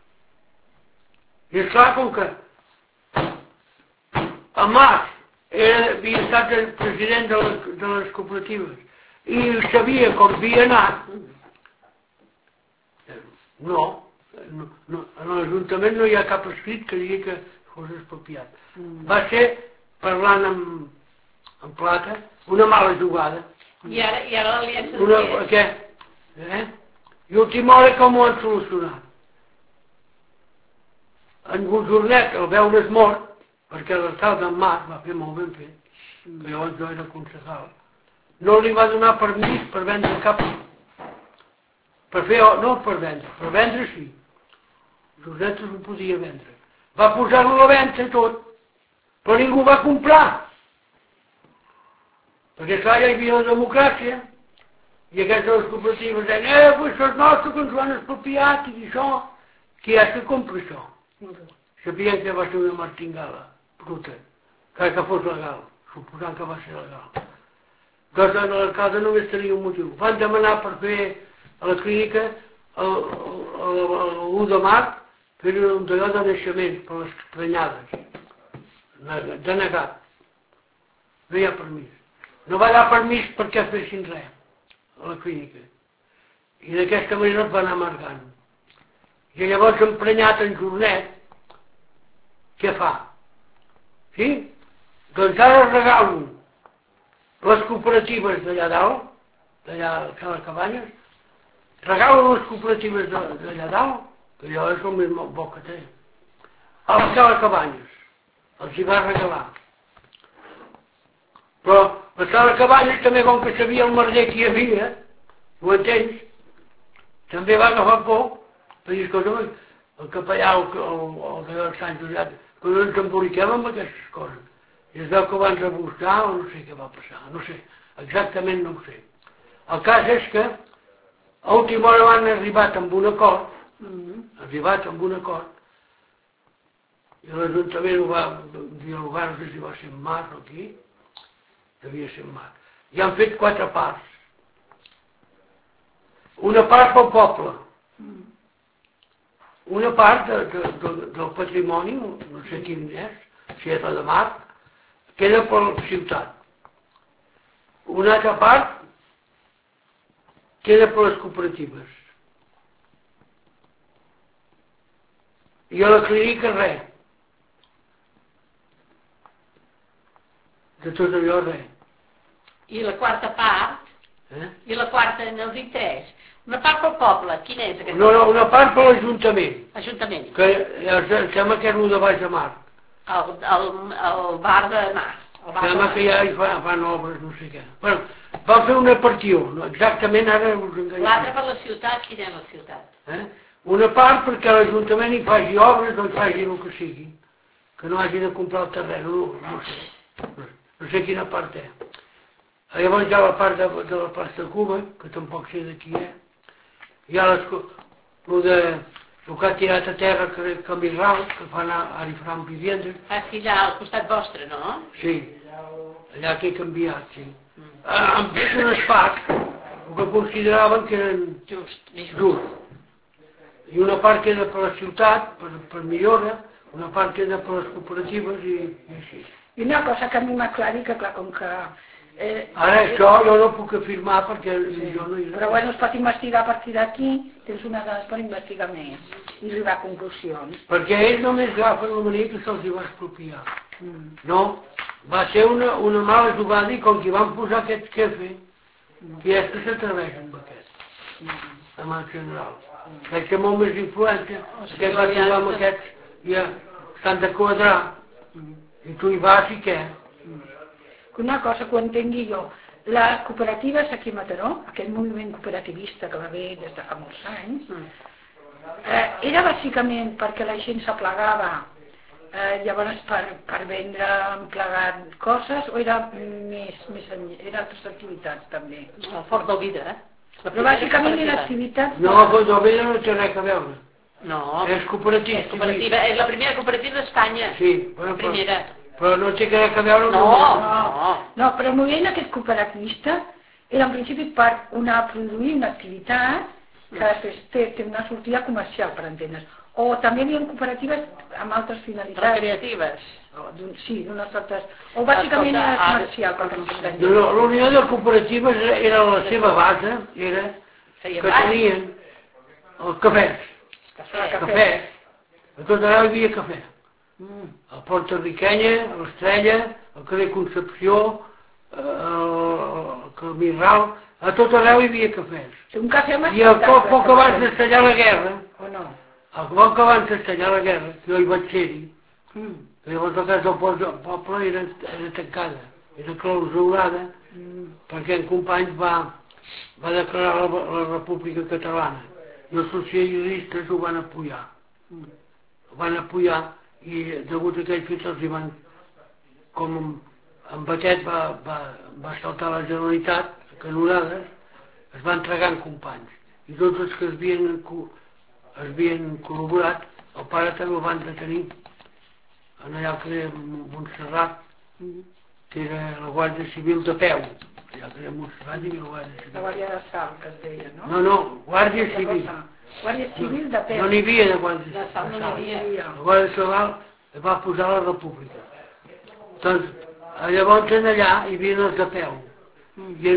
I esclar, com que el Mas era, havia estat el president de les, de les cooperatives i sabia com havia anat, no, no, no, en l'Ajuntament no hi ha cap escrit que digui que fos expropiat. Mm. Va ser, parlant amb, amb plata, una mala jugada. I ara, i ara l'aliança de una, què? Eh? I última hora com ho han solucionat? En Gujornet el veure's mort, perquè l'alcalde en Mas va fer molt ben fet, que llavors jo era concejal, no li va donar permís per vendre cap... Per fer, no per vendre, per vendre sí. Gujornet ho podia vendre. Va posar-lo a la venda tot, però ningú va comprar. Perquè clar, ja hi havia la democràcia, i aquestes cooperatives deien, eh, pues això és nostre, que ens ho han expropiat, i això, qui és que compra això? Sabien que va ser una martingala, bruta, que fos legal, suposant que va ser legal. Doncs l'alcalde només tenia un motiu. Van demanar per fer a la clínica l'u de març fer un d'allò de naixement per les prenyades, denegat. No hi ha permís. No va dar permís perquè fessin res a la clínica. I d'aquesta manera es va anar amargant. I llavors emprenyat en Jornet, què fa? Sí? Doncs ara regalo les cooperatives d'allà dalt, d'allà a les cabanyes, regalo les cooperatives d'allà dalt, que allò és el més bo que té, a les cabanyes, els hi va regalar. Però les cabanyes també, com que sabia el merder que hi havia, ho entens, també va agafar por, per dir, escolta, el capellà, el de Sant Josep, que no ens emboliquem amb aquestes coses. I es veu que van rebuscar o no sé què va passar, no sé, exactament no ho sé. El cas és que a última hora van arribat amb un acord, arribat amb un acord, i l'Ajuntament ho va dialogar, no sé si va ser en març o aquí, devia ser en març. I han fet quatre parts. Una part pel poble, una part de, de, de, del patrimoni, no sé quin és, si és la de mar, queda per la ciutat. Una altra part queda per les cooperatives. I a la clínica res. De tot allò res. I la quarta part, eh? I la quarta, no dic tres, una part pel poble, quina és aquesta? No, no, una part per l'Ajuntament. Ajuntament. Que em sembla que és el de Baix de Mar. El, el, el bar de Mar. Sembla que ja hi fan, fan obres, no sé què. Bueno, van fer una partió, no, exactament ara us enganyem. L'altra per la ciutat, quina és la ciutat? Eh? Una part perquè l'Ajuntament hi faci obres o hi faci el que sigui. Que no hagi de comprar el terreny, no, no sé. No, no sé quina part és. Llavors hi ha la part de, de la plaça de Cuba, que tampoc sé de qui és. Hi ha les, el, de, el que ha tirat a terra que Camirral, que fan ara hi faran viviendes. Ah, sí, allà al costat vostre, no? Sí, allà que he canviat, sí. Mm. Han fet un espai, el que consideraven que eren just, just. just. I una part queda per la ciutat, per, per millora, una part queda per les cooperatives i, i així. I una cosa que a mi m'aclari, que clar, com que... Eh, Ara això jo no puc afirmar perquè sí. jo no hi Però bueno, es pot investigar a partir d'aquí, tens unes dades per investigar més i arribar a conclusions. Perquè ells només agafen la mania que se'ls va expropiar. Mm. No, va ser una, una mala jugada i com que van posar aquest jefe, mm. i és que s'atreveixen amb aquest, mm. amb el general. Mm. Veig que molt més influència, oh, sí, que va trobar amb aquests, ja s'han de quadrar, mm. i tu hi vas i què? Mm. Una cosa que ho entengui jo, les cooperatives aquí a Mataró, aquest moviment cooperativista que va haver des de fa molts anys, eh, era bàsicament perquè la gent s'aplegava, eh, llavors per, per vendre emplegat coses, o era més, més enllà, eren altres activitats també? El Fort del Vidre, eh? Però bàsicament eren activitats... No, el Fort del Vidre no té res a veure. No. És cooperativa. És cooperativa, és la primera cooperativa d'Espanya. Sí, bueno, la primera. Però no té res a veure... No, no. No, però el moviment aquest cooperativista era en principi per una, produir una activitat que després té, té una sortida comercial, per entendre's. O també hi havia cooperatives amb altres finalitats. Recreatives. Sí, d'unes altres... O bàsicament era comercial, pel que entenc. No, no, la Unió de Cooperatives era la seva base, era que tenien els cafès. Cafè. Cafès. A tot arreu hi havia cafè. Mm. A Porta Riquenya, a l'Estrella, al carrer Concepció, al Camirral, a tot arreu hi havia cafès. Un cafè I al poc, poc abans d'estallar la guerra, o no? al poc abans d'estallar la guerra, jo hi vaig ser-hi, mm. llavors la casa del poble era, era tancada, era clausurada, mm. perquè en Companys va, va declarar la, la República Catalana i els socialistes ho van apoyar. Mm. Ho van apoyar i degut a aquells fets els hi van, com en Batet va, va, va saltar la Generalitat a canonades, es van entregar en Companys i tots els que es havien, es havien col·laborat, el pare també el van detenir en allà al carrer Montserrat, que era la Guàrdia Civil de peu, allà que era Montserrat i Guàrdia Civil. La Guàrdia de Sal, que es deia, no? No, no, Guàrdia Civil. Guàrdia Civil de Peu. No n'hi havia de Guàrdia De Sal no n'hi havia. La Guàrdia Civil es va posar a la República. Doncs, llavors allà hi havia els de peu. I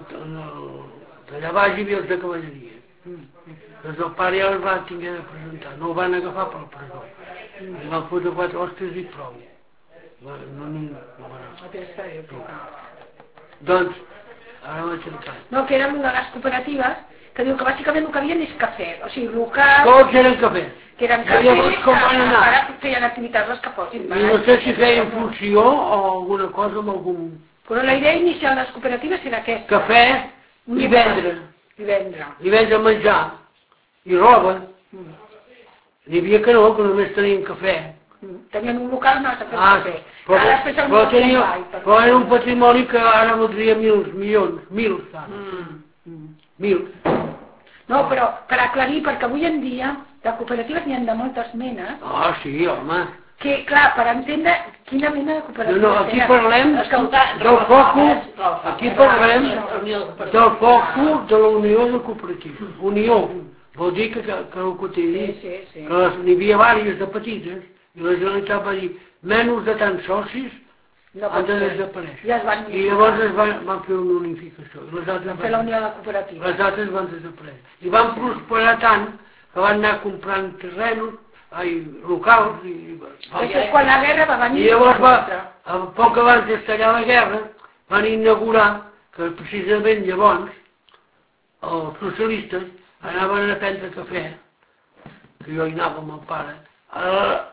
allà baix hi havia els de cavalleria. Doncs el pare ja els va tinguer de presentar. No el van agafar per la presó. Li van fotre quatre hòsties i prou. No n'hi va anar. Aquesta època. Doncs, ara vaig entrar. No, que era una de les cooperatives que diu que bàsicament el que havien és cafè, o sigui, local... Tots eren cafè. Que eren I cafè, llavors com van que anar? ara feien activitats les que fossin. I no sé si feien funció o alguna cosa amb algun... Però la idea inicial de les cooperatives era aquesta. Cafè i vendre. I vendre. I vendre menjar. I roba. N'hi havia que no, que només tenien cafè. Tenien un local on anaven a fer Ah, cafè. però, Ara després el però, meu tenia, treball, per però era un patrimoni que ara voldria mils, milions, mils, Mm. mils. No, però per aclarir, perquè avui en dia de cooperatives n'hi ha de moltes menes, Ah, sí, home. que, clar, per entendre quina mena de No, cooperatives no, aquí eren. parlem Escolta, del focus, Rafa, aquí Rafa, parlem Unió de Cooperatives. del focus de la Unió de Cooperatives. Unió, vol dir que, que, que el que t'he dit, Sí, sí, sí. que les- n'hi havia diverses de petites, i la Generalitat va dir, menys de tants socis No han pot de ser. desaparèixer. Ja es van I llavors es van, van fer una unificació. I les altres Van fer la Unió de Cooperatives. les altres van desaparèixer. I van prosperar tant que van anar comprant terrenos, ai, locals, i, Després, quan la guerra va venir... i llavors va, l'altra. a poc abans d'estallar la guerra, van inaugurar que precisament llavors els socialistes anaven a prendre cafè, que jo hi anava amb el pare, a,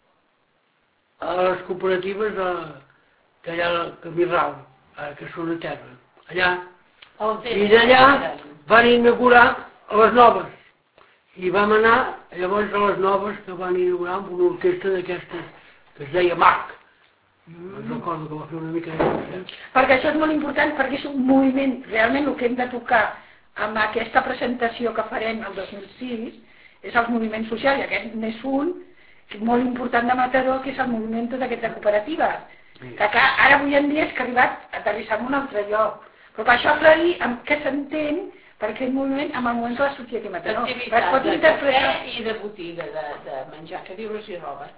a les cooperatives de, que hi ha a Camí Ral, ara que són a terra. Allà, On i eren? d'allà van inaugurar a les noves. I vam anar llavors a les noves que van inaugurar amb una orquestra d'aquestes que es deia M A C. Mm. Recordo que va fer una mica de concert. Perquè això és molt important, perquè és un moviment, realment el que hem de tocar amb aquesta presentació que farem el dos mil sis, és els moviments socials, i aquest n'és un, que és molt important de Mataró, que és el moviment tot aquest de cooperatives. Sí. Que clar, ara avui en dia és que ha arribat a aterrissar en un altre lloc. Però per això aclarir amb què s'entén per aquest moviment amb el moment que va sortir aquí a Mataró. Activitat pot de interpretar... cafè i de botiga, de, de menjar, que dius i roba.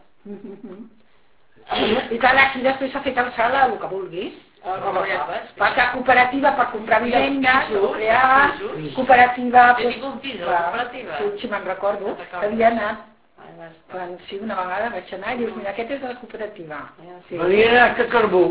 I clar, aquí després s'ha fet el salt a el que vulguis. El roba robes. Perquè cooperativa per comprar I els vivendes, pisos, ho creava, els pisos. cooperativa... He tingut un pis a la cooperativa. Sí, sí, me'n recordo, Me'n recordo. que havia anat, Ai, vas. quan sí, una vegada vaig anar i dius, mira, aquest és de la cooperativa. Sí, Venien a que carbó.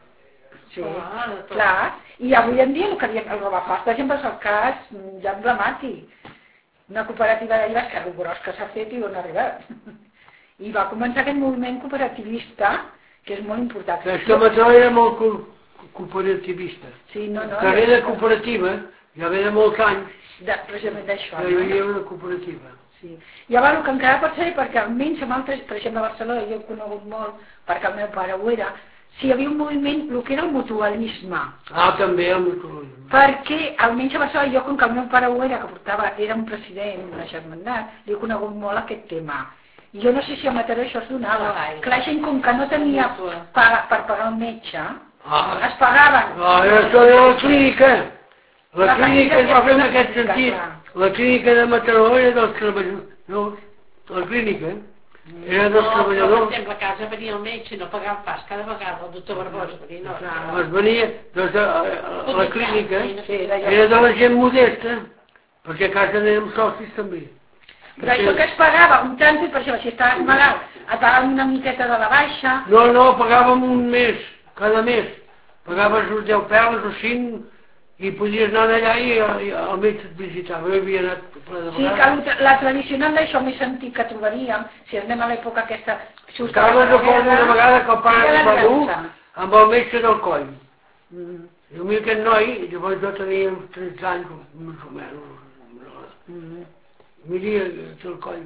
sí, Ah, de tot. clar. I avui en dia el que diem, el robafàs, per exemple, és el cas mm, ja emblemàtic. Una cooperativa d'ahir, que el gros que s'ha fet i on ha arribat. I va començar aquest moviment cooperativista, que és molt important. Que és que Mataró era molt co cooperativista. Sí, no, no. Carrer de cooperativa, ja ve de molts anys, De, precisament d'això. que hi havia una cooperativa. Sí. Llavors, el que encara pot ser, perquè almenys amb altres, per exemple a Barcelona, jo he conegut molt, perquè el meu pare ho era, si hi havia un moviment, el que era el mutualisme. Ah, també el mutualisme. Perquè, almenys a Barcelona, jo com que el meu pare ho era, que portava, era un president d'una germandat, li he conegut molt aquest tema. I jo no sé si a Mataró això es donava. No gaire. Clar, gent com que no tenia paga, per pagar el metge, Ah, es pagaven. ah, això era la clínica. La La clínica es va fer en clínica, aquest sentit. clar. La clínica de Mataró era dels treballadors. No, la clínica era dels No, però, per treballadors. exemple, a casa venia el metge i no pagava pas cada vegada, el doctor Barbosa, perquè no... no. Es venia, doncs, a, a, la clínica Sí, d'allò. era de la gent modesta, perquè a casa érem socis també. Però això que es pagava, un tant, per això, si estaves malalt, et pagaven una miqueta de la baixa. No, no, pagàvem un mes, cada mes. Pagaves uns deu perles o cinc i podies anar allà i, i el metge et visitava. Jo havia anat ple de Sí, vegades. que la tradicional d'això més antic que trobaríem, si anem a l'època aquesta... Encara me'n recordo una vegada que el pare era em va dur l'aliança. amb el metge del coll. Mm, I a mi aquest noi, llavors jo tenia uns tretze anys, més o menys, mm. miria el coll.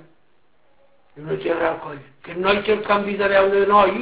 I no té res al coll. Aquest noi té el canvi de veu de noi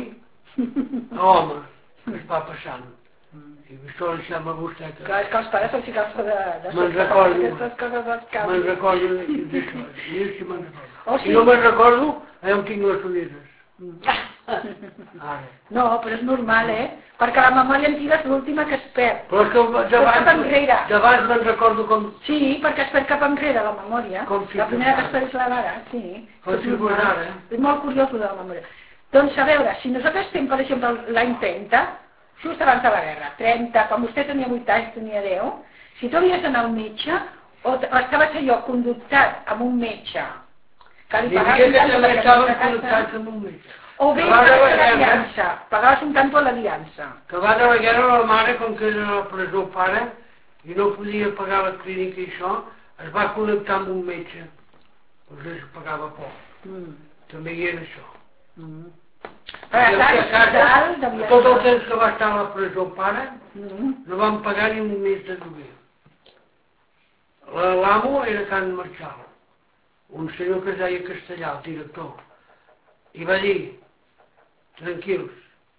a home, que es va passant. I això li sembla a vostè que... Clar, és que els pares se'ls agafa de... de Me'n sobte, recordo. aquestes coses dels Me'n canvis. recordo d'això, jo sí me'n recordo. O Si sigui- no me'n recordo, allà on tinc les ulleres. No, però és normal, eh? Perquè la memòria antiga és l'última que es perd. Però és que d'abans me'n recordo com... Sí, perquè es perd cap enrere la memòria. La primera que es perd és la d'ara, sí. Com si fos ara, eh? És molt curiós de la memòria. Doncs a veure, si nosaltres estem, per exemple, l'any trenta, just abans de la guerra, trenta, quan vostè tenia vuit anys, tenia deu, si tu havies d'anar al metge, o estaves allò conductat amb un metge, que li pagaves un tanto perquè conductats amb un metge. O bé pagaves a l'aliança, pagaves un tanto a l'aliança. Que va de la guerra la mare, com que era a la presó pare, i no podia pagar la clínica i això, es va connectar amb un metge. Doncs es pagava poc. Mm. També hi era això. Mm. Però clar, dalt, tot el temps que va estar a la presó pare, mm. no van pagar ni un mes de lloguer. L'amo era Can Marchal, un senyor que es deia Castellà, el director, i va dir: tranquils,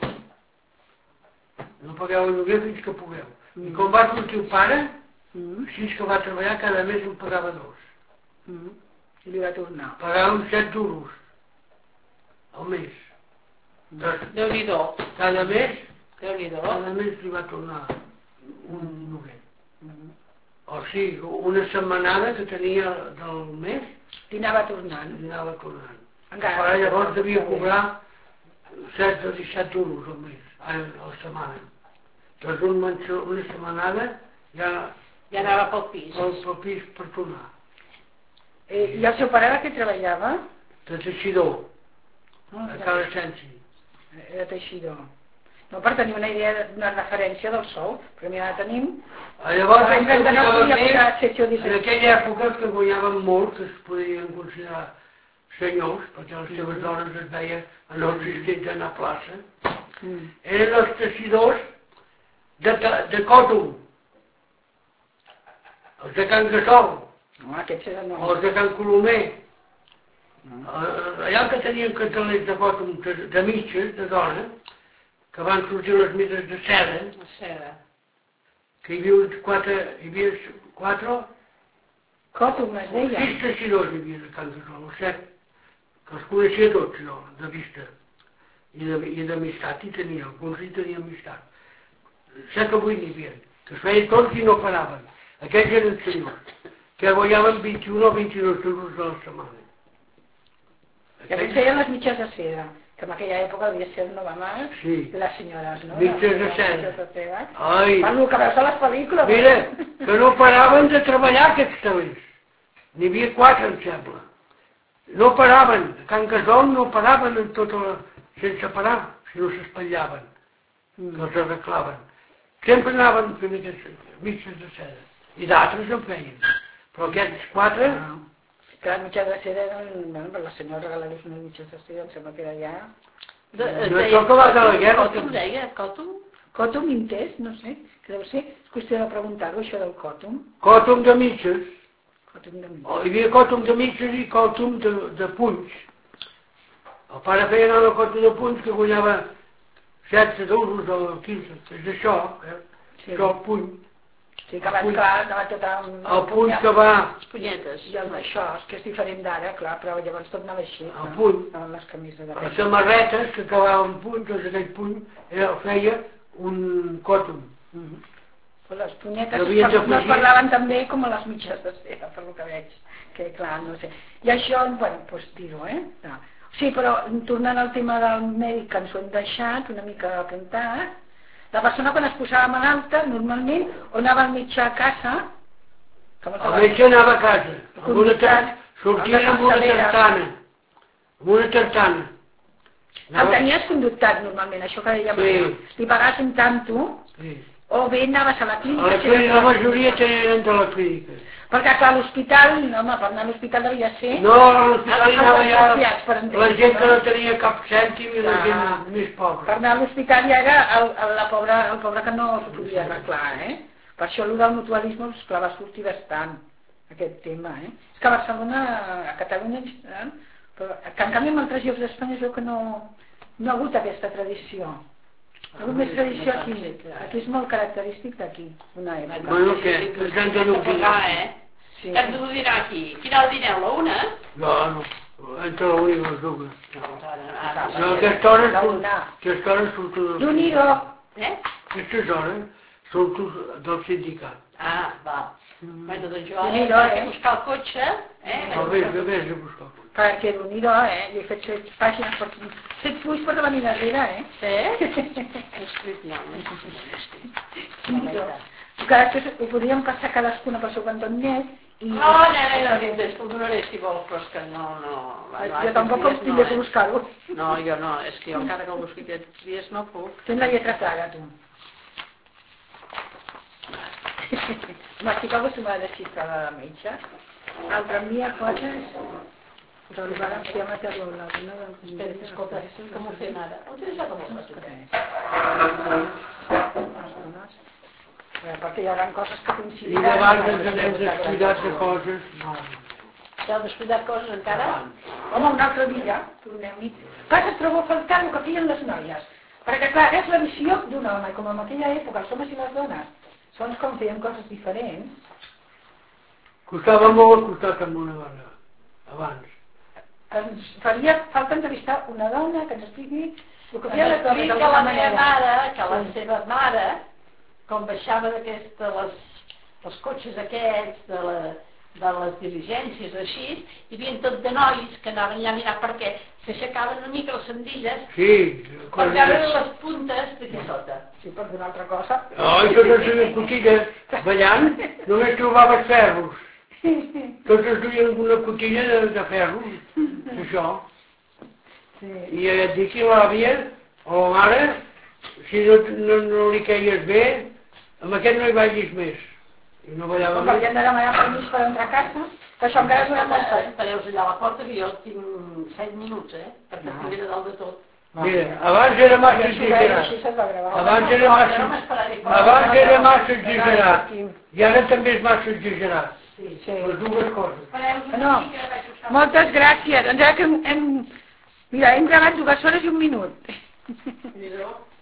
no pagueu el lloguer fins que pugueu. Mm. I com va sortir el pare, mm. així que va treballar, cada mes en pagava dos. Mm. I li va tornar. Pagàvem set duros al mes. Mm. Déu-n'hi-do. Cada mes, Déu-n'hi-do. cada mes li va tornar un lloguer. Mm. O sigui, una setmanada que tenia del mes, li anava tornant. Li anava tornant. Encara, llavors devia cobrar setze o disset euros al mes, a la setmana. Doncs un menció, una setmanada ja... Ja anava pel pis. Pel, pel pis per tornar. Eh, I el seu pare era que treballava? De teixidor, oh, a Cala Sensi. Era teixidor. No, per tenir una idea, una referència del sou, perquè mira, tenim... Llavors, en, en aquella època que guanyaven molt, que es podien considerar senyors, perquè les seves dones es veien en els assistents a plaça, mm. eren els teixidors de, de còtom, els de Can Gasol, no, no. els de Can Colomer, no. Allà que tenien cartelers de còtom de, de mitges, de dona, que van sortir les mides de seda, seda. Que hi havia quatre, hi havia quatre, còtom es deia? Sis teixidors hi havia de Can Gasol, set, que els coneixia tots jo, de vista i d'amistat, i tenia, alguns hi tenia amistat. Set o vuit n'hi havia, que es feien tots i no paraven. Aquells eren senyors, que guanyaven vint-i-un o vint-i-dos euros a la setmana. I aquests feien les mitges de seda, que en aquella època havia ser el Novamar, sí. I les senyores, no? Mitges de seda. Ai! Per el que veus a les pel·lícules. Mira, que no paraven de treballar aquests talers. N'hi havia quatre, em sembla. No paraven, a Can Gasol no paraven en tota la... sense parar, si no s'espatllaven, mm. que els arreglaven. Sempre anaven fent aquestes mitges de seda, i d'altres en feien, però aquests quatre... Ah. Que les mitges de seda eren, bueno, per la senyora regalar-los unes mitges de seda, em sembla que era ja... De, no és que va de la guerra... Còtom deia, còtom? Còtom intès, no sé, que deu ser, és qüestió de preguntar-ho, això del còtom. Còtom de mitges. Còtom de mitges. Oh, hi havia còtom de mitges i còtom de, de punys. El pare feia anar el còtom de punys que guanyava setze euros o quinze, és això, eh? Sí. Això el puny. Sí, que abans, clar, anava tot amb... El puny que va... Les punyetes. I el d'això, que és diferent d'ara, clar, però llavors tot anava així. El puny. Anaven les camises de... Les samarretes que acabaven puny, doncs aquell puny era, feia un còtom. Mm -hmm. Però les punyetes no es parlaven també com a les mitges de seda, per el que veig. Que clar, no sé. I això, bueno, doncs dir-ho, eh? No. Sí, però tornant al tema del mèdic, que ens ho hem deixat una mica apuntat, la persona quan es posava malalta, normalment, o anava al metge a casa... El metge anava a casa, amb una tartana, sortia amb una tartana, amb una tartana. El tenies conductat normalment, això que deia Maria. Li pagaves un tanto, o bé anaves a la clínica... A la clínica, la majoria tenien de la clínica. Perquè clar, a l'hospital, home, per anar a l'hospital devia ser... No, a l'hospital hi anava ja la gent que no tenia cap cèntim i la gent més pobra. Per anar a l'hospital ja era el, el, la pobra, el pobre que no s'ho podia arreglar, eh? Per això el del mutualisme, esclar, va sortir bastant, aquest tema, eh? És que a Barcelona, a Catalunya en general, però que en canvi en altres llocs d'Espanya es veu que no, no ha hagut aquesta tradició. Hi ha hagut més tradició aquí. Aquí és molt característic d'aquí, una època. Bueno, què? Que ens han de pagar, eh? Sí. Hem de dinar aquí. Quina hora dineu? La una? No, no. Entre la una i les dues. Doncs ara, ara, No, aquesta hora surt, aquesta hora surto del Déu-n'hi-do. Eh? Aquestes hores surto del sindicat. Ah, va. Bueno, doncs jo ara Déu-n'hi-do, vaig eh? a buscar el cotxe, eh? A veure, que vés a buscar. Perquè déu-n'hi-do, eh? Jo he fet set pàgines per... set fulls per venir darrere, eh? Sí? No he escrit, no, no he escrit. Déu-n'hi-do. Que després ho podríem passar cadascuna pel seu cantonet i... No, no, no, no, no, t'ho donaré si vols, però és que no, no... Jo tampoc em tindré que buscar-ho. No, jo no, és que jo encara que el busqui aquests dies no puc. Tens la lletra clara, tu. M'estic acostumada a desxifrar la metge. Altra mia coses... Arribarà a meter-lo a la dona del... Espera, escolta, com ho fem ara? On tens la com ho Perquè hi haurà coses que I coincidiran... davant ens anem descuidat de coses. No. T'heu descuidat coses encara? Home, un altre dia, tornem-hi. Pas et trobo a faltar el que feien les noies. Perquè, clar, és la visió d'un home, i com en aquella època els homes i les dones, segons com feien coses diferents... Costava molt costat amb una dona, abans. Ens faria falta entrevistar una dona que ens expliqui el que feia Ens les dones explica d'alguna la meva manera. mare, que la seva mare, com baixava d'aquesta, les, els cotxes aquests, de, la, de les diligències així, hi havia tot de nois que anaven allà a mirar perquè s'aixecaven una mica les sendilles Sí. per veure les puntes d'aquí sota. Sí, per d'una altra cosa. No, i totes les cotilles ballant, només trobaves ferros. Totes duien una cotilla de, de ferro, això. Sí. I et dic que l'àvia o la mare, si no, no, no li queies bé, amb aquest no hi vagis més. I no ballava Com més. havien de demanar permís per entrar a casa, que això encara dura molt poc. Espereu allà a la porta que jo tinc set minuts, eh? Perquè estic a dalt de tot. Mira, abans era massa exagerat. Així se't va gravar. Abans era massa, abans era massa exagerat. I ara també és massa exagerat. Sí, sí. Les dues coses. Espereu No, moltes gràcies. Doncs ara que hem, hem... Mira, hem gravat dues hores i un minut. Mira,